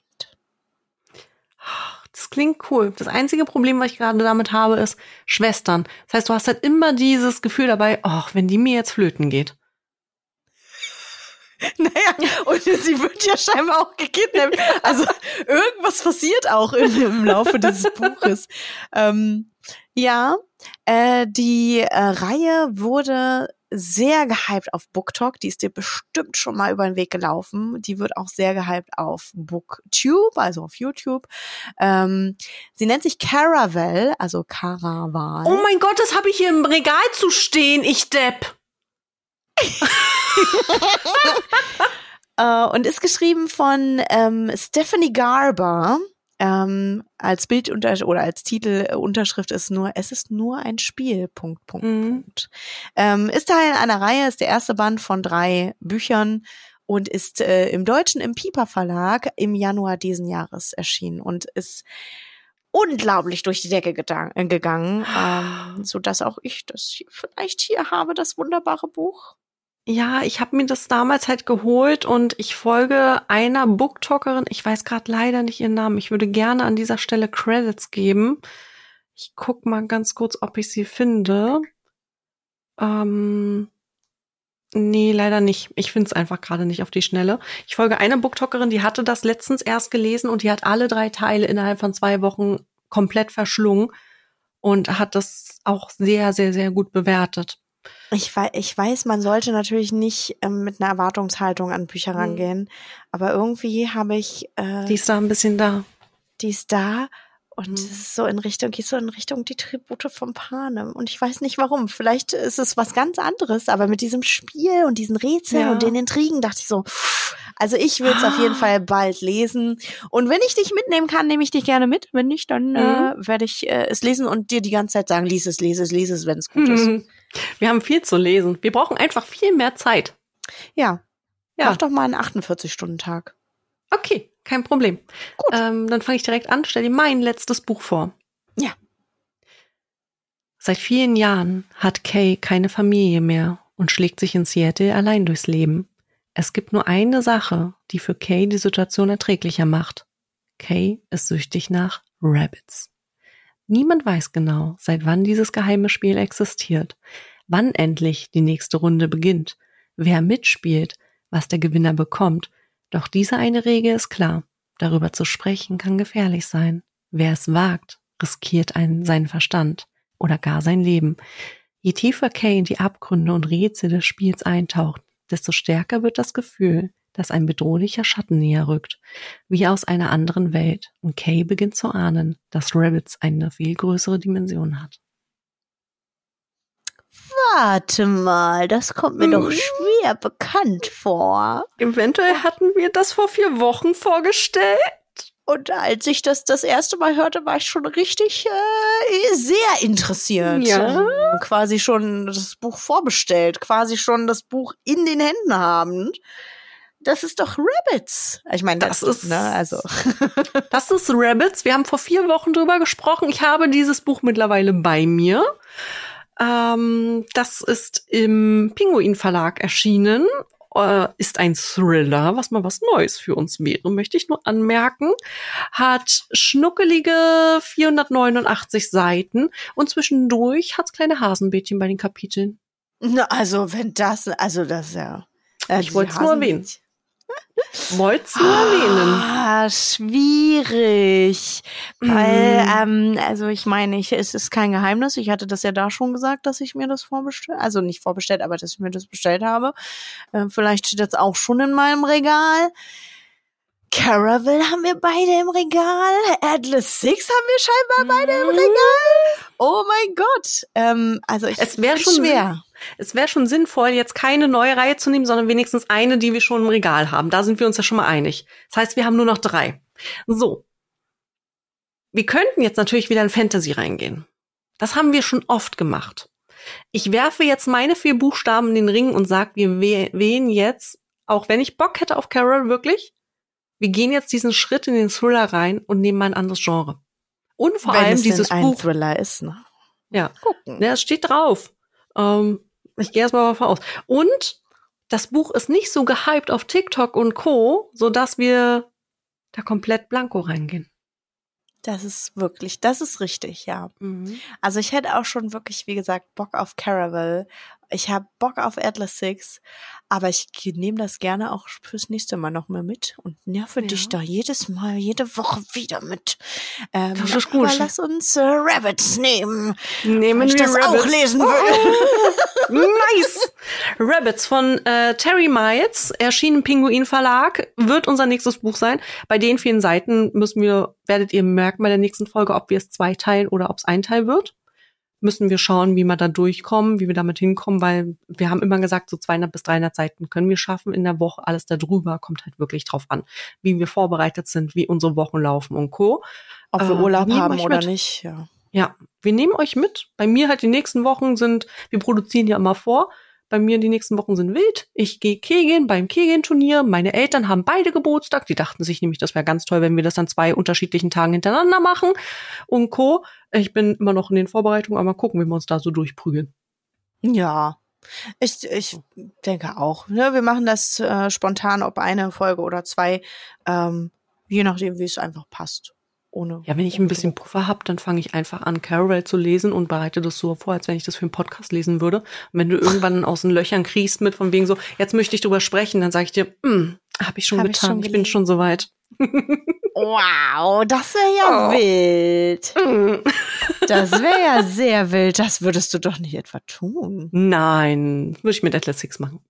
Das klingt cool. Das einzige Problem, was ich gerade damit habe, ist Schwestern. Das heißt, du hast halt immer dieses Gefühl dabei, ach, wenn die mir jetzt flöten geht. Naja, und sie wird ja scheinbar auch gekidnappt. Also irgendwas passiert auch im, im Laufe dieses Buches. Ähm, ja, äh, äh, die äh, Reihe wurde sehr gehypt auf BookTok. Die ist dir bestimmt schon mal über den Weg gelaufen. Die wird auch sehr gehypt auf BookTube, also auf YouTube. Ähm, sie nennt sich Caraval, also Caraval. Oh mein Gott, das habe ich hier im Regal zu stehen, ich Depp. äh, und ist geschrieben von ähm, Stephanie Garber. Ähm, als Bild unter oder als Titelunterschrift ist nur, es ist nur ein Spiel, Punkt, Punkt, Mhm. Punkt. Ähm, ist Teil einer Reihe, ist der erste Band von drei Büchern und ist äh, im Deutschen im Piper Verlag im Januar diesen Jahres erschienen und ist unglaublich durch die Decke gedan- äh, gegangen, ähm, so dass auch ich das vielleicht hier habe, das wunderbare Buch. Ja, ich habe mir das damals halt geholt und ich folge einer BookTokerin, ich weiß gerade leider nicht ihren Namen, ich würde gerne an dieser Stelle Credits geben. Ich guck mal ganz kurz, ob ich sie finde. Ähm, nee, leider nicht. Ich finde es einfach gerade nicht auf die Schnelle. Ich folge einer BookTokerin, die hatte das letztens erst gelesen und die hat alle drei Teile innerhalb von zwei Wochen komplett verschlungen und hat das auch sehr, sehr, sehr gut bewertet. Ich weiß, ich weiß, man sollte natürlich nicht ähm, mit einer Erwartungshaltung an Bücher Mhm. rangehen, aber irgendwie habe ich äh, Die ist da ein bisschen da. die ist da und Mhm. es ist so in Richtung, geht so in Richtung die Tribute von Panem und ich weiß nicht warum. Vielleicht ist es was ganz anderes, aber mit diesem Spiel und diesen Rätseln Ja. und den Intrigen dachte ich so, also ich will es auf jeden Fall bald lesen und wenn ich dich mitnehmen kann, nehme ich dich gerne mit. Wenn nicht, dann äh, werde ich äh, es lesen und dir die ganze Zeit sagen, lies es, lies es, lies es, wenn es gut ist. Wir haben viel zu lesen. Wir brauchen einfach viel mehr Zeit. Ja, Ja. mach doch mal einen achtundvierzig-Stunden-Tag. Okay, kein Problem. Gut. Ähm, dann fange ich direkt an, stell dir mein letztes Buch vor. Ja. Seit vielen Jahren hat Kay keine Familie mehr und schlägt sich in Seattle allein durchs Leben. Es gibt nur eine Sache, die für Kay die Situation erträglicher macht. Kay ist süchtig nach Rabbits. Niemand weiß genau, seit wann dieses geheime Spiel existiert, wann endlich die nächste Runde beginnt, wer mitspielt, was der Gewinner bekommt. Doch diese eine Regel ist klar. Darüber zu sprechen kann gefährlich sein. Wer es wagt, riskiert einen, seinen Verstand oder gar sein Leben. Je tiefer Kay in die Abgründe und Rätsel des Spiels eintaucht, desto stärker wird das Gefühl, dass ein bedrohlicher Schatten näher rückt, wie aus einer anderen Welt. Und Kay beginnt zu ahnen, dass Rabbits eine viel größere Dimension hat. Warte mal, das kommt mir doch schwer bekannt vor. Eventuell hatten wir das vor vier Wochen vorgestellt. Und als ich das das erste Mal hörte, war ich schon richtig äh, sehr interessiert. Ja. Ähm, quasi schon das Buch vorbestellt, quasi schon das Buch in den Händen habend. Das ist doch Rabbits. Ich meine, das, Das ist- ne, also. Das ist Rabbits. Wir haben vor vier Wochen drüber gesprochen. Ich habe dieses Buch mittlerweile bei mir. Ähm, das ist im Pinguin Verlag erschienen. Äh, ist ein Thriller, was mal was Neues für uns wäre, möchte ich nur anmerken. Hat schnuckelige vierhundertneunundachtzig Seiten und zwischendurch hat's kleine Hasenbädchen bei den Kapiteln. Na, also, wenn das, also das ist ja. Äh, Ich wollte es nur erwähnen. Hasenmädchen. Wollt's nur erwähnen. Ah, schwierig. Weil, ähm, also ich meine, ich, es ist kein Geheimnis. Ich hatte das ja da schon gesagt, dass ich mir das vorbestellt, also nicht vorbestellt, aber dass ich mir das bestellt habe. Äh, vielleicht steht das auch schon in meinem Regal. Caraval haben wir beide im Regal. Atlas Six haben wir scheinbar beide im Regal. Oh mein Gott. Ähm, also ich, Es wäre ist schon schwer. Es wäre schon sinnvoll, jetzt keine neue Reihe zu nehmen, sondern wenigstens eine, die wir schon im Regal haben. Da sind wir uns ja schon mal einig. Das heißt, wir haben nur noch drei. So. Wir könnten jetzt natürlich wieder in Fantasy reingehen. Das haben wir schon oft gemacht. Ich werfe jetzt meine vier Buchstaben in den Ring und sage, wir wählen jetzt, auch wenn ich Bock hätte auf Carol, wirklich, wir gehen jetzt diesen Schritt in den Thriller rein und nehmen mal ein anderes Genre. Und vor Wenn allem es denn dieses ein Buch. Thriller ist, ne? Ja. Gucken. Ja, es steht drauf. Ähm, ich gehe erstmal davon aus. Und das Buch ist nicht so gehypt auf TikTok und Co., sodass wir da komplett blanko reingehen. Das ist wirklich, das ist richtig, ja. Mhm. Also ich hätte auch schon wirklich, wie gesagt, Bock auf Caraval. Ich habe Bock auf Atlas Six, aber ich nehme das gerne auch fürs nächste Mal noch mal mit und nerve Ja. dich da jedes Mal, jede Woche wieder mit. Ähm, Das ist gut. Aber lass uns äh, Rabbits nehmen, Nehmen weil ich wir das Rabbits. auch lesen will. Nice! Rabbits von äh, Terry Miles, erschienen im Pinguin Verlag, wird unser nächstes Buch sein. Bei den vielen Seiten müssen wir, werdet ihr merken bei der nächsten Folge, ob wir es zweiteilen oder ob es ein Teil wird. Müssen wir schauen, wie wir da durchkommen, wie wir damit hinkommen, weil wir haben immer gesagt, so zweihundert bis dreihundert Seiten können wir schaffen in der Woche. Alles da drüber kommt halt wirklich drauf an, wie wir vorbereitet sind, wie unsere Wochen laufen und Co. Ob wir Äh, Urlaub wir nehmen haben euch oder mit. nicht, ja. Ja, wir nehmen euch mit. Bei mir halt die nächsten Wochen sind, wir produzieren ja immer vor. Bei mir die nächsten Wochen sind wild. Ich gehe Kegeln beim Kegeln-Turnier. Meine Eltern haben beide Geburtstag. Die dachten sich nämlich, das wäre ganz toll, wenn wir das an zwei unterschiedlichen Tagen hintereinander machen und Co. Ich bin immer noch in den Vorbereitungen, aber mal gucken, wie wir uns da so durchprügeln. Ja, ich, ich denke auch. Ne? Wir machen das äh, spontan, ob eine Folge oder zwei, ähm, je nachdem, wie es einfach passt. Ohne. Ja, wenn ich ein bisschen Puffer habe, dann fange ich einfach an, Carol zu lesen und bereite das so vor, als wenn ich das für einen Podcast lesen würde. Und wenn du irgendwann aus den Löchern kriechst mit von wegen so, jetzt möchte ich drüber sprechen, dann sage ich dir, hm, habe ich schon Hab ich getan, schon ich, bin gelesen. schon soweit. Wow, das wäre ja Oh. wild. Hm. Das wäre ja sehr wild. Das würdest du doch nicht etwa tun. Nein, würde ich mit Atlas Six machen.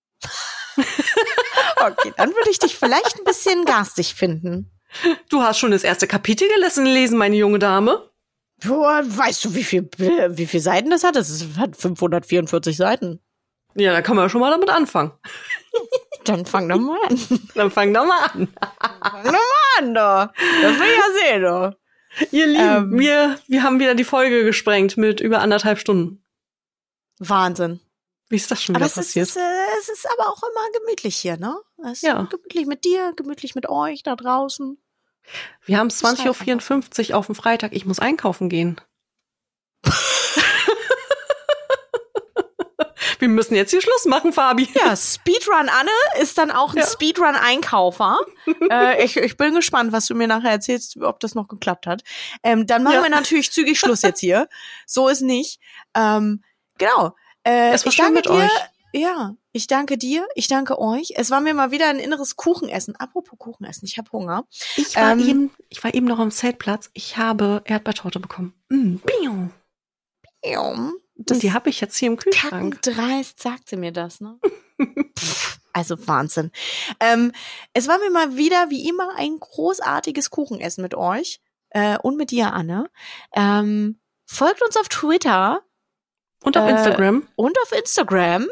Okay, dann würde ich dich vielleicht ein bisschen garstig finden. Du hast schon das erste Kapitel gelesen, meine junge Dame. Boah, weißt du, wie viel, wie viel Seiten das hat? Das ist- hat fünfhundertvierundvierzig Seiten. Ja, da kann man ja schon mal damit anfangen. Dann fang doch mal an. Dann fang doch mal an. Fang doch mal an, da. Das will ich ja sehen, da. Ihr Lieben, Ähm. wir, wir haben wieder die Folge gesprengt mit über anderthalb Stunden. Wahnsinn. Wie ist das schon Aber wieder es ist, passiert? es, ist, es ist aber auch immer gemütlich hier, ne? Es ist Ja. gemütlich mit dir, gemütlich mit euch da draußen. Wir haben zwanzig Uhr vierundfünfzig auf dem Freitag. Ich muss einkaufen gehen. Wir müssen jetzt hier Schluss machen, Fabi. Ja, Speedrun Anne ist dann auch ein Ja. Speedrun-Einkaufer. äh, ich, ich bin gespannt, was du mir nachher erzählst, ob das noch geklappt hat. Ähm, dann machen Ja. wir natürlich zügig Schluss jetzt hier. So ist nicht. Ähm, genau. Äh, Es war ich schön danke mit dir. euch. Ja, ich danke dir. Ich danke euch. Es war mir mal wieder ein inneres Kuchenessen. Apropos Kuchenessen, ich habe Hunger. Ich war, Ähm. eben, ich war eben noch am Zeltplatz. Ich habe Erdbeertorte bekommen. Mm, piu. Das Und die habe ich jetzt hier im Kühlschrank. kackendreist sagte mir das, ne? Pff, also Wahnsinn. Ähm, es war mir mal wieder, wie immer, ein großartiges Kuchenessen mit euch äh, und mit dir, Anne. Ähm, folgt uns auf Twitter Und auf Äh, Instagram. und auf Instagram.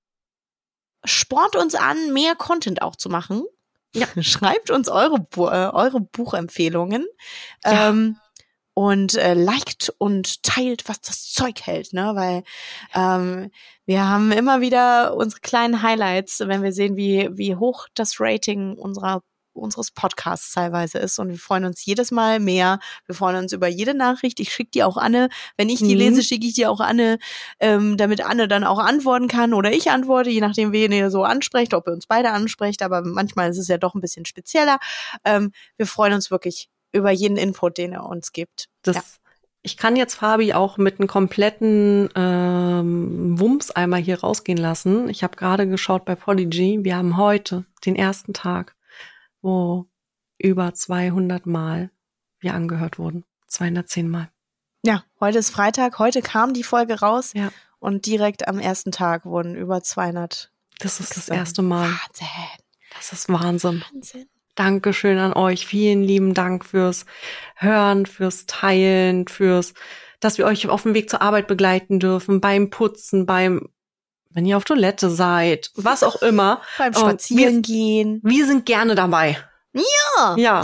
Spornt uns an, mehr Content auch zu machen. Ja. Schreibt uns eure, Bu- äh, eure Buchempfehlungen. Ja. Ähm, und äh, liked und teilt, was das Zeug hält, ne? Weil ähm, wir haben immer wieder unsere kleinen Highlights, wenn wir sehen, wie wie hoch das Rating unserer unseres Podcasts teilweise ist, und wir freuen uns jedes Mal mehr. Wir freuen uns über jede Nachricht. Ich schicke die auch Anne. Wenn ich die Mhm. lese, schicke ich die auch Anne, ähm, damit Anne dann auch antworten kann oder ich antworte, je nachdem, wen ihr so ansprecht, ob ihr uns beide ansprecht. Aber manchmal ist es ja doch ein bisschen spezieller. Ähm, wir freuen uns wirklich über jeden Input, den er uns gibt. Das, Ja. Ich kann jetzt Fabi auch mit einem kompletten ähm, Wumms einmal hier rausgehen lassen. Ich habe gerade geschaut bei Podigy. Wir haben heute den ersten Tag, wo über zweihundert Mal wir angehört wurden. zweihundertzehn Mal. Ja, heute ist Freitag. Heute kam die Folge raus Ja. und direkt am ersten Tag wurden über zweihundert. Das ist das Ähm, erste Mal. Wahnsinn. Das ist Wahnsinn. Wahnsinn. Dankeschön an euch. Vielen lieben Dank fürs Hören, fürs Teilen, fürs, dass wir euch auf dem Weg zur Arbeit begleiten dürfen, beim Putzen, beim, wenn ihr auf Toilette seid, was auch immer. Beim Und Spazierengehen. Wir sind gerne dabei. Ja. Ja.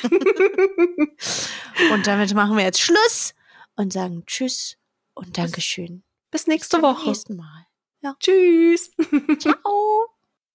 Und damit machen wir jetzt Schluss und sagen Tschüss und Dankeschön. Bis nächste Bis zum Woche. nächsten Mal. Tschüss. Ciao.